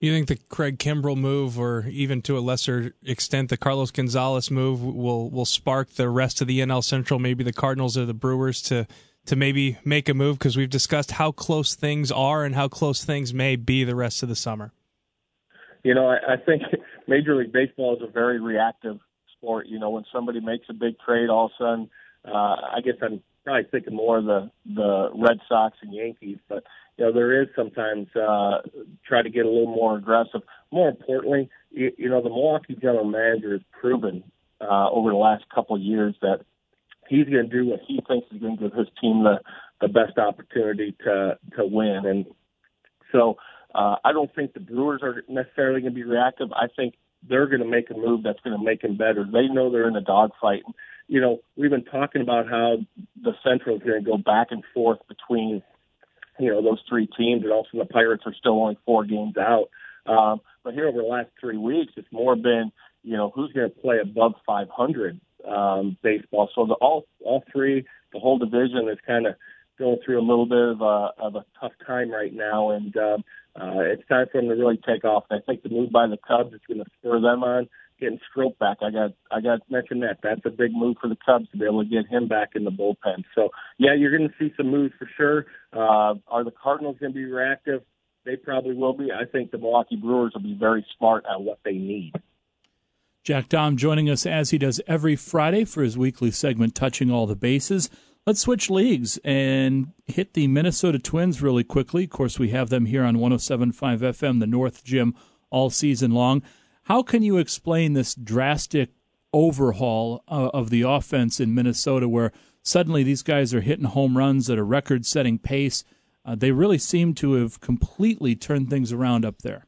Speaker 2: You think the Craig Kimbrell move, or even to a lesser extent the Carlos Gonzalez move, will will spark the rest of the N L Central, maybe the Cardinals or the Brewers, to to maybe make a move? Because we've discussed how close things are and how close things may be the rest of the summer.
Speaker 12: You know, I, I think Major League Baseball is a very reactive sport. You know, when somebody makes a big trade, all of a sudden, uh, I guess I'm probably thinking more of the, the Red Sox and Yankees, but you know, there is sometimes uh, try to get a little more aggressive. More importantly, you, you know, the Milwaukee general manager has proven uh, over the last couple of years that he's going to do what he thinks is going to give his team the, the best opportunity to to win. And so uh, I don't think the Brewers are necessarily going to be reactive. I think they're going to make a move that's going to make them better. They know they're in a dogfight. You know, we've been talking about how the Central is going to go back and forth between you know, those three teams, and also the Pirates are still only four games out. Um, but here over the last three weeks, it's more been, you know, who's going to play above five hundred um, baseball. So the, all all three, the whole division is kind of going through a little bit of a, of a tough time right now, and um, uh, it's time for them to really take off. And I think the move by the Cubs is going to spur them on. Getting Strope back, I got I got to mention that. That's a big move for the Cubs to be able to get him back in the bullpen. So, yeah, you're going to see some moves for sure. Uh, are the Cardinals going to be reactive? They probably will be. I think the Milwaukee Brewers will be very smart at what they need.
Speaker 1: Jack Dahm joining us as he does every Friday for his weekly segment, Touching All the Bases. Let's switch leagues and hit the Minnesota Twins really quickly. Of course, we have them here on one oh seven point five F M, the North Gym, all season long. How can you explain this drastic overhaul uh, of the offense in Minnesota where suddenly these guys are hitting home runs at a record-setting pace? Uh, they really seem to have completely turned things around up there.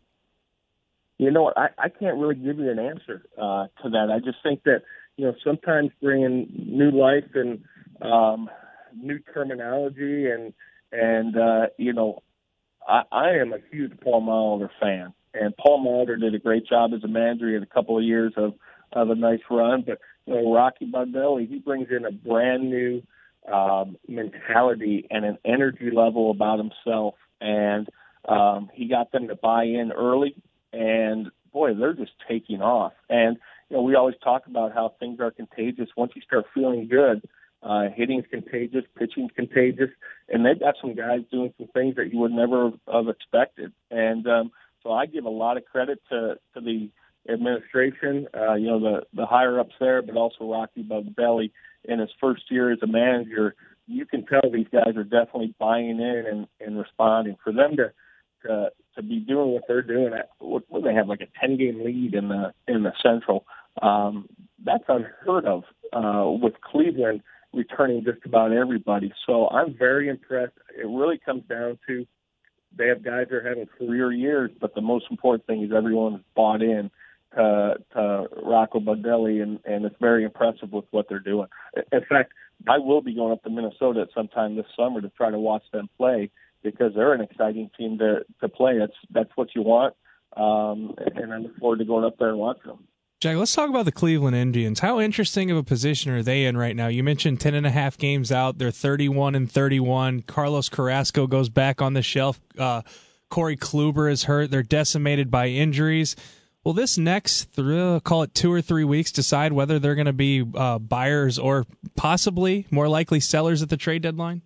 Speaker 12: You know what? I, I can't really give you an answer uh, to that. I just think that, you know, sometimes bringing new life and um, new terminology and, and uh, you know, I, I am a huge Paul Molitor fan. And Paul Molitor did a great job as a manager. He had a couple of years of, of a nice run. But, you know, Rocky Baldelli, he brings in a brand new um, mentality and an energy level about himself. And um, he got them to buy in early. And, boy, they're just taking off. And, you know, we always talk about how things are contagious. Once you start feeling good, uh, hitting's contagious, pitching's contagious. And they've got some guys doing some things that you would never have expected. And, um, So I give a lot of credit to, to the administration, uh, you know, the, the higher-ups there, but also Rocky Baldelli in his first year as a manager. You can tell these guys are definitely buying in and, and responding. For them to, to to be doing what they're doing, at, what, what they have, like a ten-game lead in the in the Central, um, that's unheard of uh, with Cleveland returning just about everybody. So I'm very impressed. It really comes down to they have guys that are having career years, but the most important thing is everyone's bought in to, to Rocco Baldelli, and, and it's very impressive with what they're doing. In fact, I will be going up to Minnesota at some time this summer to try to watch them play because they're an exciting team to, to play. That's that's what you want, um, and I look forward to going up there and watching them.
Speaker 2: Jack, let's talk about the Cleveland Indians. How interesting of a position are they in right now? You mentioned ten and a half games out. They're thirty-one and thirty-one. Carlos Carrasco goes back on the shelf. Uh, Corey Kluber is hurt. They're decimated by injuries. Will this next, th- call it two or three weeks, decide whether they're going to be uh, buyers or possibly more likely sellers at the trade deadline?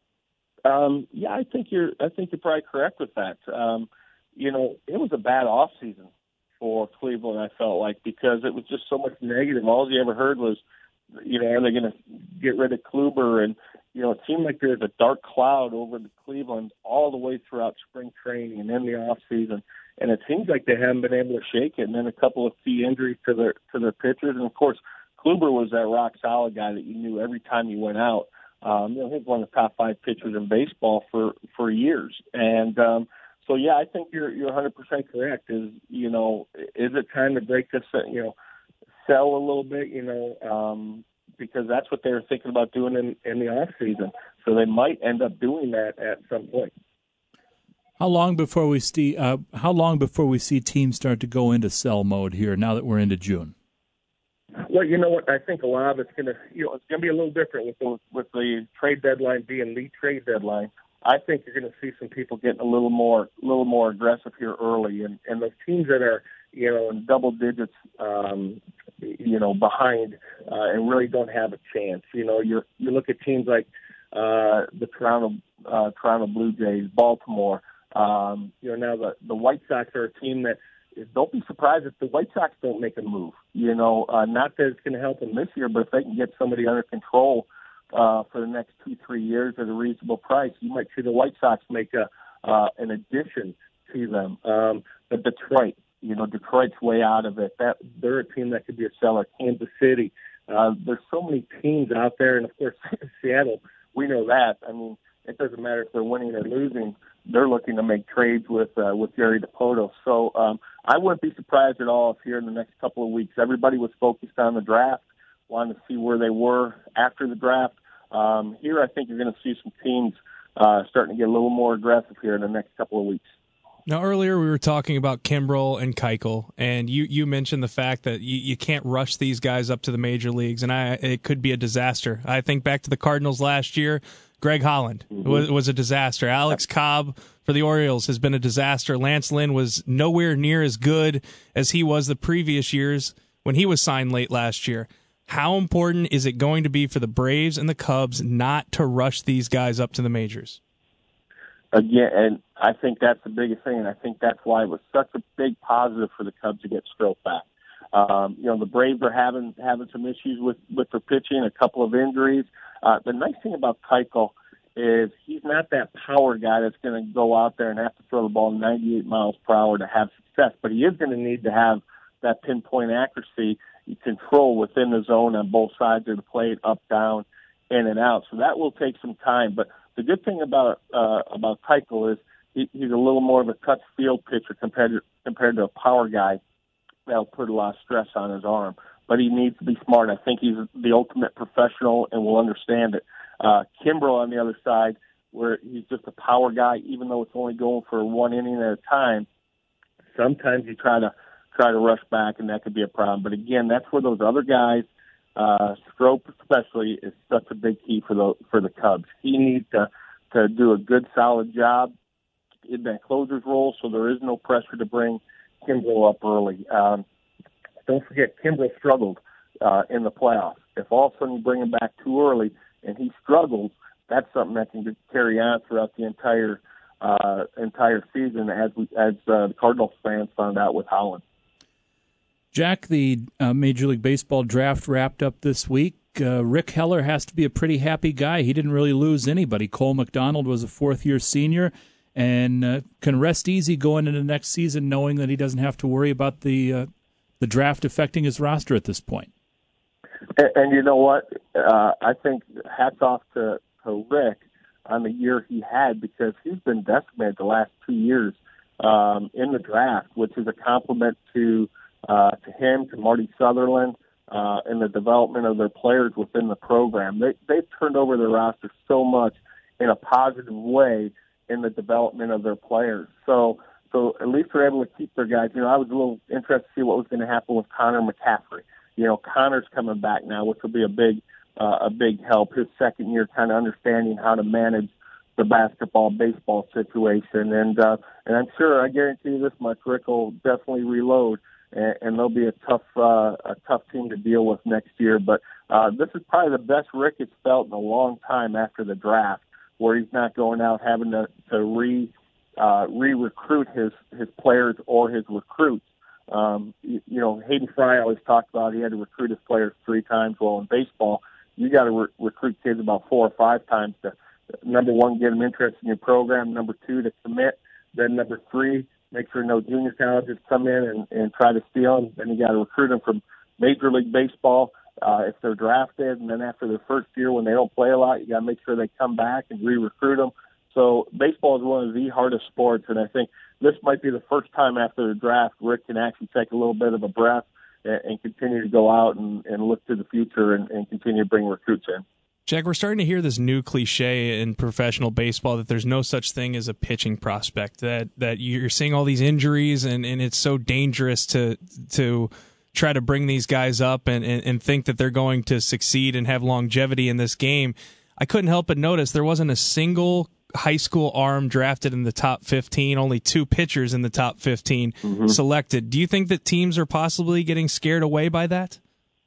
Speaker 12: Um, yeah, I think you're. I think you're probably correct with that. Um, you know, it was a bad off season for Cleveland, I felt like, because it was just so much negative. All you ever heard was, you know, are they going to get rid of Kluber? And, you know, it seemed like there was a dark cloud over the Cleveland all the way throughout spring training and in the off season. And it seems like they haven't been able to shake it. And then a couple of key injuries to their to their pitchers. And, of course, Kluber was that rock-solid guy that you knew every time he went out. Um, you know, he was one of the top five pitchers in baseball for, for years. And, um, So, yeah, I think you're you're one hundred percent correct. Is, you know, is it time to break this, you know, sell a little bit, you know, um, because that's what they were thinking about doing in, in the off season. So they might end up doing that at some point.
Speaker 1: How long before we see uh, how long before we see teams start to go into sell mode here now that we're into June?
Speaker 12: Well, you know what? I think a lot of it's going to, you know, it's going to be a little different with the with the trade deadline being the trade deadline. I think you're going to see some people getting a little more, little more aggressive here early, and and those teams that are, you know, in double digits, um, you know, behind uh, and really don't have a chance. You know, you you look at teams like uh, the Toronto uh, Toronto Blue Jays, Baltimore. Um, you know, now the the White Sox are a team that is, don't be surprised if the White Sox don't make a move. You know, uh, not that it's going to help them this year, but if they can get somebody under control uh, for the next two, three years at a reasonable price, you might see the White Sox make a uh, an addition to them. Um, but Detroit, you know, Detroit's way out of it. That they're a team that could be a seller. Kansas City. Uh, there's so many teams out there, and of course, Seattle. We know that. I mean, it doesn't matter if they're winning or losing. They're looking to make trades with uh, with Jerry DiPoto. So um, I wouldn't be surprised at all if here in the next couple of weeks everybody was focused on the draft, wanting to see where they were after the draft. Um, here, I think you're going to see some teams uh, starting to get a little more aggressive here in the next couple of weeks.
Speaker 2: Now, earlier we were talking about Kimbrel and Keuchel, and you, you mentioned the fact that you, you can't rush these guys up to the major leagues, and I, it could be a disaster. I think back to the Cardinals last year. Greg Holland mm-hmm. was, was a disaster. Alex Cobb for the Orioles has been a disaster. Lance Lynn was nowhere near as good as he was the previous years when he was signed late last year. How important is it going to be for the Braves and the Cubs not to rush these guys up to the majors?
Speaker 12: Again, and I think that's the biggest thing, and I think that's why it was such a big positive for the Cubs to get Stroh back. Um, you know, the Braves are having having some issues with, with their pitching, a couple of injuries. Uh, the nice thing about Keuchel is he's not that power guy that's going to go out there and have to throw the ball ninety-eight miles per hour to have success, but he is going to need to have that pinpoint accuracy, control within the zone on both sides of the plate, up, down, in and out. So that will take some time, but the good thing about uh, about Keuchel is he, he's a little more of a touch field pitcher compared to, compared to a power guy that'll put a lot of stress on his arm. But he needs to be smart. I think he's the ultimate professional and will understand it. Uh, Kimbrel on the other side, where he's just a power guy, even though it's only going for one inning at a time, sometimes you try to try to rush back, and that could be a problem. But again, that's where those other guys, uh, Stroh especially, is such a big key for the for the Cubs. He needs to to do a good, solid job in that closer's role, so there is no pressure to bring Kimbrel up early. Um, don't forget, Kimbrel struggled uh, in the playoffs. If all of a sudden you bring him back too early and he struggles, that's something that can carry on throughout the entire uh, entire season, as we, as uh, the Cardinals fans found out with Holland.
Speaker 1: Jack, the uh, Major League Baseball draft wrapped up this week. Uh, Rick Heller has to be a pretty happy guy. He didn't really lose anybody. Cole McDonald was a fourth-year senior and uh, can rest easy going into next season knowing that he doesn't have to worry about the uh, the draft affecting his roster at this point.
Speaker 12: And, and you know what? Uh, I think hats off to, to Rick on the year he had, because he's been decimated the last two years um, in the draft, which is a compliment to uh, to him, to Marty Sutherland, uh, and the development of their players within the program. They, they've turned over their roster so much in a positive way in the development of their players. So, so at least they're able to keep their guys. You know, I was a little interested to see what was going to happen with Connor McCaffrey. You know, Connor's coming back now, which will be a big, uh, a big help. His second year, kind of understanding how to manage the basketball, baseball situation, and uh, and I'm sure, I guarantee you this much, Rick will definitely reload, and, and they'll be a tough, uh, a tough team to deal with next year. But uh, this is probably the best Rick has felt in a long time after the draft, where he's not going out having to, to re uh, re-recruit his, his players or his recruits. Um, you, you know, Hayden Fry always talked about he had to recruit his players three times. Well, in baseball, you got to re- recruit kids about four or five times to, number one, get them interested in your program, number two, to commit, then number three, make sure no junior colleges come in and, and try to steal them. Then you got to recruit them from Major League Baseball uh, if they're drafted, and then after their first year when they don't play a lot, you got to make sure they come back and re-recruit them. So baseball is one of the hardest sports, and I think this might be the first time after the draft Rick can actually take a little bit of a breath and, and continue to go out and, and look to the future and, and continue to bring recruits in.
Speaker 2: Jack, we're starting to hear this new cliche in professional baseball that there's no such thing as a pitching prospect, that that you're seeing all these injuries, and, and it's so dangerous to to try to bring these guys up and, and, and think that they're going to succeed and have longevity in this game. I couldn't help but notice there wasn't a single high school arm drafted in the top fifteen, only two pitchers in the top fifteen mm-hmm. selected. Do you think that teams are possibly getting scared away by that?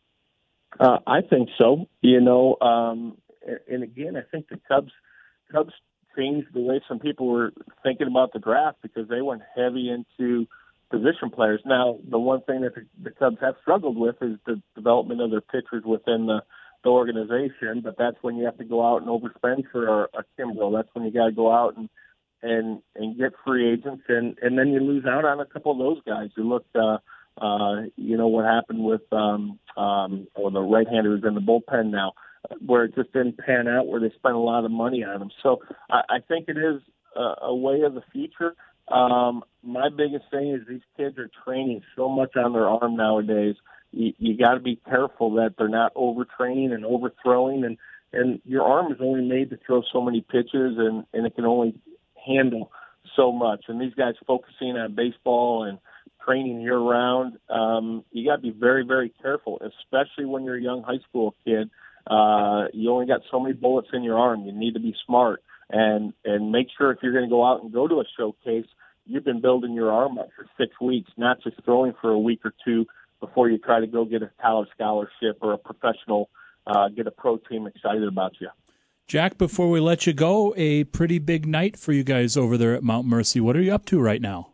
Speaker 12: Uh, I think so. You know, um, and again, I think the Cubs Cubs changed the way some people were thinking about the draft because they went heavy into position players. Now, the one thing that the, the Cubs have struggled with is the development of their pitchers within the, the organization, but that's when you have to go out and overspend for a, a Kimbrel. That's when you got to go out and and and get free agents, and, and then you lose out on a couple of those guys. You look, uh, uh, you know, what happened with um, um, or the right-hander who's in the bullpen now, where it just didn't pan out, where they spent a lot of money on him. So I, I think it is a, a way of the future. Um, my biggest thing is these kids are training so much on their arm nowadays. You, you got to be careful that they're not overtraining and overthrowing, and, and your arm is only made to throw so many pitches, and, and it can only handle so much. And these guys focusing on baseball and training year-round, um, you got to be very, very careful, especially when you're a young high school kid. Uh, you only got so many bullets in your arm. You need to be smart and and make sure if you're going to go out and go to a showcase, you've been building your arm up for six weeks, not just throwing for a week or two before you try to go get a college scholarship or a professional, uh, get a pro team excited about you.
Speaker 1: Jack, before we let you go, a pretty big night for you guys over there at Mount Mercy. What are you up to right now?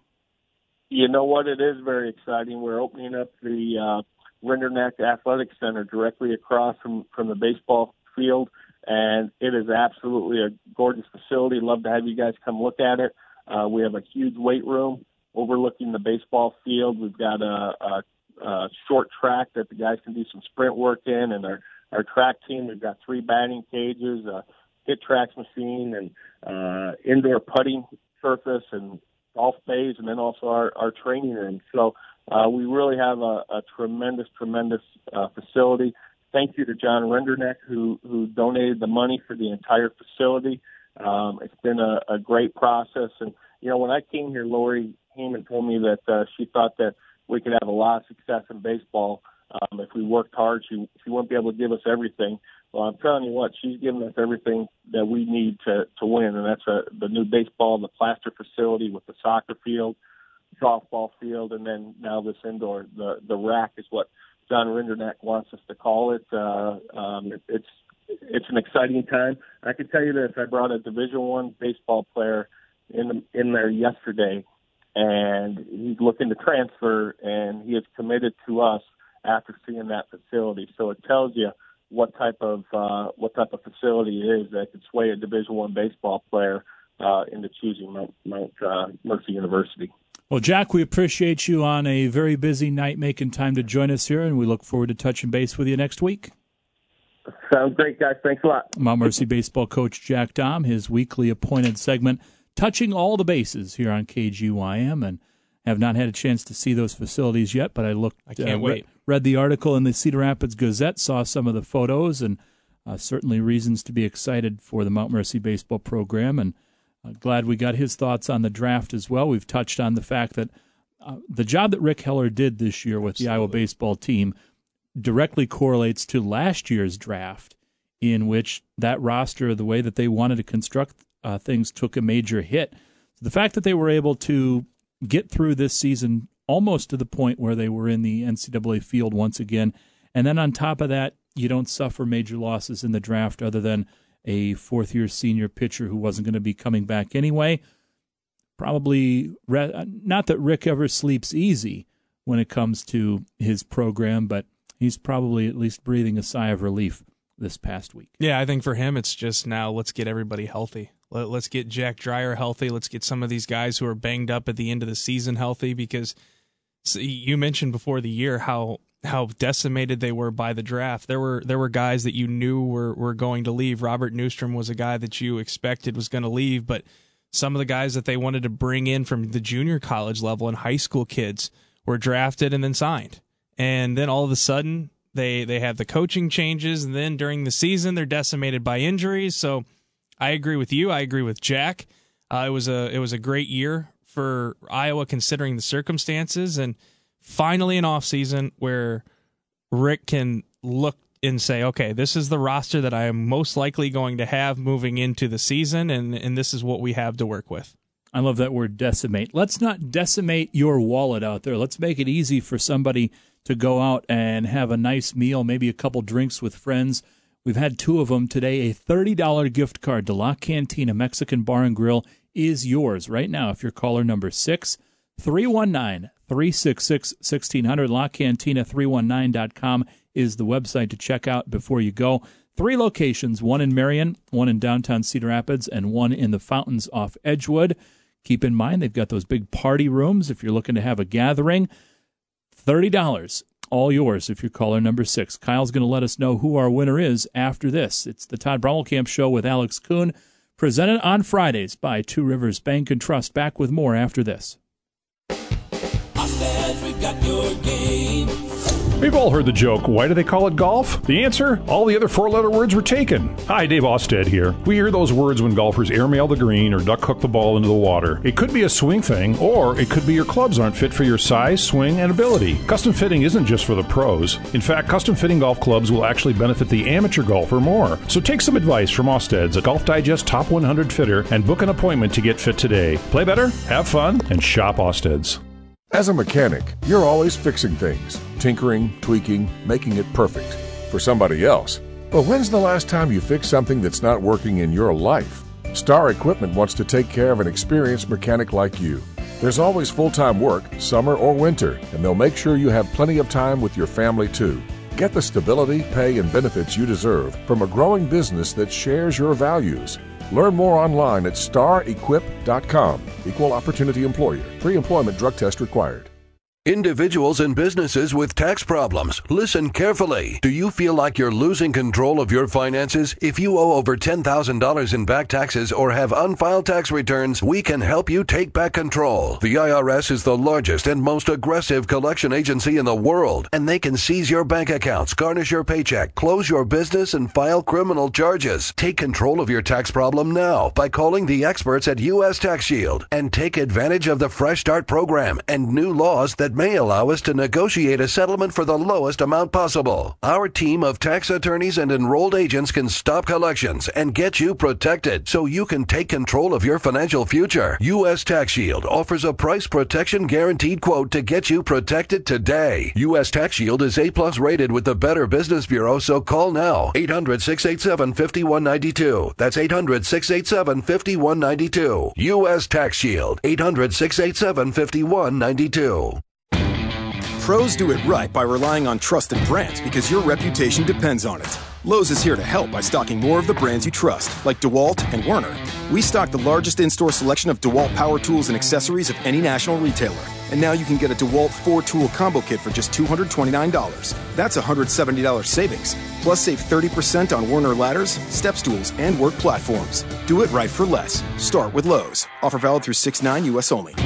Speaker 12: You know what? It is very exciting. We're opening up the uh, Rinderneck Athletic Center directly across from, from the baseball field, and it is absolutely a gorgeous facility. Love to have you guys come look at it. Uh, we have a huge weight room overlooking the baseball field. We've got a, a, a short track that the guys can do some sprint work in, and our, our track team, we've got three batting cages, a hit tracks machine, and uh, indoor putting surface, and golf bays, and then also our, our training room. So uh, we really have a, a tremendous, tremendous uh, facility. Thank you to John Rinderneck, who, who donated the money for the entire facility. Um, it's been a, a great process. And, you know, when I came here, Lori Heyman told me that uh, she thought that we could have a lot of success in baseball um, if we worked hard. She, she wouldn't be able to give us everything. Well, I'm telling you what, she's given us everything that we need to, to win, and that's a, the new baseball, the plaster facility with the soccer field, softball field, and then now this indoor, the, the rack is what John Rinderneck wants us to call it. Uh, um, it. It's it's an exciting time. I can tell you this: I brought a Division One baseball player in the, in there yesterday, and he's looking to transfer, and he is committed to us after seeing that facility. So it tells you what type of uh, what type of facility it is that could sway a Division One baseball player uh, into choosing Mount, Mount uh, Mercy University.
Speaker 1: Well, Jack, we appreciate you on a very busy night making time to join us here, and we look forward to touching base with you next week.
Speaker 12: Sounds great, guys. Thanks a lot.
Speaker 1: Mount Mercy baseball coach Jack Dahm, his weekly appointed segment, touching all the bases here on K G Y M, and have not had a chance to see those facilities yet, but I looked.
Speaker 2: I can't
Speaker 1: uh,
Speaker 2: wait.
Speaker 1: Re- read the article in the Cedar Rapids Gazette, saw some of the photos, and uh, certainly reasons to be excited for the Mount Mercy baseball program, and uh, glad we got his thoughts on the draft as well. We've touched on the fact that uh, the job that Rick Heller did this year with Absolutely. the Iowa baseball team directly correlates to last year's draft, in which that roster, the way that they wanted to construct uh, things, took a major hit. The fact that they were able to get through this season almost to the point where they were in the N C double A field once again, and then on top of that, you don't suffer major losses in the draft other than a fourth-year senior pitcher who wasn't going to be coming back anyway. Probably, not that Rick ever sleeps easy when it comes to his program, but he's probably at least breathing a sigh of relief this past week.
Speaker 2: Yeah, I think for him it's just now let's get everybody healthy. Let's get Jack Dreyer healthy. Let's get some of these guys who are banged up at the end of the season healthy, because you mentioned before the year how how decimated they were by the draft. There were there were guys that you knew were, were going to leave. Robert Newstrom was a guy that you expected was going to leave, but some of the guys that they wanted to bring in from the junior college level and high school kids were drafted and then signed. And then all of a sudden, they, they have the coaching changes, and then during the season, they're decimated by injuries. So I agree with you. I agree with Jack. Uh, it was a it was a great year for Iowa considering the circumstances, and finally an offseason where Rick can look and say, okay, this is the roster that I am most likely going to have moving into the season, and, and this is what we have to work with.
Speaker 1: I love that word, decimate. Let's not decimate your wallet out there. Let's make it easy for somebody to go out and have a nice meal, maybe a couple drinks with friends. We've had two of them today. A thirty dollars gift card to La Cantina Mexican Bar and Grill is yours right now if you're caller number six, three one nine, three six six, one six zero zero. La Cantina three one nine dot com is the website to check out before you go. Three locations, one in Marion, one in downtown Cedar Rapids, and one in the Fountains off Edgewood. Keep in mind, they've got those big party rooms if you're looking to have a gathering. thirty dollars, all yours if you're caller number six. Kyle's going to let us know who our winner is after this. It's the Todd Brommelkamp Show with Alex Kuhn, presented on Fridays by Two Rivers Bank and Trust. Back with more after this.
Speaker 14: Ostead, we've got your game.
Speaker 16: We've all heard the joke, why do they call it golf? The answer? All the other four-letter words were taken. Hi, Dave Ostead here. We hear those words when golfers airmail the green or duck hook the ball into the water. It could be a swing thing, or it could be your clubs aren't fit for your size, swing, and ability. Custom fitting isn't just for the pros. In fact, custom fitting golf clubs will actually benefit the amateur golfer more. So take some advice from Osted's, a Golf Digest Top one hundred fitter, and book an appointment to get fit today. Play better, have fun, and shop Osted's.
Speaker 11: As a mechanic, you're always fixing things, tinkering, tweaking, making it perfect for somebody else. But when's the last time you fixed something that's not working in your life? Star Equipment wants to take care of an experienced mechanic like you. There's always full-time work, summer or winter, and they'll make sure you have plenty of time with your family too. Get the stability, pay, and benefits you deserve from a growing business that shares your values. Learn more online at star equip dot com. Equal opportunity employer. Pre-employment drug test required.
Speaker 15: Individuals and businesses with tax problems, listen carefully. Do you feel like you're losing control of your finances? If you owe over ten thousand dollars in back taxes or have unfiled tax returns, we can help you take back control. The I R S is the largest and most aggressive collection agency in the world, and they can seize your bank accounts, garnish your paycheck, close your business, and file criminal charges. Take control of your tax problem now by calling the experts at U S Tax Shield and take advantage of the Fresh Start program and new laws that may allow us to negotiate a settlement for the lowest amount possible. Our team of tax attorneys and enrolled agents can stop collections and get you protected so you can take control of your financial future. U S Tax Shield offers a price protection guaranteed quote to get you protected today. U S Tax Shield is A plus rated with the Better Business Bureau, so call now. eight hundred, six eight seven, five one nine two. That's eight hundred, six eight seven, five one nine two. U S Tax Shield. eight hundred, six eight seven, five one nine two.
Speaker 17: Pros do it right by relying on trusted brands because your reputation depends on it. Lowe's is here to help by stocking more of the brands you trust, like DeWalt and Werner. We stock the largest in-store selection of DeWalt power tools and accessories of any national retailer. And now you can get a DeWalt four-tool combo kit for just two hundred twenty-nine dollars. That's one hundred seventy dollars savings. Plus save thirty percent on Werner ladders, step stools, and work platforms. Do it right for less. Start with Lowe's. Offer valid through six nine U S only.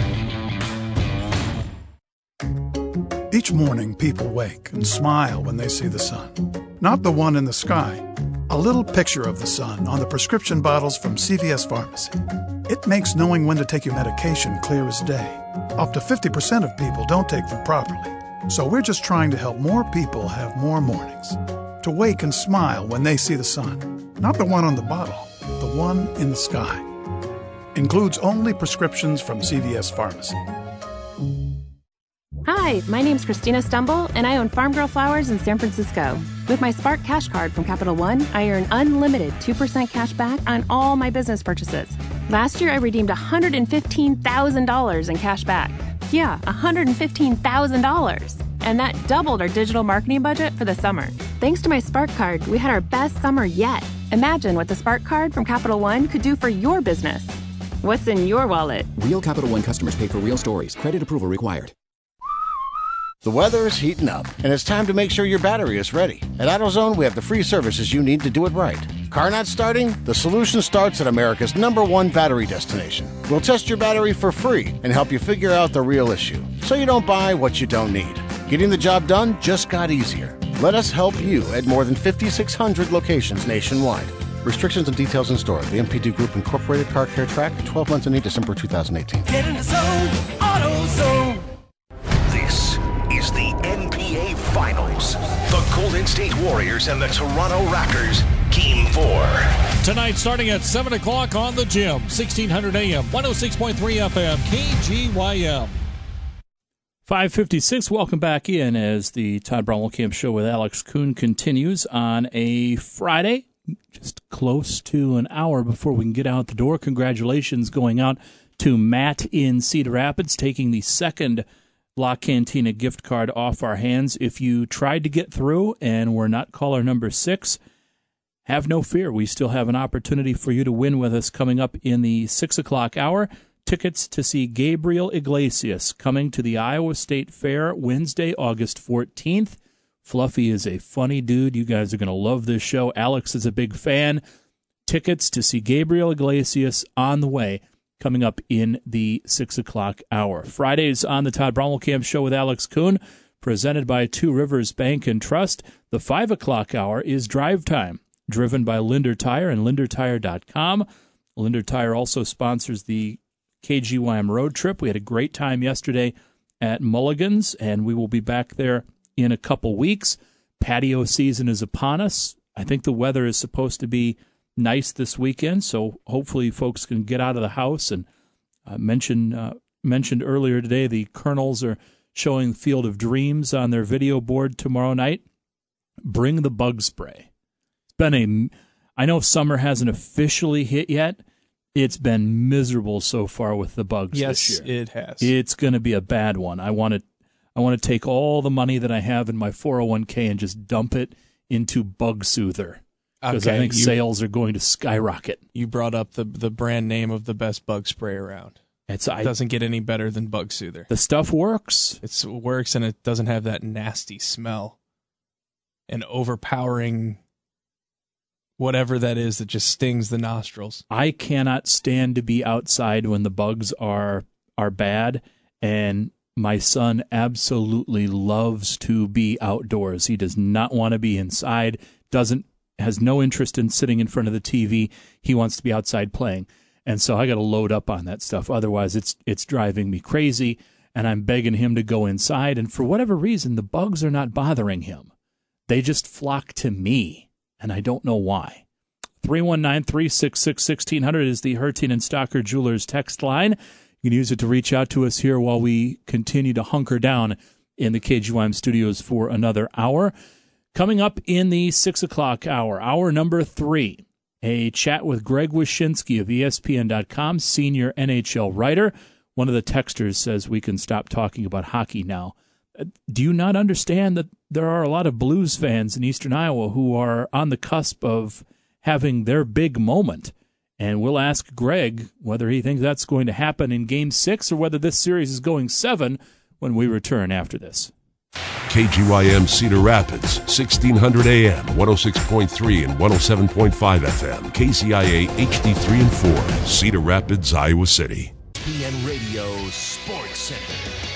Speaker 19: Each morning, people wake and smile when they see the sun. Not the one in the sky. A little picture of the sun on the prescription bottles from C V S Pharmacy. It makes knowing when to take your medication clear as day. Up to fifty percent of people don't take them properly. So we're just trying to help more people have more mornings. To wake and smile when they see the sun. Not the one on the bottle, the one in the sky. Includes only prescriptions from C V S Pharmacy.
Speaker 20: Hi, my name's Christina Stumble, and I own Farm Girl Flowers in San Francisco. With my Spark Cash Card from Capital One, I earn unlimited two percent cash back on all my business purchases. Last year, I redeemed one hundred fifteen thousand dollars in cash back. Yeah, one hundred fifteen thousand dollars. And that doubled our digital marketing budget for the summer. Thanks to my Spark Card, we had our best summer yet. Imagine what the Spark Card from Capital One could do for your business. What's in your wallet?
Speaker 23: Real Capital One customers pay for real stories. Credit approval required.
Speaker 27: The weather is heating up, and it's time to make sure your battery is ready. At AutoZone, we have the free services you need to do it right. Car not starting? The solution starts at America's number one battery destination. We'll test your battery for free and help you figure out the real issue, so you don't buy what you don't need. Getting the job done just got easier. Let us help you at more than fifty-six hundred locations nationwide. Restrictions and details in store. The M P D Group Incorporated Car Care Track, twelve months ending December two thousand eighteen.
Speaker 14: Get in the zone, AutoZone. This is the N B A Finals. The
Speaker 7: Golden State Warriors and the Toronto Raptors, Game four.
Speaker 8: Tonight, starting at seven o'clock on the Gym, sixteen hundred A M, one oh six point three F M, K G Y M.
Speaker 1: five fifty-six, welcome back in as the Todd Bromwell Camp Show with Alex Kuhn continues on a Friday, just close to an hour before we can get out the door. Congratulations going out to Matt in Cedar Rapids, taking the second La Cantina gift card off our hands. If you tried to get through and were not caller number six, have no fear. We still have an opportunity for you to win with us coming up in the six o'clock hour. Tickets to see Gabriel Iglesias coming to the Iowa State Fair Wednesday, August fourteenth. Fluffy is a funny dude. You guys are going to love this show. Alex is a big fan. Tickets to see Gabriel Iglesias on the way coming up in the six o'clock hour. Fridays on the Todd Bromwell Camp Show with Alex Kuhn, presented by Two Rivers Bank and Trust. The five o'clock hour is Drive Time, driven by Linder Tire and linder tire dot com. Linder Tire also sponsors the K G Y M road trip. We had a great time yesterday at Mulligan's, and we will be back there in a couple weeks. Patio season is upon us. I think the weather is supposed to be nice this weekend, so hopefully folks can get out of the house. And uh, mentioned, uh, mentioned earlier today, the Colonels are showing Field of Dreams on their video board tomorrow night. Bring the bug spray. Been a, I know summer hasn't officially hit yet. It's been miserable so far with the bugs
Speaker 2: yes,
Speaker 1: this year.
Speaker 2: It has.
Speaker 1: It's going to be a bad one. I want to, I want to take all the money that I have in my four oh one k and just dump it into Bug Soother, because
Speaker 2: okay,
Speaker 1: I think
Speaker 2: you,
Speaker 1: sales are going to skyrocket.
Speaker 2: You brought up the the brand name of the best bug spray around.
Speaker 1: It's,
Speaker 2: it
Speaker 1: I,
Speaker 2: doesn't get any better than Bug Soother.
Speaker 1: The stuff works.
Speaker 2: It works, and it doesn't have that nasty smell and overpowering whatever that is that just stings the nostrils.
Speaker 1: I cannot stand to be outside when the bugs are are bad, and my son absolutely loves to be outdoors. He does not want to be inside, doesn't has no interest in sitting in front of the T V. He wants to be outside playing. And so I got to load up on that stuff. Otherwise, it's it's driving me crazy, and I'm begging him to go inside. And for whatever reason, the bugs are not bothering him. They just flock to me. And I don't know why. three one nine, three six six, one six zero zero is the Hertin and Stocker Jewelers text line. You can use it to reach out to us here while we continue to hunker down in the K G Y M studios for another hour. Coming up in the six o'clock hour, hour number three, a chat with Greg Wyshynski of E S P N dot com, senior N H L writer. One of the texters says we can stop talking about hockey now. Do you not understand that there are a lot of Blues fans in Eastern Iowa who are on the cusp of having their big moment? And we'll ask Greg whether he thinks that's going to happen in Game six or whether this series is going seven when we return after this.
Speaker 3: K G Y M Cedar Rapids, sixteen hundred A M, one oh six point three and one oh seven point five F M. K C I A H D three and four, Cedar Rapids, Iowa City.
Speaker 7: E S P N Radio Sports Center.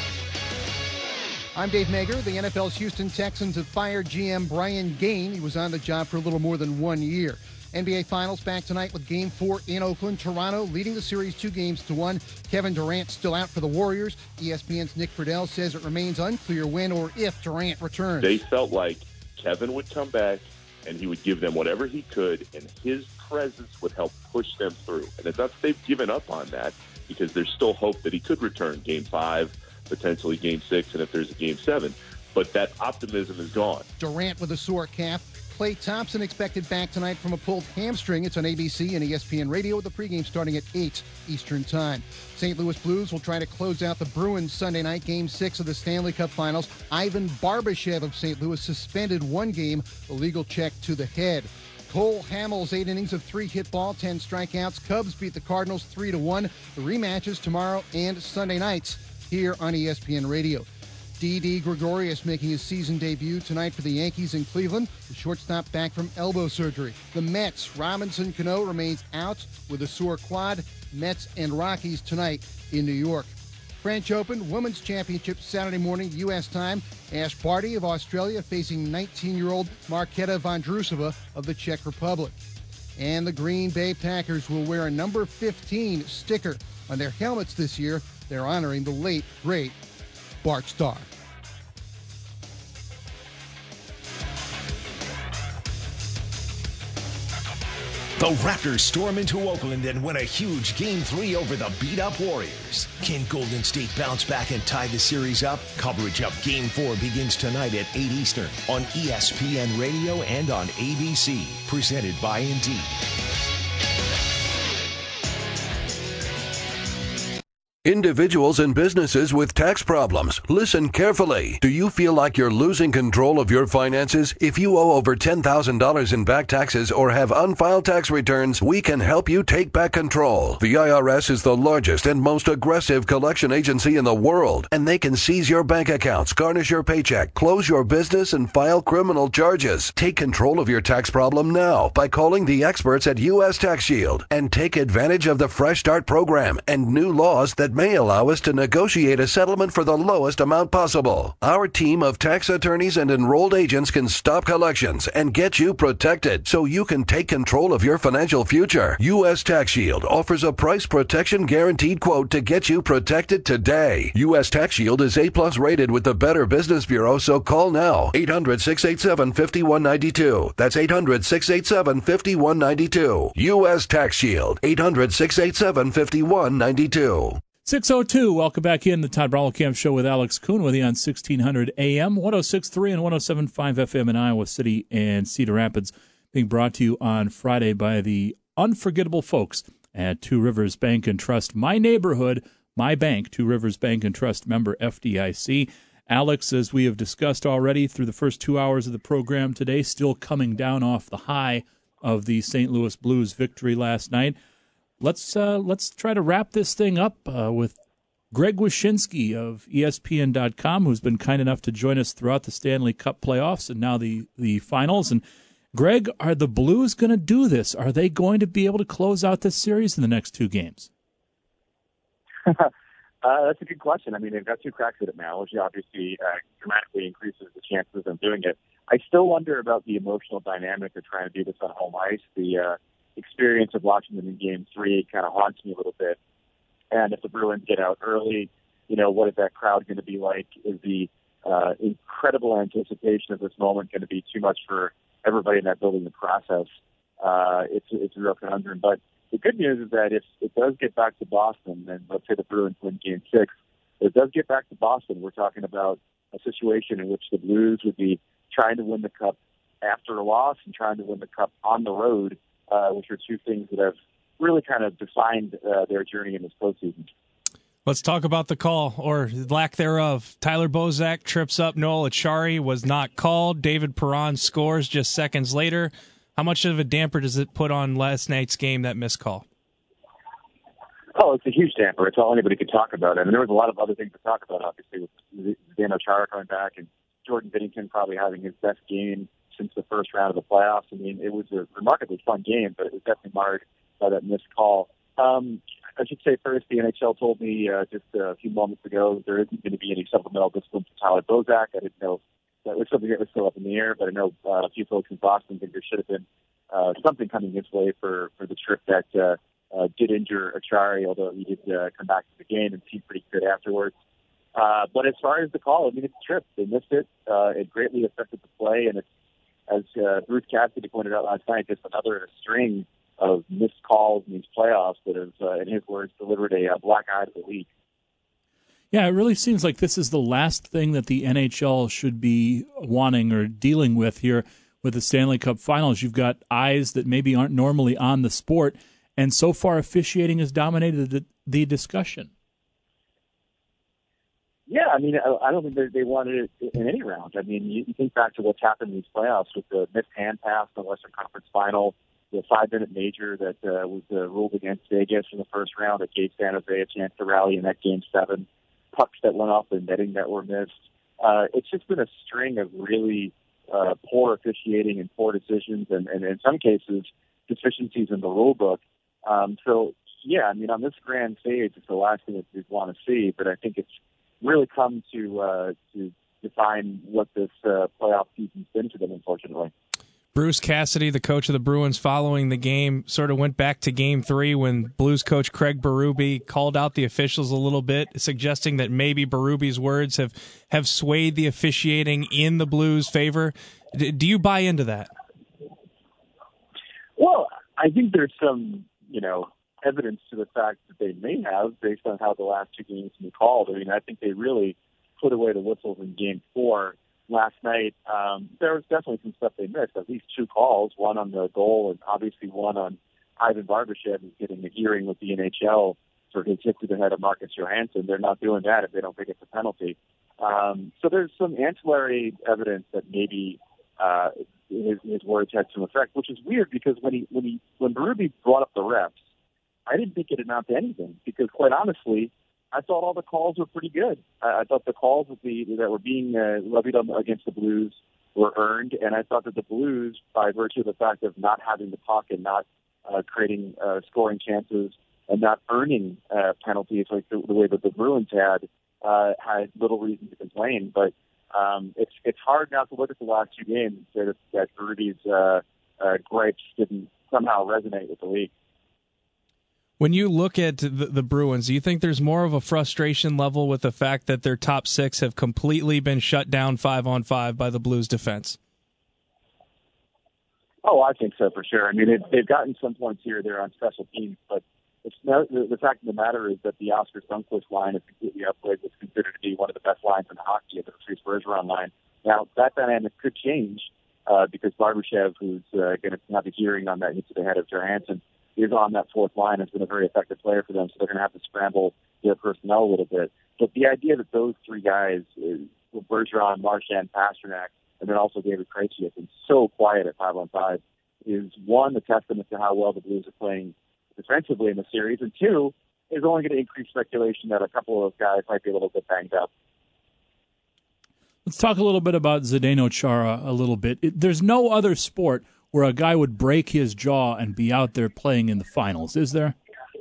Speaker 4: I'm Dave Mager. The N F L's Houston Texans have fired G M Brian Gaine. He was on the job for a little more than one year. N B A Finals back tonight with Game four in Oakland. Toronto leading the series two games to one. Kevin Durant still out for the Warriors. E S P N's Nick Friedel says it remains unclear when or if Durant returns.
Speaker 5: They felt like Kevin would come back and he would give them whatever he could, and his presence would help push them through. And it's not that they've given up on that, because there's still hope that he could return Game five, potentially Game six, and if there's a Game seven. But that optimism is gone.
Speaker 4: Durant with a sore calf. Klay Thompson expected back tonight from a pulled hamstring. It's on A B C and E S P N Radio with the pregame starting at eight Eastern Time. Saint Louis Blues will try to close out the Bruins Sunday night, Game six of the Stanley Cup Finals. Ivan Barbashev of Saint Louis suspended one game, a legal check to the head. Cole Hamels, eight innings of three hit ball, ten strikeouts. Cubs beat the Cardinals three to one. The rematches tomorrow and Sunday nights here on E S P N Radio. Didi Gregorius making his season debut tonight for the Yankees in Cleveland. The shortstop back from elbow surgery. The Mets, Robinson Cano remains out with a sore quad. Mets and Rockies tonight in New York. French Open Women's Championship Saturday morning U S time. Ash Barty of Australia facing nineteen-year-old Marketa Vondrousova of the Czech Republic. And the Green Bay Packers will wear a number fifteen sticker on their helmets this year. They're honoring the late, great Bart Starr.
Speaker 7: The Raptors storm into Oakland and win a huge Game three over the beat-up Warriors. Can Golden State bounce back and tie the series up? Coverage of Game four begins tonight at eight Eastern on E S P N Radio and on A B C. Presented by Indeed.
Speaker 15: Individuals and businesses with tax problems, listen carefully. Do you feel like you're losing control of your finances? If you owe over ten thousand dollars in back taxes or have unfiled tax returns, we can help you take back control. The I R S is the largest and most aggressive collection agency in the world, and they can seize your bank accounts, garnish your paycheck, close your business, and file criminal charges. Take control of your tax problem now by calling the experts at U S Tax Shield and take advantage of the Fresh Start program and new laws that may allow us to negotiate a settlement for the lowest amount possible. Our team of tax attorneys and enrolled agents can stop collections and get you protected so you can take control of your financial future. U S Tax Shield offers a price protection guaranteed quote to get you protected today. U S Tax Shield is A plus rated with the Better Business Bureau, so call now. eight hundred, six eight seven, five one nine two. That's eight hundred, six eight seven, five one nine two. U S Tax Shield. eight hundred, six eight seven, five one nine two.
Speaker 1: six oh two, welcome back in the Todd Bromwell Show with Alex Kuhn with you on sixteen hundred A M, one oh six point three and one oh seven point five F M in Iowa City and Cedar Rapids, being brought to you on Friday by the unforgettable folks at Two Rivers Bank and Trust. My neighborhood, my bank, Two Rivers Bank and Trust, member F D I C. Alex, as we have discussed already through the first two hours of the program today, still coming down off the high of the Saint Louis Blues victory last night. Let's uh, let's try to wrap this thing up uh, with Greg Wyshynski of E S P N dot com, who's been kind enough to join us throughout the Stanley Cup playoffs and now the, the finals. And, Greg, are the Blues going to do this? Are they going to be able to close out this series in the next two games?
Speaker 6: uh, that's a good question. I mean, they've got two cracks at it now, which obviously uh, dramatically increases the chances of them doing it. I still wonder about the emotional dynamic of trying to do this on home ice. The uh, experience of watching them in Game Three kind of haunts me a little bit. And if the Bruins get out early, you know, what is that crowd going to be like? Is the uh, incredible anticipation of this moment going to be too much for everybody in that building to process? Uh, it's it's a real conundrum. But the good news is that if it does get back to Boston, and let's say the Bruins win Game Six, if it does get back to Boston, we're talking about a situation in which the Blues would be trying to win the Cup after a loss and trying to win the Cup on the road. Uh, which are two things that have really kind of defined uh, their journey in this postseason.
Speaker 2: Let's talk about the call, or lack thereof. Tyler Bozak trips up Noel Acciari, was not called. David Perron scores just seconds later. How much of a damper does it put on last night's game, that missed call?
Speaker 6: Oh, it's a huge damper. It's all anybody could talk about. I mean, there was a lot of other things to talk about, obviously, with Dan Acciari coming back and Jordan Binnington probably having his best game since the first round of the playoffs. I mean, it was a remarkably fun game, but it was definitely marred by that missed call. Um, I should say first, the N H L told me uh, just a few moments ago there isn't going to be any supplemental discipline for Tyler Bozak. I didn't know that was something that was still up in the air, but I know uh, a few folks in Boston think there should have been uh, something coming his way for, for the trip that uh, uh, did injure Acciari, although he did uh, come back to the game and seemed pretty good afterwards. Uh, but as far as the call, I mean, it's a trip. They missed it. Uh, it greatly affected the play, and it's, as uh, Bruce Cassidy pointed out last night, just another in a string of missed calls in these playoffs that have, uh, in his words, delivered a uh, black eye to the league.
Speaker 1: Yeah, it really seems like this is the last thing that the N H L should be wanting or dealing with here with the Stanley Cup Finals. You've got eyes that maybe aren't normally on the sport, and so far officiating has dominated the, the discussion.
Speaker 6: Yeah, I mean, I don't think they wanted it in any round. I mean, you think back to what's happened in these playoffs with the missed hand pass in the Western Conference Final, the five-minute major that uh, was uh, ruled against Vegas in the first round that gave San Jose a chance to rally in that Game seven, pucks that went off the netting that were missed. Uh, it's just been a string of really uh, poor officiating and poor decisions and, and in some cases, deficiencies in the rule book. Um, so, yeah, I mean, on this grand stage, it's the last thing that we want to see, but I think it's really come to uh, to define what this uh, playoff season's been to them, unfortunately.
Speaker 2: Bruce Cassidy, the coach of the Bruins, following the game, sort of went back to Game three when Blues coach Craig Berube called out the officials a little bit, suggesting that maybe Berube's words have, have swayed the officiating in the Blues' favor. D- do you buy into that?
Speaker 6: Well, I think there's some, you know, evidence to the fact that they may have based on how the last two games have been called. I mean, I think they really put away the whistles in game four last night. Um, there was definitely some stuff they missed, at least two calls, one on the goal and obviously one on Ivan Barbashev, who's getting a hearing with the N H L for his hit to the head of Marcus Johansson. They're not doing that if they don't think it's a penalty. Um, so there's some ancillary evidence that maybe uh, his, his words had some effect, which is weird because when he when he when Berube brought up the refs, I didn't think it amounted to anything because, quite honestly, I thought all the calls were pretty good. I, I thought the calls that, the, that were being uh, levied on, against the Blues were earned, and I thought that the Blues, by virtue of the fact of not having the puck and not uh, creating uh, scoring chances and not earning uh, penalties like the, the way that the Bruins had, uh, had little reason to complain. But um, it's it's hard now to look at the last two games and say that, that Berube's uh, uh, gripes didn't somehow resonate with the league.
Speaker 2: When you look at the, the Bruins, do you think there's more of a frustration level with the fact that their top six have completely been shut down five on five by the Blues defense?
Speaker 6: Oh, I think so for sure. I mean, it, they've gotten some points here or there on special teams, but it's no, the, the fact of the matter is that the Oscar Sundqvist line is completely outplayed. What's considered to be one of the best lines in hockey at the Patrice Bergeron line. Now, that dynamic could change uh, because Barbashev, who's uh, going to have a hearing on that hit to the head of Johansson, is on that fourth line, has been a very effective player for them, so they're going to have to scramble their personnel a little bit. But the idea that those three guys, uh, Bergeron, Marchand, Pasternak, and then also David Krejci, have been so quiet at five on five, is one, a testament to how well the Blues are playing defensively in the series, and two, is only going to increase speculation that a couple of those guys might be a little bit banged up.
Speaker 1: Let's talk a little bit about Zdeno Chara a little bit. It, there's no other sport where a guy would break his jaw and be out there playing in the finals, is there?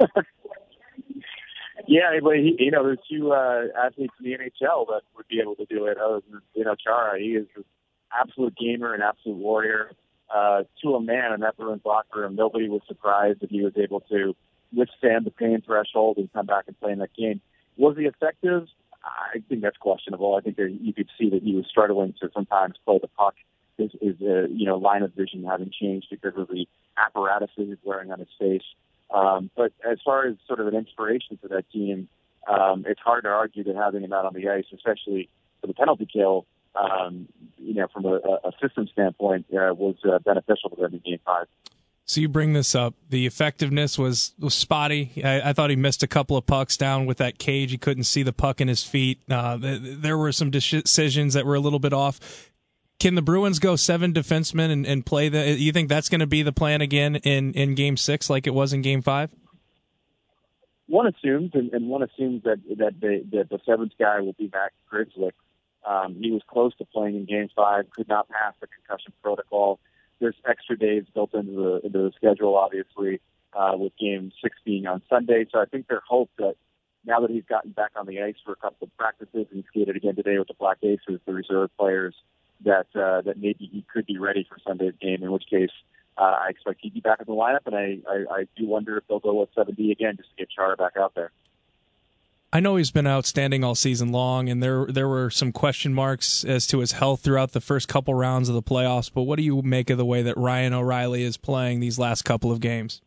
Speaker 6: Yeah, but he, you know, there's two uh, athletes in the N H L that would be able to do it. Other than, you know, Chara, he is an absolute gamer, an absolute warrior. Uh, to a man in that Bruins locker room, nobody was surprised that he was able to withstand the pain threshold and come back and play in that game. Was he effective? I think that's questionable. I think that you could see that he was struggling to sometimes play the puck. His, his uh, you know, line of vision having changed because of the apparatus that he's wearing on his face. Um, but as far as sort of an inspiration for that team, um, it's hard to argue that having him out on the ice, especially for the penalty kill, um, you know, from a, a system standpoint, uh, was uh, beneficial to them in Game Five.
Speaker 2: So you bring this up. The effectiveness was, was spotty. I, I thought he missed a couple of pucks down with that cage. He couldn't see the puck in his feet. Uh, th- there were some decisions that were a little bit off. Can the Bruins go seven defensemen and, and play the? You think that's going to be the plan again in, in Game Six, like it was in Game Five?
Speaker 6: One assumes, and, and one assumes that that the, that the seventh guy will be Max Grzelcyk. Um, he was close to playing in Game Five, could not pass the concussion protocol. There's extra days built into the into the schedule, obviously, uh, with Game Six being on Sunday. So I think their hope that now that he's gotten back on the ice for a couple of practices and skated again today with the Black Aces, the reserve players, that uh, that maybe he could be ready for Sunday's game, in which case uh, I expect he'd be back in the lineup, and I, I, I do wonder if they'll go with seven D again just to get Chara back out there.
Speaker 2: I know he's been outstanding all season long, and there there were some question marks as to his health throughout the first couple rounds of the playoffs, but what do you make of the way that Ryan O'Reilly is playing these last couple of games?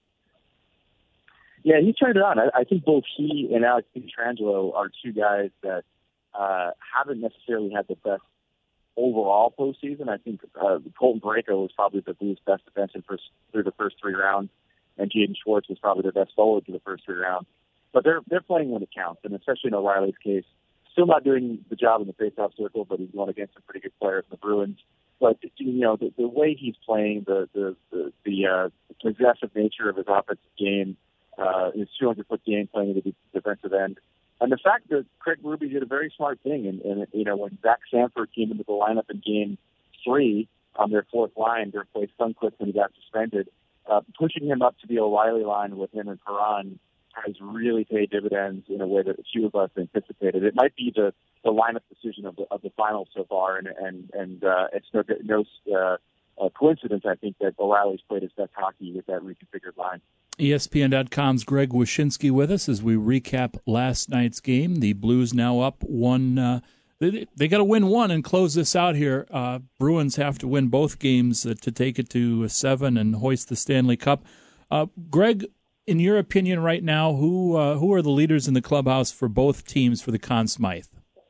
Speaker 6: Yeah, he turned it on. I, I think both he and Alex Pietrangelo are two guys that uh, haven't necessarily had the best overall postseason. I think uh, Colton Parayko was probably the Blues' best defenseman for, through the first three rounds, and Jaden Schwartz was probably their best forward through the first three rounds. But they're they're playing when it counts, and especially in O'Reilly's case, still not doing the job in the faceoff circle, but he's going against some pretty good players in the Bruins. But you know the, the way he's playing, the the the, the uh, possessive nature of his offensive game, uh, his two hundred foot game playing at the defensive end. And the fact that Craig Berube did a very smart thing, and, and you know when Zach Sanford came into the lineup in Game Three on their fourth line to replace Sundqvist when he got suspended, uh, pushing him up to the O'Reilly line with him and Perron has really paid dividends in a way that few of us anticipated. It might be the, the lineup decision of the of the finals so far, and and and uh, it's no no uh, uh, coincidence. I think that O'Reilly's played his best hockey with that reconfigured line.
Speaker 1: E S P N dot com's Greg Wyshynski with us as we recap last night's game. The Blues now up one. Uh, they they got to win one and close this out here. Uh, Bruins have to win both games uh, to take it to seven and hoist the Stanley Cup. Uh, Greg, in your opinion right now, who uh, who are the leaders in the clubhouse for both teams for the Conn Smythe?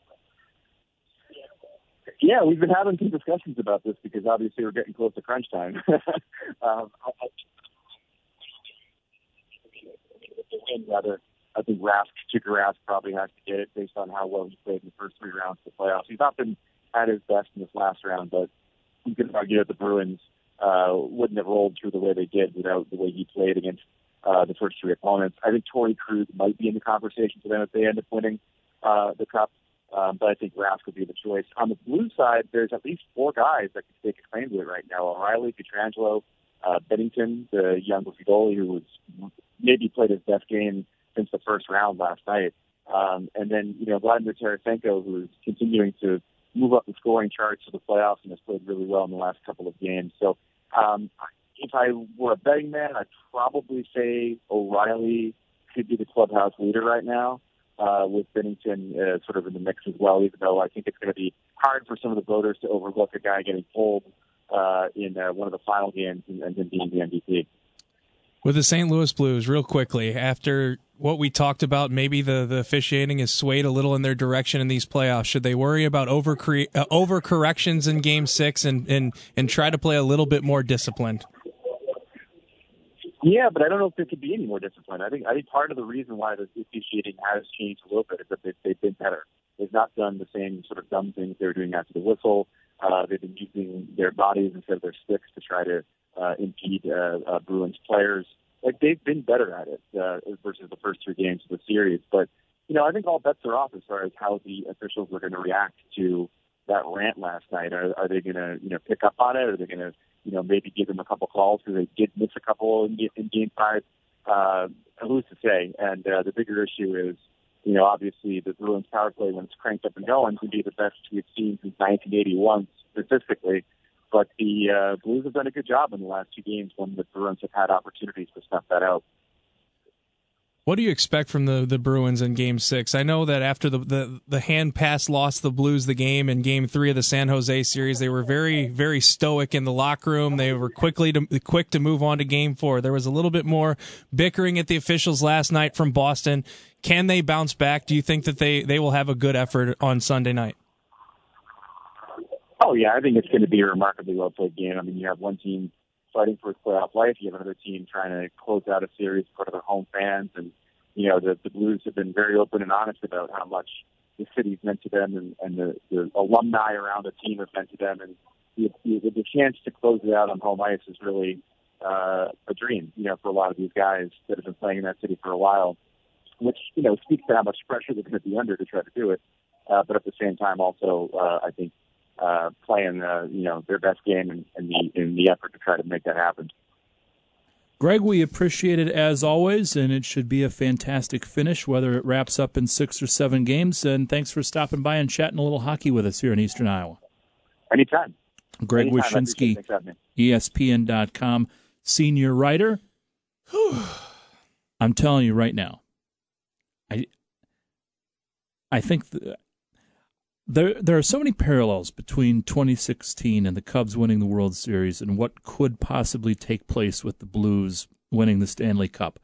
Speaker 6: Yeah, we've been having some discussions about this because obviously we're getting close to crunch time. um, I, I, rather, I think Rask, Tuukka Rask probably has to get it based on how well he played in the first three rounds of the playoffs. He's not been at his best in this last round, but you could argue that the Bruins uh, wouldn't have rolled through the way they did without the way he played against uh, the first three opponents. I think Torrey Krug might be in the conversation for them if they end up winning uh, the Cup. Um, but I think Rask would be the choice. On the Blues side, there's at least four guys that can stake a claim to it right now. O'Reilly, Pietrangelo, uh, Bennington, the young goalie who was maybe played his best game since the first round last night. Um, and then, you know, Vladimir Tarasenko, who's continuing to move up the scoring charts for the playoffs and has played really well in the last couple of games. So um, if I were a betting man, I'd probably say O'Reilly could be the clubhouse leader right now. Uh, with Bennington uh, sort of in the mix as well, even though I think it's going to be hard for some of the voters to overlook a guy getting pulled uh, in uh, one of the final games and, and then being the M V P.
Speaker 2: With the Saint Louis Blues, real quickly, after what we talked about, maybe the, the officiating is swayed a little in their direction in these playoffs. Should they worry about over uh, overcorrections in Game Six and, and, and try to play a little bit more disciplined?
Speaker 6: Yeah, but I don't know if there could be any more discipline. I think I think part of the reason why the officiating has changed a little bit is that they've, they've been better. They've not done the same sort of dumb things they were doing after the whistle. Uh, they've been using their bodies instead of their sticks to try to uh, impede uh, uh, Bruins players. Like, they've been better at it uh, versus the first three games of the series. But, you know, I think all bets are off as far as how the officials are going to react to that rant last night. Are, are they going to, you know, pick up on it? Are they going to, you know, maybe give them a couple calls because they did miss a couple in, in Game Five? Uh, who's to say? And uh, the bigger issue is, you know, obviously the Bruins power play, when it's cranked up and going, can be the best we've seen since nineteen eighty-one statistically. But the uh, Blues have done a good job in the last two games when the Bruins have had opportunities to snuff that out.
Speaker 2: What do you expect from the, the Bruins in Game Six? I know that after the, the, the hand pass lost the Blues the game in Game Three of the San Jose series, they were very very stoic in the locker room. They were quickly to, quick to move on to Game Four. There was a little bit more bickering at the officials last night from Boston. Can they bounce back? Do you think that they, they will have a good effort on Sunday night?
Speaker 6: Oh yeah, I think it's going to be a remarkably well played game. I mean, you have one team fighting for its playoff life. You have another team trying to close out a series in front of their home fans. And, you know, the, the Blues have been very open and honest about how much the city's meant to them and, and the, the alumni around the team have meant to them. And the, the, the chance to close it out on home ice is really uh, a dream, you know, for a lot of these guys that have been playing in that city for a while, which, you know, speaks to how much pressure they're going to be under to try to do it. Uh, but at the same time, also, uh, I think, Uh, playing, uh, you know, their best game in, in the in the effort to try to make that happen.
Speaker 1: Greg, we appreciate it as always, and it should be a fantastic finish, whether it wraps up in six or seven games. And thanks for stopping by and chatting a little hockey with us here in Eastern Iowa.
Speaker 6: Anytime.
Speaker 1: Greg
Speaker 6: Anytime.
Speaker 1: Wyshynski, E S P N dot com, senior writer. I'm telling you right now, I I think the, There there are so many parallels between twenty sixteen and the Cubs winning the World Series and what could possibly take place with the Blues winning the Stanley Cup.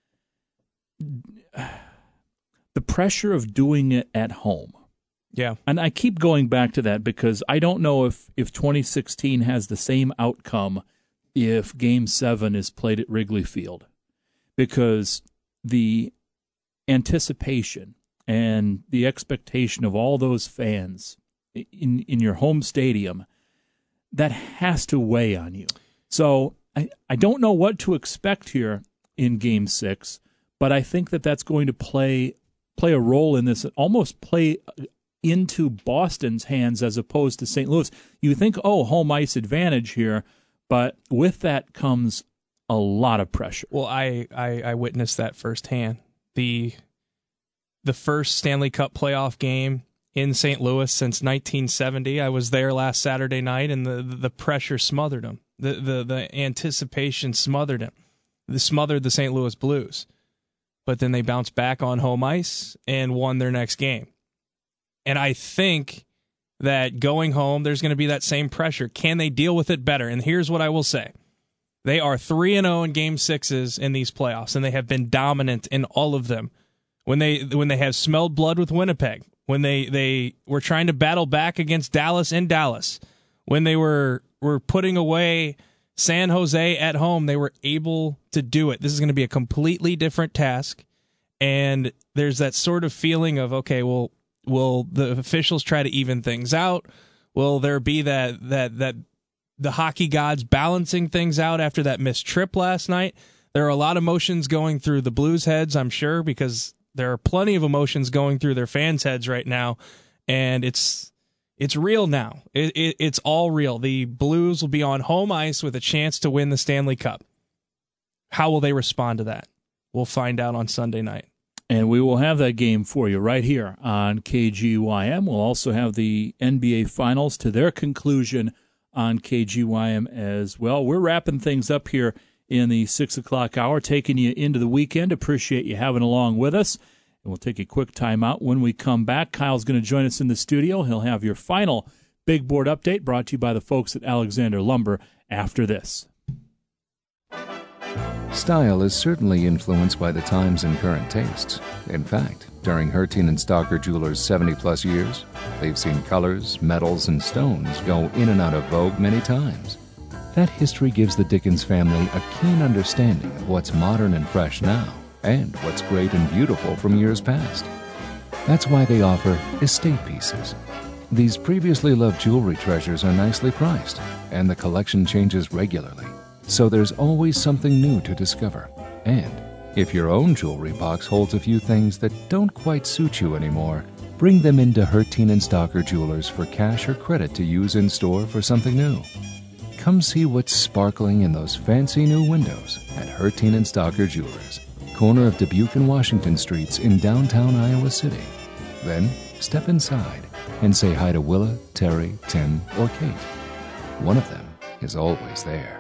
Speaker 1: The pressure of doing it at home.
Speaker 2: Yeah.
Speaker 1: And I keep going back to that because I don't know if, if twenty sixteen has the same outcome if Game seven is played at Wrigley Field. Because the anticipation and the expectation of all those fans in in your home stadium, that has to weigh on you. So I, I don't know what to expect here in Game Six, but I think that that's going to play play a role in this, almost play into Boston's hands as opposed to Saint Louis. You think, oh, home ice advantage here, but with that comes a lot of pressure.
Speaker 2: Well, I, I, I witnessed that firsthand. The The first Stanley Cup playoff game in Saint Louis since nineteen seventy. I was there last Saturday night, and the the pressure smothered him. The the the anticipation smothered him. They smothered the Saint Louis Blues. But then they bounced back on home ice and won their next game. And I think that going home, there's going to be that same pressure. Can they deal with it better? And here's what I will say. They are three and oh in game sixes in these playoffs, and they have been dominant in all of them. When they when they have smelled blood with Winnipeg, when they, they were trying to battle back against Dallas in Dallas, when they were were putting away San Jose at home, they were able to do it. This is going to be a completely different task, and there's that sort of feeling of, okay, well, will the officials try to even things out? Will there be that that that the hockey gods balancing things out after that missed trip last night? There are a lot of emotions going through the Blues' heads, I'm sure, because there are plenty of emotions going through their fans' heads right now, and it's it's real now. It, it, it's all real. The Blues will be on home ice with a chance to win the Stanley Cup. How will they respond to that? We'll find out on Sunday night.
Speaker 1: And we will have that game for you right here on K G Y M. We'll also have the N B A Finals to their conclusion on K G Y M as well. We're wrapping things up here in the six o'clock hour, taking you into the weekend. Appreciate you having along with us. And we'll take a quick time out. When we come back, Kyle's going to join us in the studio. He'll have your final big board update brought to you by the folks at Alexander Lumber after this.
Speaker 9: Style is certainly influenced by the times and current tastes. In fact, during Herteen and Stalker Jewelers' seventy-plus years, they've seen colors, metals, and stones go in and out of vogue many times. That history gives the Dickens family a keen understanding of what's modern and fresh now, and what's great and beautiful from years past. That's why they offer estate pieces. These previously loved jewelry treasures are nicely priced, and the collection changes regularly. So there's always something new to discover. And if your own jewelry box holds a few things that don't quite suit you anymore, bring them into Herteen and Stalker Jewelers for cash or credit to use in store for something new. Come see what's sparkling in those fancy new windows at Herteen and Stalker Jewelers, corner of Dubuque and Washington Streets in downtown Iowa City. Then step inside and say hi to Willa, Terry, Tim, or Kate. One of them is always there.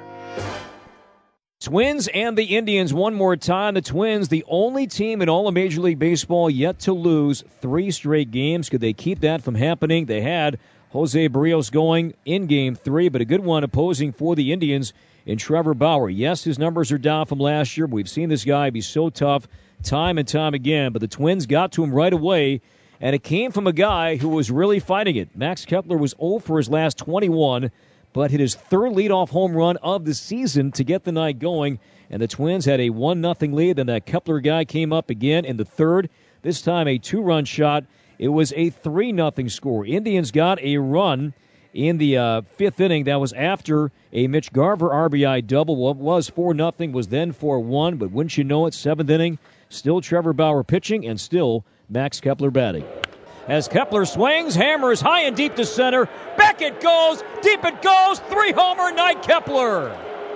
Speaker 10: Twins and the Indians one more time. The Twins, the only team in all of Major League Baseball yet to lose three straight games. Could they keep that from happening? They had Jose Barrios going in game three, but a good one opposing for the Indians in Trevor Bauer. Yes, his numbers are down from last year, but we've seen this guy be so tough time and time again. But the Twins got to him right away, and it came from a guy who was really fighting it. Max Kepler was oh for his last twenty-one, but hit his third leadoff home run of the season to get the night going. And the Twins had a one nothing lead. Then that Kepler guy came up again in the third. This time a two-run shot. It was a three nothing score. Indians got a run in the uh, fifth inning. That was after a Mitch Garver R B I double. What was four nothing was then four one. But wouldn't you know it, seventh inning, still Trevor Bauer pitching and still Max Kepler batting. As Kepler swings, hammers high and deep to center. Back it goes, deep it goes, three-homer night Kepler.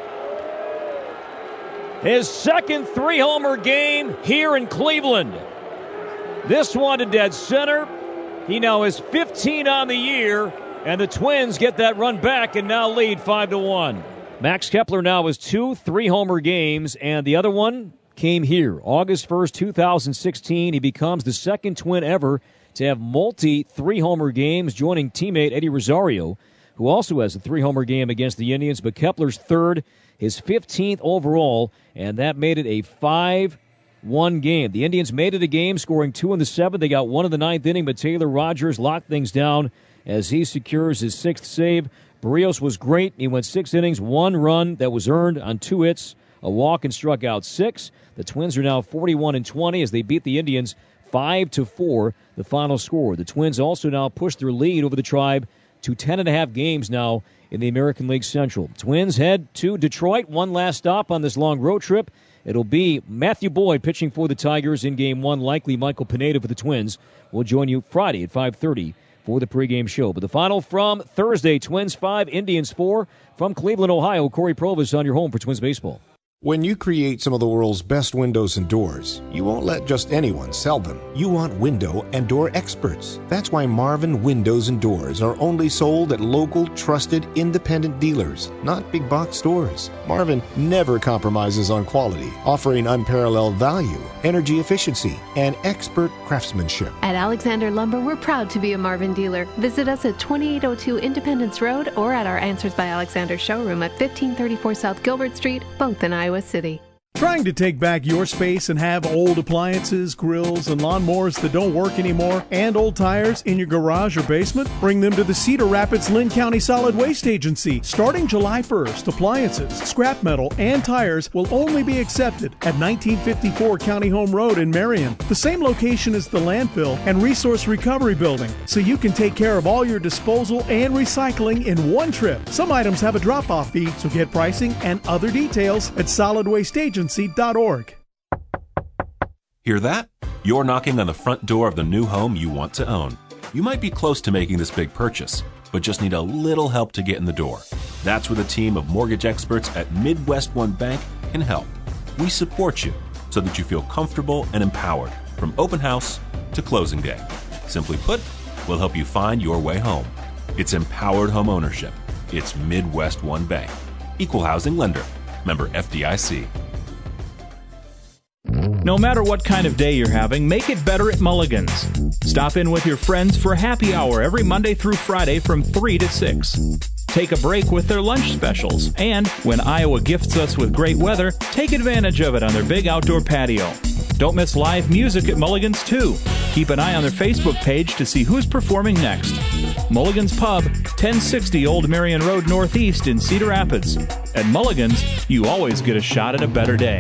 Speaker 10: His second three-homer game here in Cleveland. This one to dead center. He now has fifteen on the year, and the Twins get that run back and now lead five to one. Max Kepler now has two three-homer games, and the other one came here. August first, two thousand sixteen, he becomes the second Twin ever to have multi three-homer games, joining teammate Eddie Rosario, who also has a three-homer game against the Indians. But Kepler's third, his fifteenth overall, and that made it a five one game. The Indians made it a game, scoring two in the seventh. They got one in the ninth inning, but Taylor Rogers locked things down as he secures his sixth save. Barrios was great. He went six innings, one run that was earned on two hits, a walk, and struck out six. The Twins are now forty-one and twenty as they beat the Indians five to four, the final score. The Twins also now push their lead over the Tribe to ten and a half games now in the American League Central. Twins head to Detroit, one last stop on this long road trip. It'll be Matthew Boyd pitching for the Tigers in game one, likely Michael Pineda for the Twins. We'll join you Friday at five thirty for the pregame show. But the final from Thursday, Twins five, Indians four. From Cleveland, Ohio, Corey Provis on your home for Twins baseball.
Speaker 13: When you create some of the world's best windows and doors, you won't let just anyone sell them. You want window and door experts. That's why Marvin Windows and Doors are only sold at local, trusted, independent dealers, not big box stores. Marvin never compromises on quality, offering unparalleled value, energy efficiency, and expert craftsmanship.
Speaker 18: At Alexander Lumber, we're proud to be a Marvin dealer. Visit us at twenty-eight oh two Independence Road or at our Answers by Alexander showroom at fifteen thirty-four South Gilbert Street, both in Iowa City.
Speaker 21: Trying to take back your space and have old appliances, grills, and lawnmowers that don't work anymore, and old tires in your garage or basement? Bring them to the Cedar Rapids Lynn County Solid Waste Agency. Starting July first, appliances, scrap metal, and tires will only be accepted at nineteen fifty-four County Home Road in Marion, the same location as the landfill and resource recovery building, so you can take care of all your disposal and recycling in one trip. Some items have a drop-off fee, so get pricing and other details at solid waste agency dot org.
Speaker 22: Hear that? You're knocking on the front door of the new home you want to own. You might be close to making this big purchase, but just need a little help to get in the door. That's where the team of mortgage experts at Midwest One Bank can help. We support you so that you feel comfortable and empowered from open house to closing day. Simply put, we'll help you find your way home. It's empowered home ownership. It's Midwest One Bank. Equal housing lender. Member F D I C.
Speaker 1: No matter what kind of day you're having, make it better at Mulligan's. Stop in with your friends for happy hour every Monday through Friday from three to six. Take a break with their lunch specials. And when Iowa gifts us with great weather, take advantage of it on their big outdoor patio. Don't miss live music at Mulligan's, too. Keep an eye on their Facebook page to see who's performing next. Mulligan's Pub, ten sixty Old Marion Road Northeast in Cedar Rapids. At Mulligan's, you always get a shot at a better day.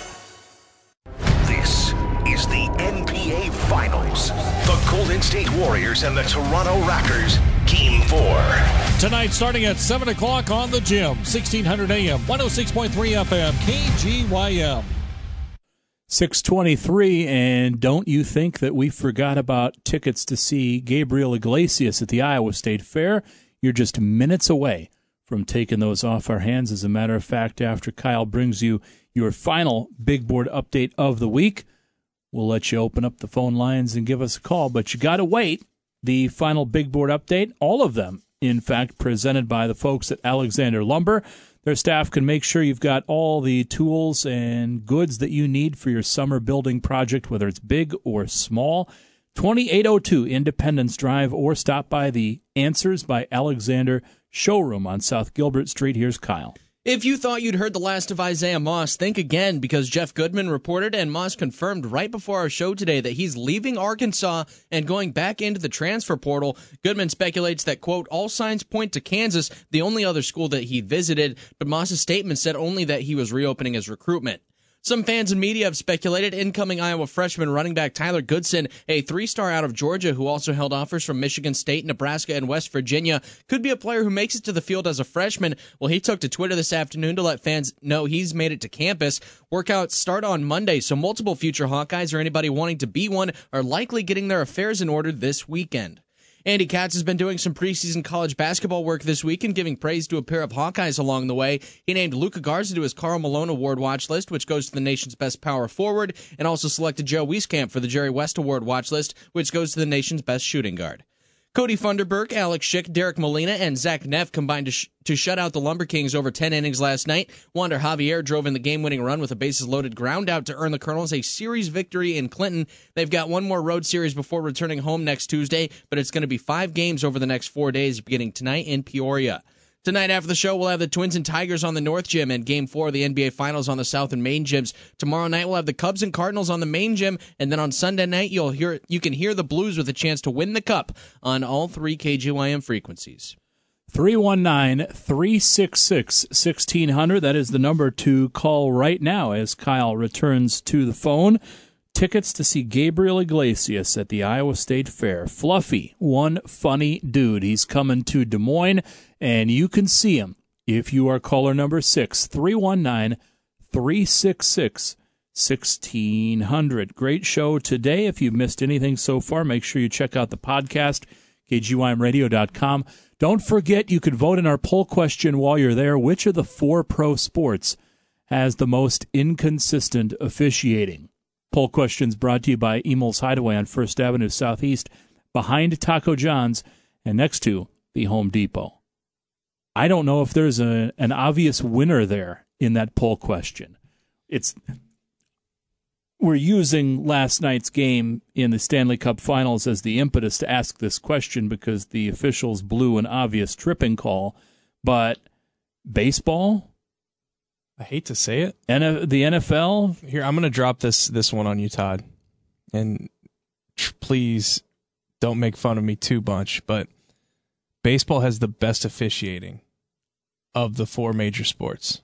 Speaker 7: This is the N B A Finals. The Golden State Warriors and the Toronto Raptors. Game four.
Speaker 8: Tonight starting at seven o'clock on the Gym. sixteen hundred A M, one oh six point three F M, K G Y M.
Speaker 1: six twenty-three, and don't you think that we forgot about tickets to see Gabriel Iglesias at the Iowa State Fair? You're just minutes away from taking those off our hands. As a matter of fact, after Kyle brings you your final big board update of the week, we'll let you open up the phone lines and give us a call. But you got to wait. The final big board update, all of them, in fact, presented by the folks at Alexander Lumber. Their staff can make sure you've got all the tools and goods that you need for your summer building project, whether it's big or small. twenty-eight oh two Independence Drive, or stop by the Answers by Alexander showroom on South Gilbert Street. Here's Kyle.
Speaker 24: If you thought you'd heard the last of Isaiah Moss, think again, because Jeff Goodman reported and Moss confirmed right before our show today that he's leaving Arkansas and going back into the transfer portal. Goodman speculates that, quote, all signs point to Kansas, the only other school that he visited, but Moss's statement said only that he was reopening his recruitment. Some fans and media have speculated incoming Iowa freshman running back Tyler Goodson, a three-star out of Georgia who also held offers from Michigan State, Nebraska, and West Virginia, could be a player who makes it to the field as a freshman. Well, he took to Twitter this afternoon to let fans know he's made it to campus. Workouts start on Monday, so multiple future Hawkeyes or anybody wanting to be one are likely getting their affairs in order this weekend. Andy Katz has been doing some preseason college basketball work this week and giving praise to a pair of Hawkeyes along the way. He named Luka Garza to his Karl Malone Award watch list, which goes to the nation's best power forward, and also selected Joe Wieskamp for the Jerry West Award watch list, which goes to the nation's best shooting guard. Cody Funderburk, Alex Schick, Derek Molina, and Zach Neff combined to, sh- to shut out the Lumber Kings over ten innings last night. Wander Javier drove in the game-winning run with a bases-loaded ground out to earn the Colonels a series victory in Clinton. They've got one more road series before returning home next Tuesday, but it's going to be five games over the next four days, beginning tonight in Peoria. Tonight after the show, we'll have the Twins and Tigers on the North Gym and Game four of the N B A Finals on the South and Main Gyms. Tomorrow night, we'll have the Cubs and Cardinals on the Main Gym, and then on Sunday night, you'll hear you can hear the Blues with a chance to win the Cup on all three K G Y M frequencies.
Speaker 1: three one nine, three six six, one six zero zero. That is the number to call right now as Kyle returns to the phone. Tickets to see Gabriel Iglesias at the Iowa State Fair. Fluffy, one funny dude. He's coming to Des Moines, and you can see him if you are caller number six, three one nine, three six six, one six zero zero. Great show today. If you've missed anything so far, make sure you check out the podcast, K G Y M radio dot com. Don't forget you can vote in our poll question while you're there. Which of the four pro sports has the most inconsistent officiating? Poll questions brought to you by Emil's Hideaway on First Avenue Southeast, behind Taco John's and next to the Home Depot. I don't know if there's a, an obvious winner there in that poll question. It's we're using last night's game in the Stanley Cup Finals as the impetus to ask this question because the officials blew an obvious tripping call. But baseball?
Speaker 2: I hate to say it.
Speaker 1: N- the N F L?
Speaker 2: Here, I'm going to drop this this one on you, Todd. And tr- please don't make fun of me too much, but baseball has the best officiating of the four major sports.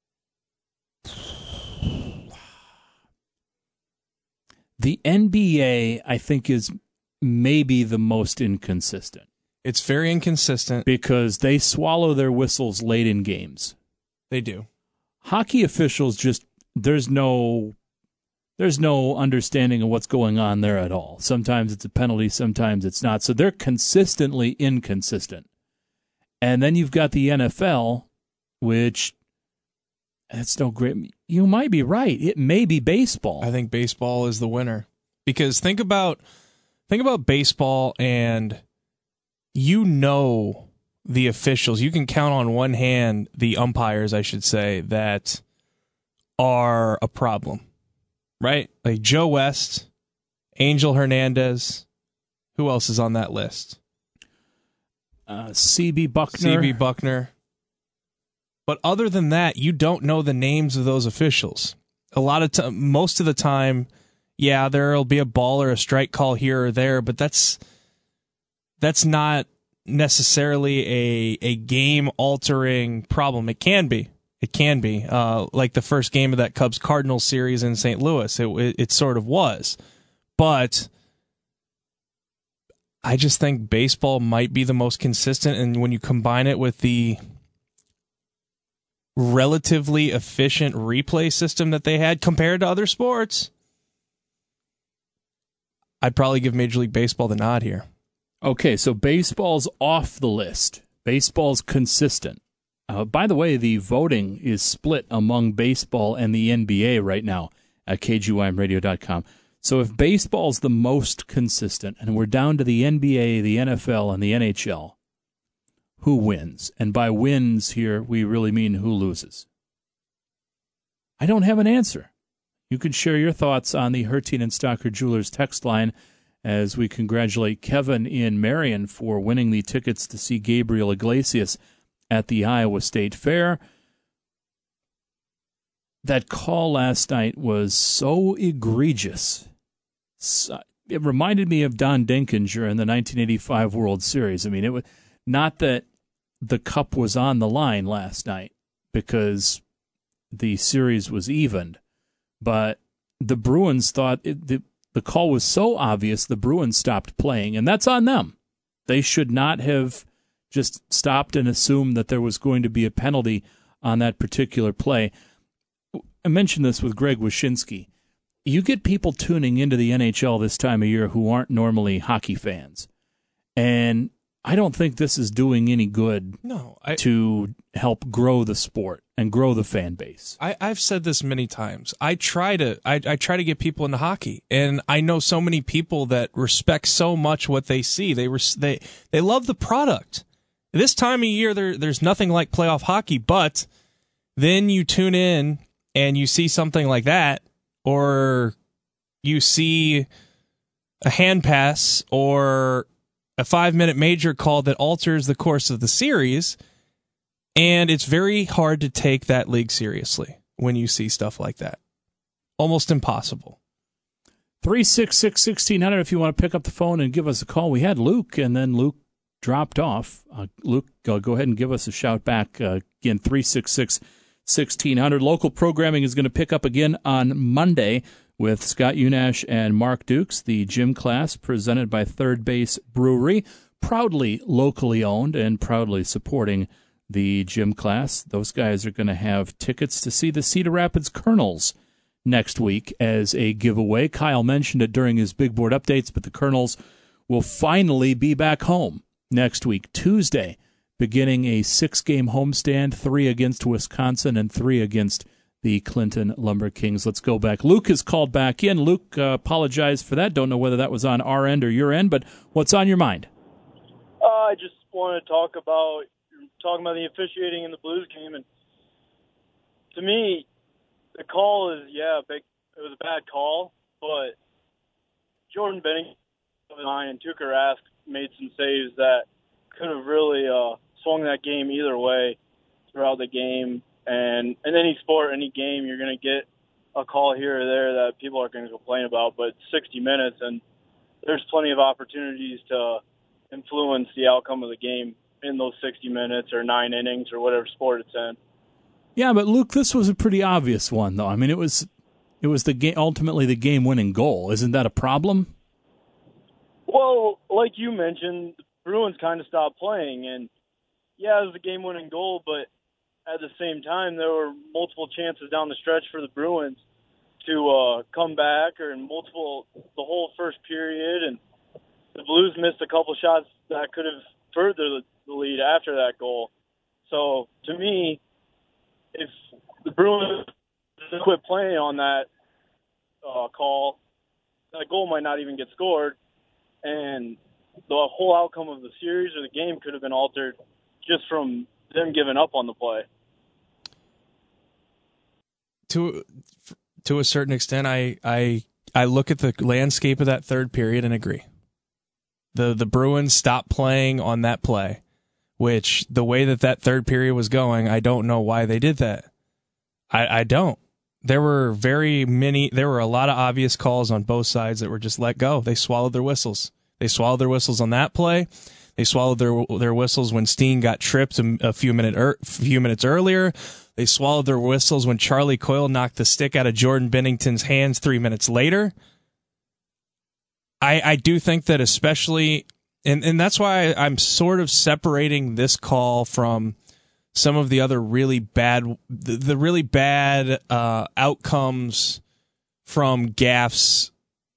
Speaker 1: The N B A, I think, is maybe the most inconsistent.
Speaker 2: It's very inconsistent.
Speaker 1: Because they swallow their whistles late in games.
Speaker 2: They do.
Speaker 1: Hockey officials just, there's no, there's no understanding of what's going on there at all. Sometimes it's a penalty, sometimes it's not. So they're consistently inconsistent. And then you've got the N F L, which, that's no great, you might be right. It may be baseball.
Speaker 2: I think baseball is the winner. Because think about, think about baseball and you know the officials. You can count on one hand the umpires, I should say, that are a problem, right? Like Joe West, Angel Hernandez. Who else is on that list?
Speaker 1: Uh, C B Buckner.
Speaker 2: C B Buckner. But other than that, you don't know the names of those officials. A lot of t- most of the time, yeah, there'll be a ball or a strike call here or there, but that's that's not necessarily a a game altering problem. It can be. It can be. Uh, like the first game of that Cubs Cardinals series in Saint Louis, it, it it sort of was. But I just think baseball might be the most consistent, and when you combine it with the relatively efficient replay system that they had compared to other sports, I'd probably give Major League Baseball the nod here.
Speaker 1: Okay, so baseball's off the list. Baseball's consistent. Uh, by the way, the voting is split among baseball and the N B A right now at K G Y M radio dot com. So if baseball's the most consistent, and we're down to the N B A, the N F L, and the N H L, who wins? And by wins here, we really mean who loses. I don't have an answer. You can share your thoughts on the Hertine and Stocker Jewelers text line as we congratulate Kevin in Marion for winning the tickets to see Gabriel Iglesias at the Iowa State Fair. That call last night was so egregious. It reminded me of Don Denkinger in the nineteen eighty-five World Series. I mean, it was not that the cup was on the line last night because the series was evened, but the Bruins thought it, the, the call was so obvious the Bruins stopped playing, and that's on them. They should not have just stopped and assumed that there was going to be a penalty on that particular play. I mentioned this with Greg Wyshynski. You get people tuning into the N H L this time of year who aren't normally hockey fans, and I don't think this is doing any good
Speaker 2: no, I,
Speaker 1: to help grow the sport and grow the fan base.
Speaker 2: I, I've said this many times. I try to I, I try to get people into hockey, and I know so many people that respect so much what they see. They res, they they love the product. This time of year, there there's nothing like playoff hockey, but then you tune in and you see something like that, or you see a hand pass or a five-minute major call that alters the course of the series, and it's very hard to take that league seriously when you see stuff like that. Almost impossible.
Speaker 1: three six six, one six zero zero if you want to pick up the phone and give us a call. We had Luke, and then Luke dropped off. Uh, Luke, uh, go ahead and give us a shout back. Uh, again, three six six, one six zero zero. Local programming is going to pick up again on Monday with Scott Unash and Mark Dukes, the gym class presented by Third Base Brewery, proudly locally owned and proudly supporting the gym class. Those guys are going to have tickets to see the Cedar Rapids Colonels next week as a giveaway. Kyle mentioned it during his big board updates, but the Colonels will finally be back home next week, Tuesday, beginning a six-game homestand, three against Wisconsin and three against the Clinton Lumber Kings. Let's go back. Luke is called back in. Luke, uh, apologize for that. Don't know whether that was on our end or your end, but what's on your mind?
Speaker 11: Uh, I just want to talk about talking about the officiating in the Blues game, and to me, the call is yeah, big. It was a bad call, but Jordan Bennington and Tuukka Rask made some saves that could have really uh, swung that game either way throughout the game. And in any sport, any game, you're going to get a call here or there that people are going to complain about, but sixty minutes, and there's plenty of opportunities to influence the outcome of the game in those sixty minutes or nine innings or whatever sport it's in.
Speaker 1: Yeah, but Luke, this was a pretty obvious one, though. I mean, it was it was the game, ultimately the game-winning goal. Isn't that a problem?
Speaker 11: Well, like you mentioned, the Bruins kind of stopped playing, and yeah, it was a game-winning goal, but at the same time, there were multiple chances down the stretch for the Bruins to uh, come back, or in multiple the whole first period, and the Blues missed a couple shots that could have furthered the, the lead after that goal. So, to me, if the Bruins quit playing on that uh, call, that goal might not even get scored, and the whole outcome of the series or the game could have been altered just from them giving up on the play.
Speaker 2: To to a certain extent, I I I look at the landscape of that third period and agree. The the Bruins stopped playing on that play, which the way that that third period was going, I don't know why they did that. I, I don't. There were very many, there were a lot of obvious calls on both sides that were just let go. They swallowed their whistles. They swallowed their whistles on that play. They swallowed their their whistles when Steen got tripped a, a few minute er, few minutes earlier. They swallowed their whistles when Charlie Coyle knocked the stick out of Jordan Bennington's hands three minutes later. I I do think that especially, and, and that's why I'm sort of separating this call from some of the other really bad, the, the really bad uh, outcomes from gaffes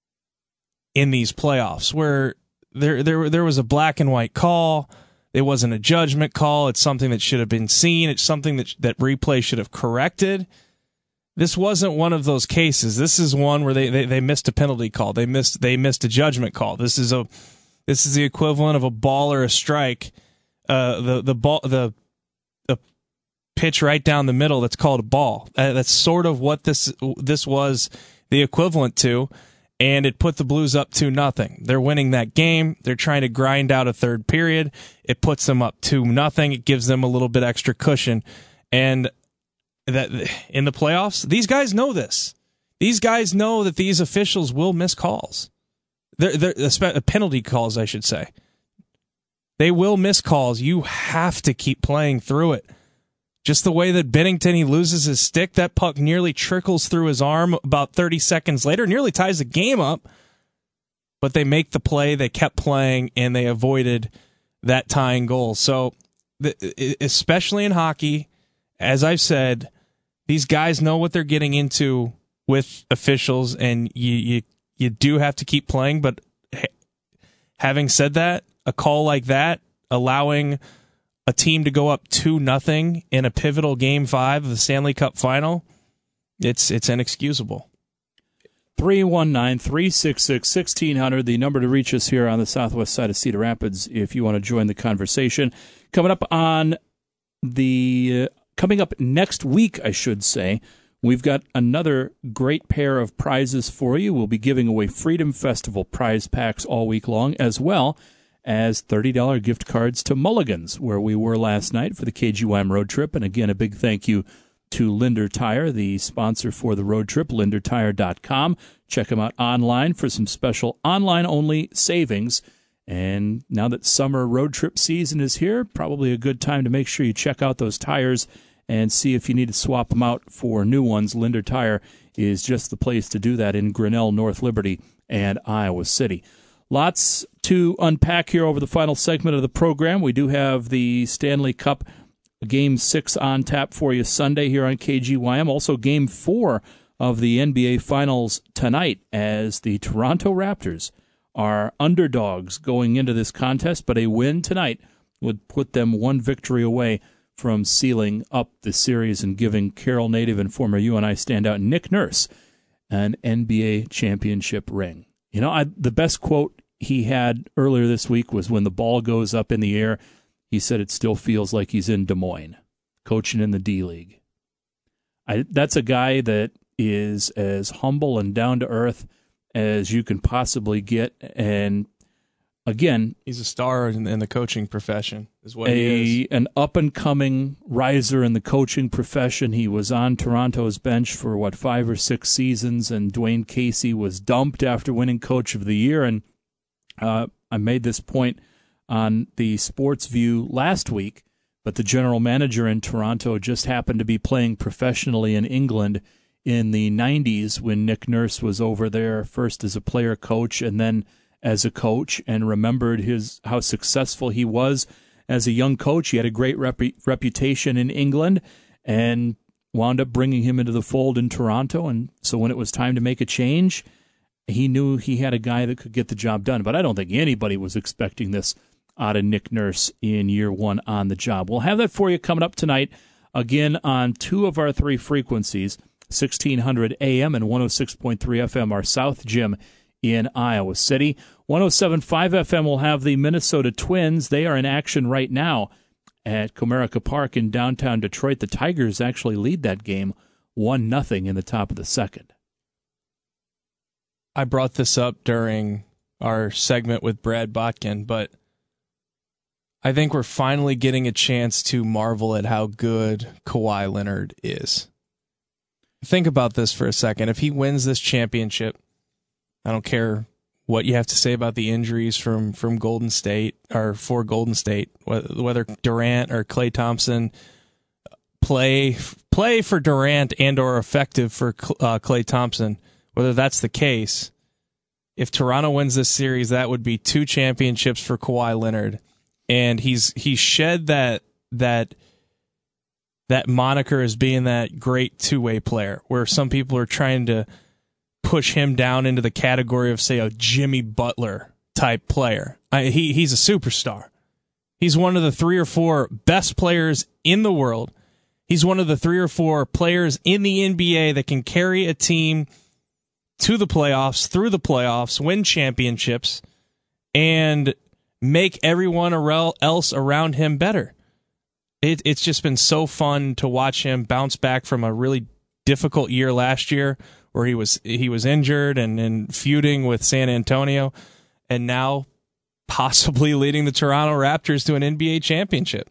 Speaker 2: in these playoffs, where there there there was a black and white call. It wasn't a judgment call. It's something that should have been seen. It's something that that replay should have corrected. This wasn't one of those cases. This is one where they, they, they missed a penalty call. They missed they missed a judgment call. This is a this is the equivalent of a ball or a strike. Uh, the the ball the the pitch right down the middle. That's called a ball. Uh, that's sort of what this this was the equivalent to. And it put the Blues up two nothing. They're winning that game. They're trying to grind out a third period. It puts them up two nothing. It gives them a little bit extra cushion. And that in the playoffs, these guys know this. These guys know that these officials will miss calls. They're, they're penalty calls, I should say. They will miss calls. You have to keep playing through it. Just the way that Bennington, he loses his stick, that puck nearly trickles through his arm about thirty seconds later, nearly ties the game up. But they make the play, they kept playing, and they avoided that tying goal. So, especially in hockey, as I've said, these guys know what they're getting into with officials, and you you, you do have to keep playing. But having said that, a call like that, allowing a team to go up two nothing in a pivotal game five of the Stanley Cup final, it's it's inexcusable.
Speaker 1: three one nine, three six six, one six zero zero, the number to reach us here on the southwest side of Cedar Rapids if you want to join the conversation. Coming up on the uh, coming up next week, I should say, we've got another great pair of prizes for you. We'll be giving away Freedom Festival prize packs all week long, as well as thirty dollars gift cards to Mulligan's, where we were last night for the K G Y M road trip. And again, a big thank you to Linder Tire, the sponsor for the road trip, linder tire dot com. Check them out online for some special online-only savings. And now that summer road trip season is here, probably a good time to make sure you check out those tires and see if you need to swap them out for new ones. Linder Tire is just the place to do that in Grinnell, North Liberty, and Iowa City. Lots to unpack here over the final segment of the program. We do have the Stanley Cup Game six on tap for you Sunday here on K G Y M. Also Game four of the N B A Finals tonight, as the Toronto Raptors are underdogs going into this contest, but a win tonight would put them one victory away from sealing up the series and giving Carroll native and former U N I standout Nick Nurse an N B A championship ring. You know, I, the best quote he had earlier this week was when the ball goes up in the air, he said it still feels like he's in Des Moines, coaching in the D-League. I, that's a guy that is as humble and down to earth as you can possibly get. And again,
Speaker 2: he's a star in, in the coaching profession, is what
Speaker 1: a,
Speaker 2: he is.
Speaker 1: An up-and-coming riser in the coaching profession. He was on Toronto's bench for, what, five or six seasons, and Dwayne Casey was dumped after winning Coach of the Year. And uh, I made this point on the Sports View last week, but the general manager in Toronto just happened to be playing professionally in England in the nineties when Nick Nurse was over there, first as a player coach and then as a coach, and remembered his how successful he was as a young coach. He had a great rep- reputation in England and wound up bringing him into the fold in Toronto. And so when it was time to make a change, he knew he had a guy that could get the job done. But I don't think anybody was expecting this out of Nick Nurse in year one on the job. We'll have that for you coming up tonight, again on two of our three frequencies, sixteen hundred A M and one oh six point three F M, our South Gym in Iowa City. one oh seven point five F M will have the Minnesota Twins. They are in action right now at Comerica Park in downtown Detroit. The Tigers actually lead that game one nothing in the top of the second.
Speaker 2: I brought this up during our segment with Brad Botkin, but I think we're finally getting a chance to marvel at how good Kawhi Leonard is. Think about this for a second. If he wins this championship, I don't care what you have to say about the injuries from, from Golden State or for Golden State, whether Durant or Klay Thompson play play for Durant and or effective for uh, Klay Thompson, whether that's the case, if Toronto wins this series, that would be two championships for Kawhi Leonard. And he's he's shed that that that moniker as being that great two-way player, where some people are trying to push him down into the category of, say, a Jimmy Butler type player. I, he he's a superstar. He's one of the three or four best players in the world. He's one of the three or four players in the N B A that can carry a team to the playoffs, through the playoffs, win championships, and make everyone else around him better. It, it's just been so fun to watch him bounce back from a really difficult year last year, where he was he was injured and, and feuding with San Antonio, and now possibly leading the Toronto Raptors to an N B A championship.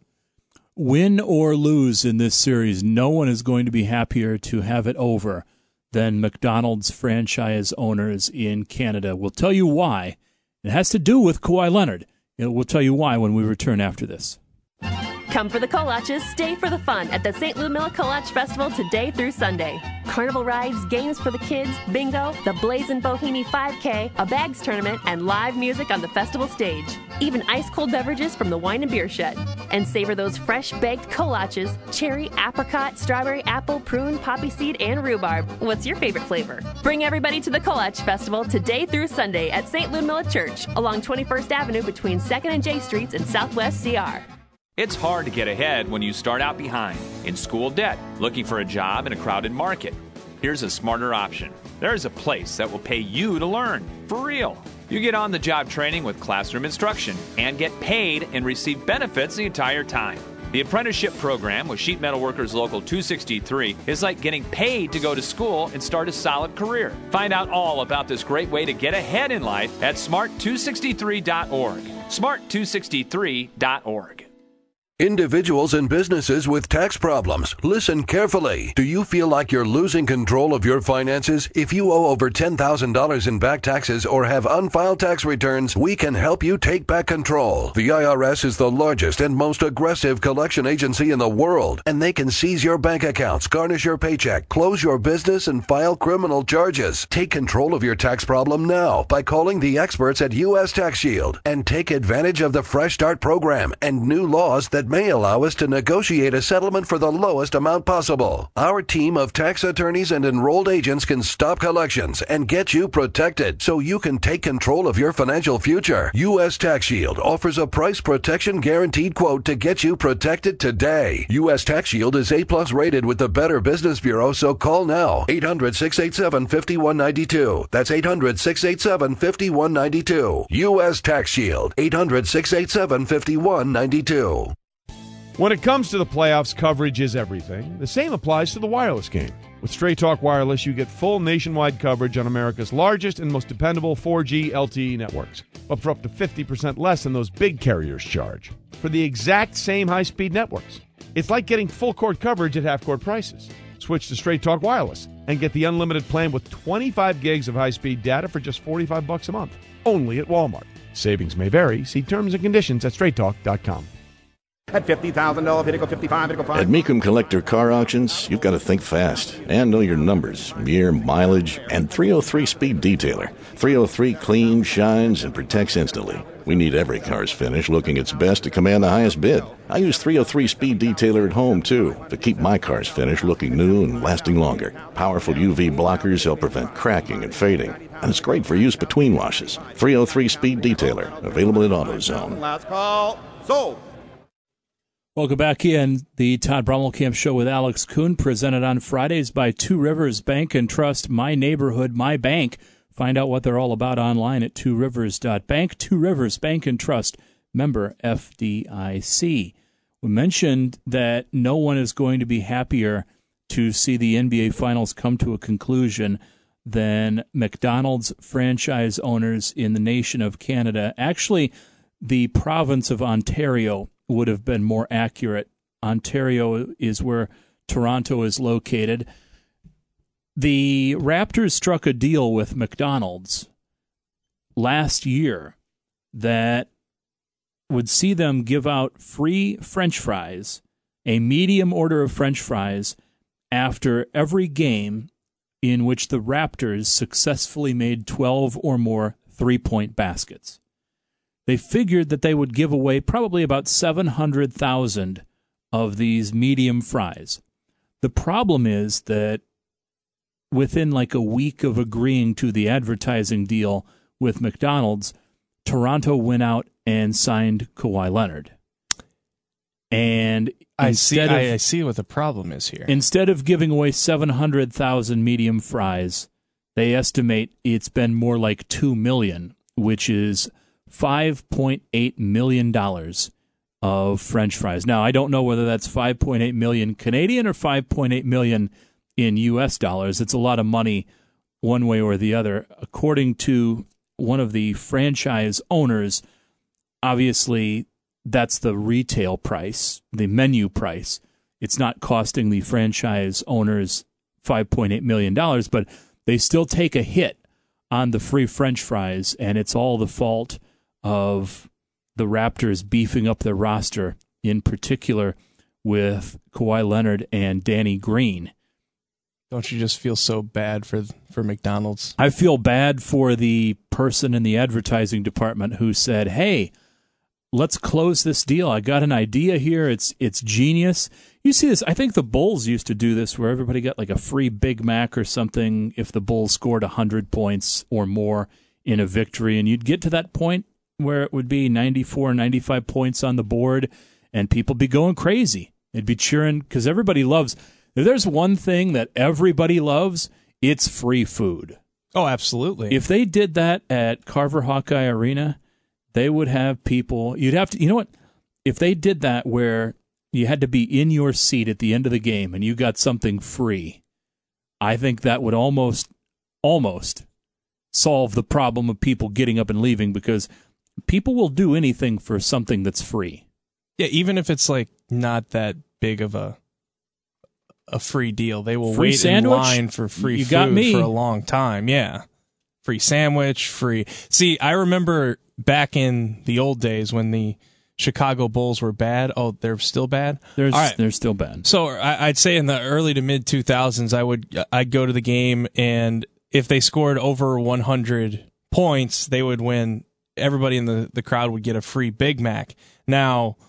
Speaker 1: Win or lose in this series, no one is going to be happier to have it over than McDonald's franchise owners in Canada. We'll tell you why. It has to do with Kawhi Leonard. We'll tell you why when we return after this.
Speaker 12: Come for the Kolaches, stay for the fun at the Saint Louis Miller Kolach Festival today through Sunday. Carnival rides, games for the kids, bingo, the Blazin' Bohemie five K, a bags tournament, and live music on the festival stage. Even ice-cold beverages from the Wine and Beer Shed. And savor those fresh-baked kolaches, cherry, apricot, strawberry, apple, prune, poppy seed, and rhubarb. What's your favorite flavor? Bring everybody to the Kolach Festival today through Sunday at Saint Louis Miller Church along twenty-first Avenue between second and J Streets in Southwest C R.
Speaker 16: It's hard to get ahead when you start out behind, in school debt, looking for a job in a crowded market. Here's a smarter option. There's a place that will pay you to learn, for real. You get on-the-job training with classroom instruction and get paid and receive benefits the entire time. The apprenticeship program with Sheet Metal Workers Local two sixty-three is like getting paid to go to school and start a solid career. Find out all about this great way to get ahead in life at smart two sixty-three dot org. smart two sixty-three dot org.
Speaker 15: Individuals and businesses with tax problems, listen carefully. Do you feel like you're losing control of your finances? If you owe over ten thousand dollars in back taxes or have unfiled tax returns, we can help you take back control. The I R S is the largest and most aggressive collection agency in the world, and they can seize your bank accounts, garnish your paycheck, close your business, and file criminal charges. Take control of your tax problem now by calling the experts at U S Tax Shield and take advantage of the Fresh Start program and new laws that that may allow us to negotiate a settlement for the lowest amount possible. Our team of tax attorneys and enrolled agents can stop collections and get you protected so you can take control of your financial future. U S Tax Shield offers a price protection guaranteed quote to get you protected today. U S Tax Shield is A plus rated with the Better Business Bureau, so call now. eight hundred, six eight seven, five one nine two. That's eight hundred, six eight seven, five one nine two. U S Tax Shield. eight hundred, six eight seven, five one nine two.
Speaker 17: When it comes to the playoffs, coverage is everything. The same applies to the wireless game. With Straight Talk Wireless, you get full nationwide coverage on America's largest and most dependable four G L T E networks, but for up to fifty percent less than those big carriers charge, for the exact same high-speed networks. It's like getting full-court coverage at half-court prices. Switch to Straight Talk Wireless and get the unlimited plan with twenty-five gigs of high-speed data for just forty-five bucks a month, only at Walmart. Savings may vary. See terms and conditions at straight talk dot com.
Speaker 19: At fifty thousand dollars, Pinnacle fifty-five, Pinnacle five.
Speaker 20: At Mecum Collector Car Auctions, you've got to think fast and know your numbers, year, mileage, and three oh three Speed Detailer. three oh three cleans, shines, and protects instantly. We need every car's finish looking its best to command the highest bid. I use three oh three Speed Detailer at home, too, to keep my car's finish looking new and lasting longer. Powerful U V blockers help prevent cracking and fading, and it's great for use between washes. three oh three Speed Detailer, available at AutoZone.
Speaker 19: Last call. Sold.
Speaker 1: Welcome back in the Todd Brommelkamp Show with Alex Kuhn, presented on Fridays by Two Rivers Bank and Trust, my neighborhood, my bank. Find out what they're all about online at two rivers dot bank. Two Rivers Bank and Trust, member F D I C. We mentioned that no one is going to be happier to see the N B A Finals come to a conclusion than McDonald's franchise owners in the nation of Canada. Actually, the province of Ontario would have been more accurate. Ontario is where Toronto is located. The Raptors struck a deal with McDonald's last year that would see them give out free French fries, a medium order of French fries, after every game in which the Raptors successfully made twelve or more three-point baskets. They figured that they would give away probably about seven hundred thousand of these medium fries. The problem is that within like a week of agreeing to the advertising deal with McDonald's, Toronto went out and signed Kawhi Leonard. And
Speaker 2: I see,
Speaker 1: of,
Speaker 2: I, I see what the problem is here.
Speaker 1: Instead of giving away seven hundred thousand medium fries, they estimate it's been more like two million, which is five point eight million dollars of French fries. Now, I don't know whether that's five point eight million dollars Canadian or five point eight million dollars in U S dollars. It's a lot of money one way or the other. According to one of the franchise owners, obviously that's the retail price, the menu price. It's not costing the franchise owners five point eight million dollars, but they still take a hit on the free French fries, and it's all the fault of the Raptors beefing up their roster, in particular with Kawhi Leonard and Danny Green.
Speaker 2: Don't you just feel so bad for for McDonald's?
Speaker 1: I feel bad for the person in the advertising department who said, hey, let's close this deal. I got an idea here. It's it's genius. You see this, I think the Bulls used to do this where everybody got like a free Big Mac or something if the Bulls scored one hundred points or more in a victory. And you'd get to that point where it would be ninety-four, ninety-five points on the board, and people be going crazy. They'd be cheering because everybody loves. If there's one thing that everybody loves, it's free food.
Speaker 2: Oh, absolutely.
Speaker 1: If they did that at Carver Hawkeye Arena, they would have people. You'd have to. You know what? If they did that where you had to be in your seat at the end of the game and you got something free, I think that would almost, almost solve the problem of people getting up and leaving, because people will do anything for something that's free.
Speaker 2: Yeah, even if it's like not that big of a a free deal, they will
Speaker 1: free
Speaker 2: wait
Speaker 1: sandwich?
Speaker 2: in line for free
Speaker 1: you
Speaker 2: food
Speaker 1: got me.
Speaker 2: for a long time. Yeah, free sandwich, free. See, I remember back in the old days when the Chicago Bulls were bad. Oh, they're still bad?
Speaker 1: They're,
Speaker 2: All right.
Speaker 1: they're still bad.
Speaker 2: So I, I'd say in the early to mid two thousands, I would I'd go to the game, and if they scored over one hundred points, they would win. Everybody in the, the crowd would get a free Big Mac. Now,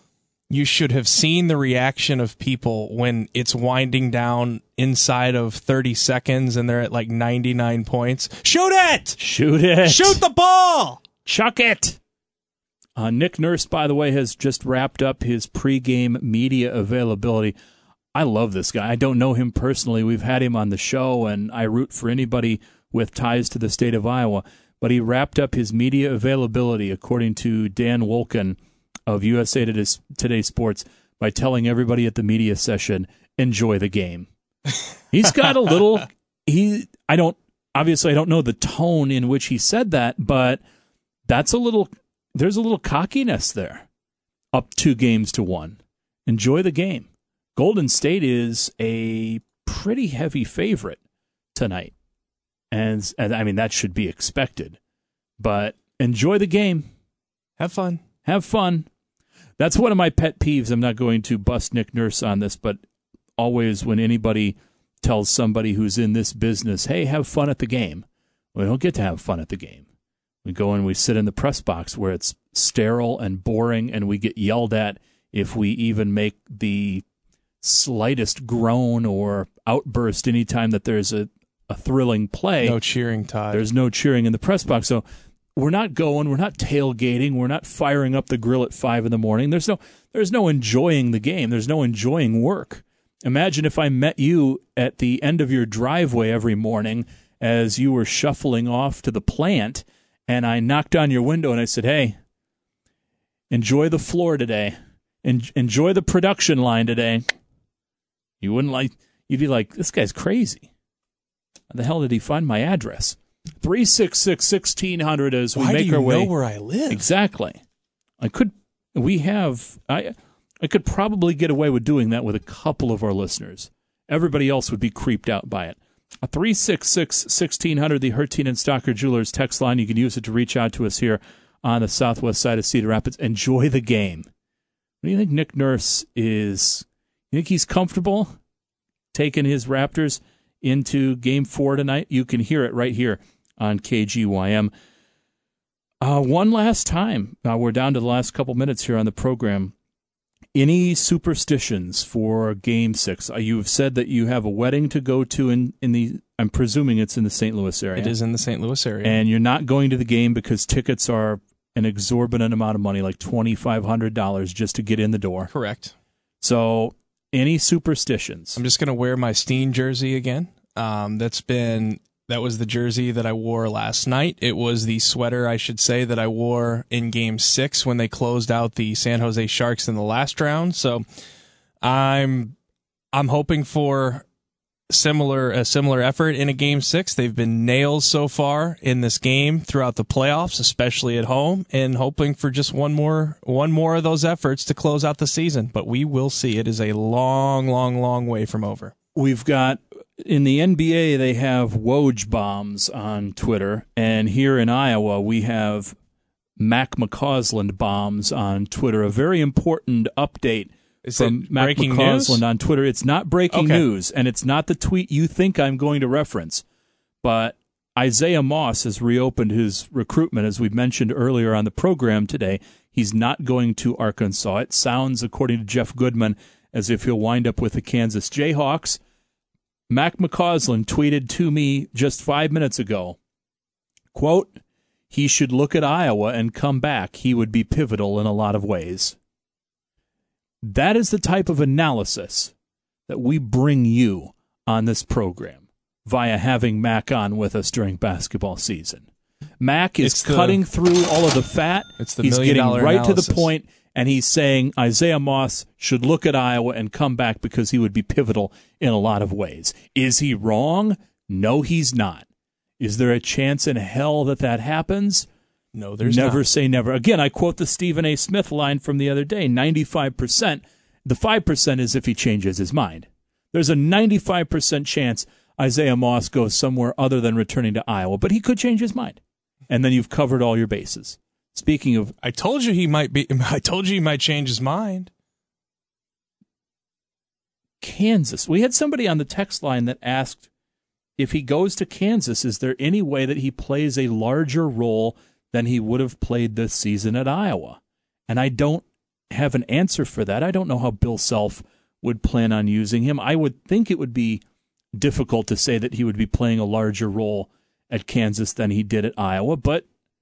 Speaker 2: You should have seen the reaction of people when it's winding down inside of thirty seconds and they're at like ninety-nine points. Shoot it!
Speaker 1: Shoot it!
Speaker 2: Shoot the ball!
Speaker 1: Chuck it! Uh, Nick Nurse, by the way, has just wrapped up his pregame media availability. I love this guy. I don't know him personally. We've had him on the show, and I root for anybody with ties to the state of Iowa. But he wrapped up his media availability, according to Dan Wolken of U S A Today Sports, by telling everybody at the media session, enjoy the game. He's got a little, he, I don't, obviously I don't know the tone in which he said that, but that's a little, there's a little cockiness there. Up two games to one. Enjoy the game. Golden State is a pretty heavy favorite tonight. And, and I mean, that should be expected. But enjoy the game.
Speaker 2: Have fun.
Speaker 1: Have fun. That's one of my pet peeves. I'm not going to bust Nick Nurse on this, but always when anybody tells somebody who's in this business, hey, have fun at the game, we don't get to have fun at the game. We go and we sit in the press box where it's sterile and boring, and we get yelled at if we even make the slightest groan or outburst anytime that there's a, a thrilling play.
Speaker 2: No cheering, Todd.
Speaker 1: There's no cheering in the press box. So we're not going, we're not tailgating, we're not firing up the grill at five in the morning. There's no there's no enjoying the game. There's no enjoying work. Imagine if I met you at the end of your driveway every morning as you were shuffling off to the plant, and I knocked on your window and I said, hey, enjoy the floor today. En- enjoy the production line today. You wouldn't like, you'd be like, this guy's crazy. How the hell did he find my address? three six six, sixteen hundred as we
Speaker 2: Why
Speaker 1: make
Speaker 2: do you
Speaker 1: our way.
Speaker 2: know where I live?
Speaker 1: Exactly. I could, we have, I I could probably get away with doing that with a couple of our listeners. Everybody else would be creeped out by it. A three six six, sixteen hundred, the Hertine and Stocker Jewelers text line. You can use it to reach out to us here on the southwest side of Cedar Rapids. Enjoy the game. What do you think Nick Nurse is? You think he's comfortable taking his Raptors into game four tonight? You can hear it right here on K G Y M. Uh, one last time, uh, we're down to the last couple minutes here on the program. Any superstitions for game six? Uh, you've said that you have a wedding to go to in, in the, I'm presuming it's in the Saint Louis area.
Speaker 2: It is in the Saint Louis area.
Speaker 1: And you're not going to the game because tickets are an exorbitant amount of money, like twenty-five hundred dollars just to get in the door.
Speaker 2: Correct.
Speaker 1: So, any superstitions?
Speaker 2: I'm just going to wear my Steen jersey again. Um, that's been that was the jersey that I wore last night. It was the sweater, I should say, that I wore in Game Six when they closed out the San Jose Sharks in the last round. So, I'm I'm hoping for similar a similar effort in a Game Six. They've been nails so far in this game throughout the playoffs, especially at home, and hoping for just one more one more of those efforts to close out the season. But we will see. It is a long, long, long way from over.
Speaker 1: We've got, in the N B A, they have Woj bombs on Twitter, and here in Iowa, we have Mac McCausland bombs on Twitter. A very important update
Speaker 2: Is
Speaker 1: from
Speaker 2: it
Speaker 1: Mac
Speaker 2: breaking
Speaker 1: McCausland
Speaker 2: news?
Speaker 1: on Twitter. It's not breaking
Speaker 2: Okay.
Speaker 1: news, and it's not the tweet you think I'm going to reference, but Isaiah Moss has reopened his recruitment, as we mentioned earlier on the program today. He's not going to Arkansas. It sounds, according to Jeff Goodman, as if he'll wind up with the Kansas Jayhawks. Mac McCausland tweeted to me just five minutes ago, quote, he should look at Iowa and come back. He would be pivotal in a lot of ways. That is the type of analysis that we bring you on this program via having Mac on with us during basketball season. Mac is
Speaker 2: It's the-
Speaker 1: cutting through all of the fat.
Speaker 2: It's the
Speaker 1: He's
Speaker 2: million
Speaker 1: getting
Speaker 2: dollar
Speaker 1: right to
Speaker 2: analysis.
Speaker 1: the point, and he's saying Isaiah Moss should look at Iowa and come back because he would be pivotal in a lot of ways. Is he wrong? No, he's not. Is there a chance in hell that that happens?
Speaker 2: No, there's
Speaker 1: never
Speaker 2: not.
Speaker 1: say never. Again, I quote the Stephen A. Smith line from the other day, ninety-five percent. The five percent is if he changes his mind. There's a ninety-five percent chance Isaiah Moss goes somewhere other than returning to Iowa, but he could change his mind. And then you've covered all your bases. Speaking of,
Speaker 2: I told you he might be. I told you he might change his mind.
Speaker 1: Kansas. We had somebody on the text line that asked if he goes to Kansas, is there any way that he plays a larger role than he would have played this season at Iowa? And I don't have an answer for that. I don't know how Bill Self would plan on using him. I would think it would be difficult to say that he would be playing a larger role at Kansas than he did at Iowa, but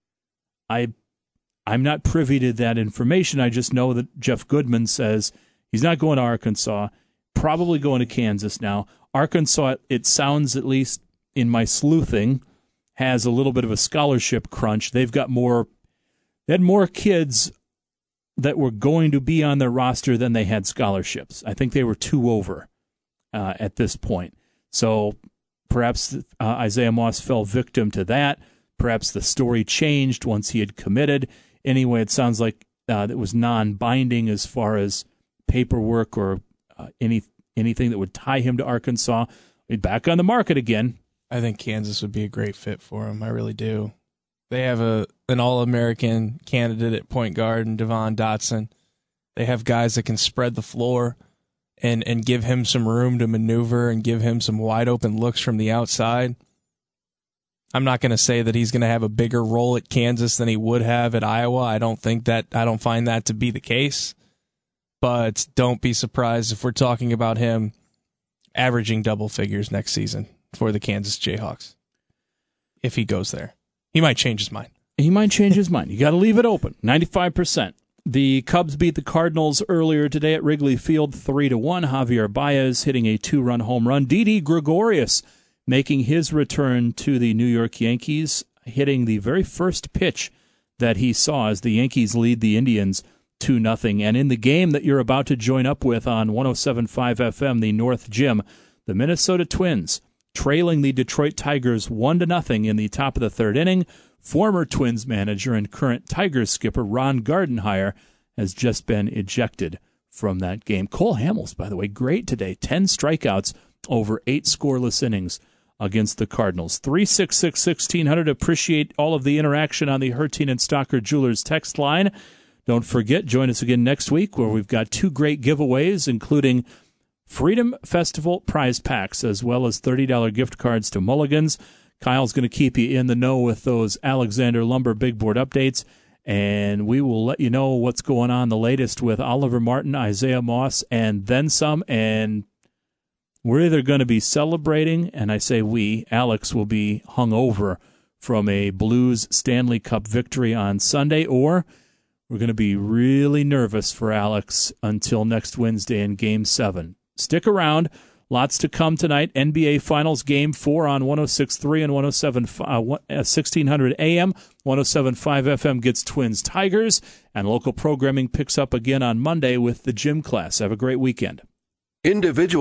Speaker 1: I, I'm not privy to that information. I just know that Jeff Goodman says he's not going to Arkansas, probably going to Kansas now. Arkansas, it sounds, at least in my sleuthing, has a little bit of a scholarship crunch. They've got more, they had more kids that were going to be on their roster than they had scholarships. I think they were two over uh, at this point. So perhaps uh, Isaiah Moss fell victim to that. Perhaps the story changed once he had committed. Anyway, it sounds like uh, it was non-binding as far as paperwork or uh, any anything that would tie him to Arkansas. He's back on the market again.
Speaker 2: I think Kansas would be a great fit for him. I really do. They have a an All-American candidate at point guard in Devon Dotson. They have guys that can spread the floor and, and give him some room to maneuver and give him some wide-open looks from the outside. I'm not going to say that he's going to have a bigger role at Kansas than he would have at Iowa. I don't think that I don't find that to be the case. But don't be surprised if we're talking about him averaging double figures next season for the Kansas Jayhawks. If he goes there. He might change his mind.
Speaker 1: He might change his mind. You got to leave it open. ninety-five percent. The Cubs beat the Cardinals earlier today at Wrigley Field three to one. Javier Baez hitting a two-run home run. Didi Gregorius making his return to the New York Yankees, hitting the very first pitch that he saw as the Yankees lead the Indians two nothing. And in the game that you're about to join up with on one oh seven point five F M, the North Gym, the Minnesota Twins trailing the Detroit Tigers one to nothing in the top of the third inning. Former Twins manager and current Tigers skipper Ron Gardenhire has just been ejected from that game. Cole Hamels, by the way, great today. ten strikeouts over eight scoreless innings against the Cardinals. three six six, one six hundred. Appreciate all of the interaction on the Hertin and Stocker Jewelers text line. Don't forget, join us again next week where we've got two great giveaways, including Freedom Festival prize packs, as well as thirty dollars gift cards to Mulligan's. Kyle's going to keep you in the know with those Alexander Lumber Big Board updates, and we will let you know what's going on the latest with Oliver Martin, Isaiah Moss, and then some. And we're either going to be celebrating, and I say we, Alex will be hungover from a Blues Stanley Cup victory on Sunday, or we're going to be really nervous for Alex until next Wednesday in Game seven. Stick around. Lots to come tonight. N B A Finals Game four on one oh six point three and one oh seven, uh, sixteen hundred A M. one oh seven point five F M gets Twins Tigers. And local programming picks up again on Monday with the gym class. Have a great weekend.
Speaker 15: Individual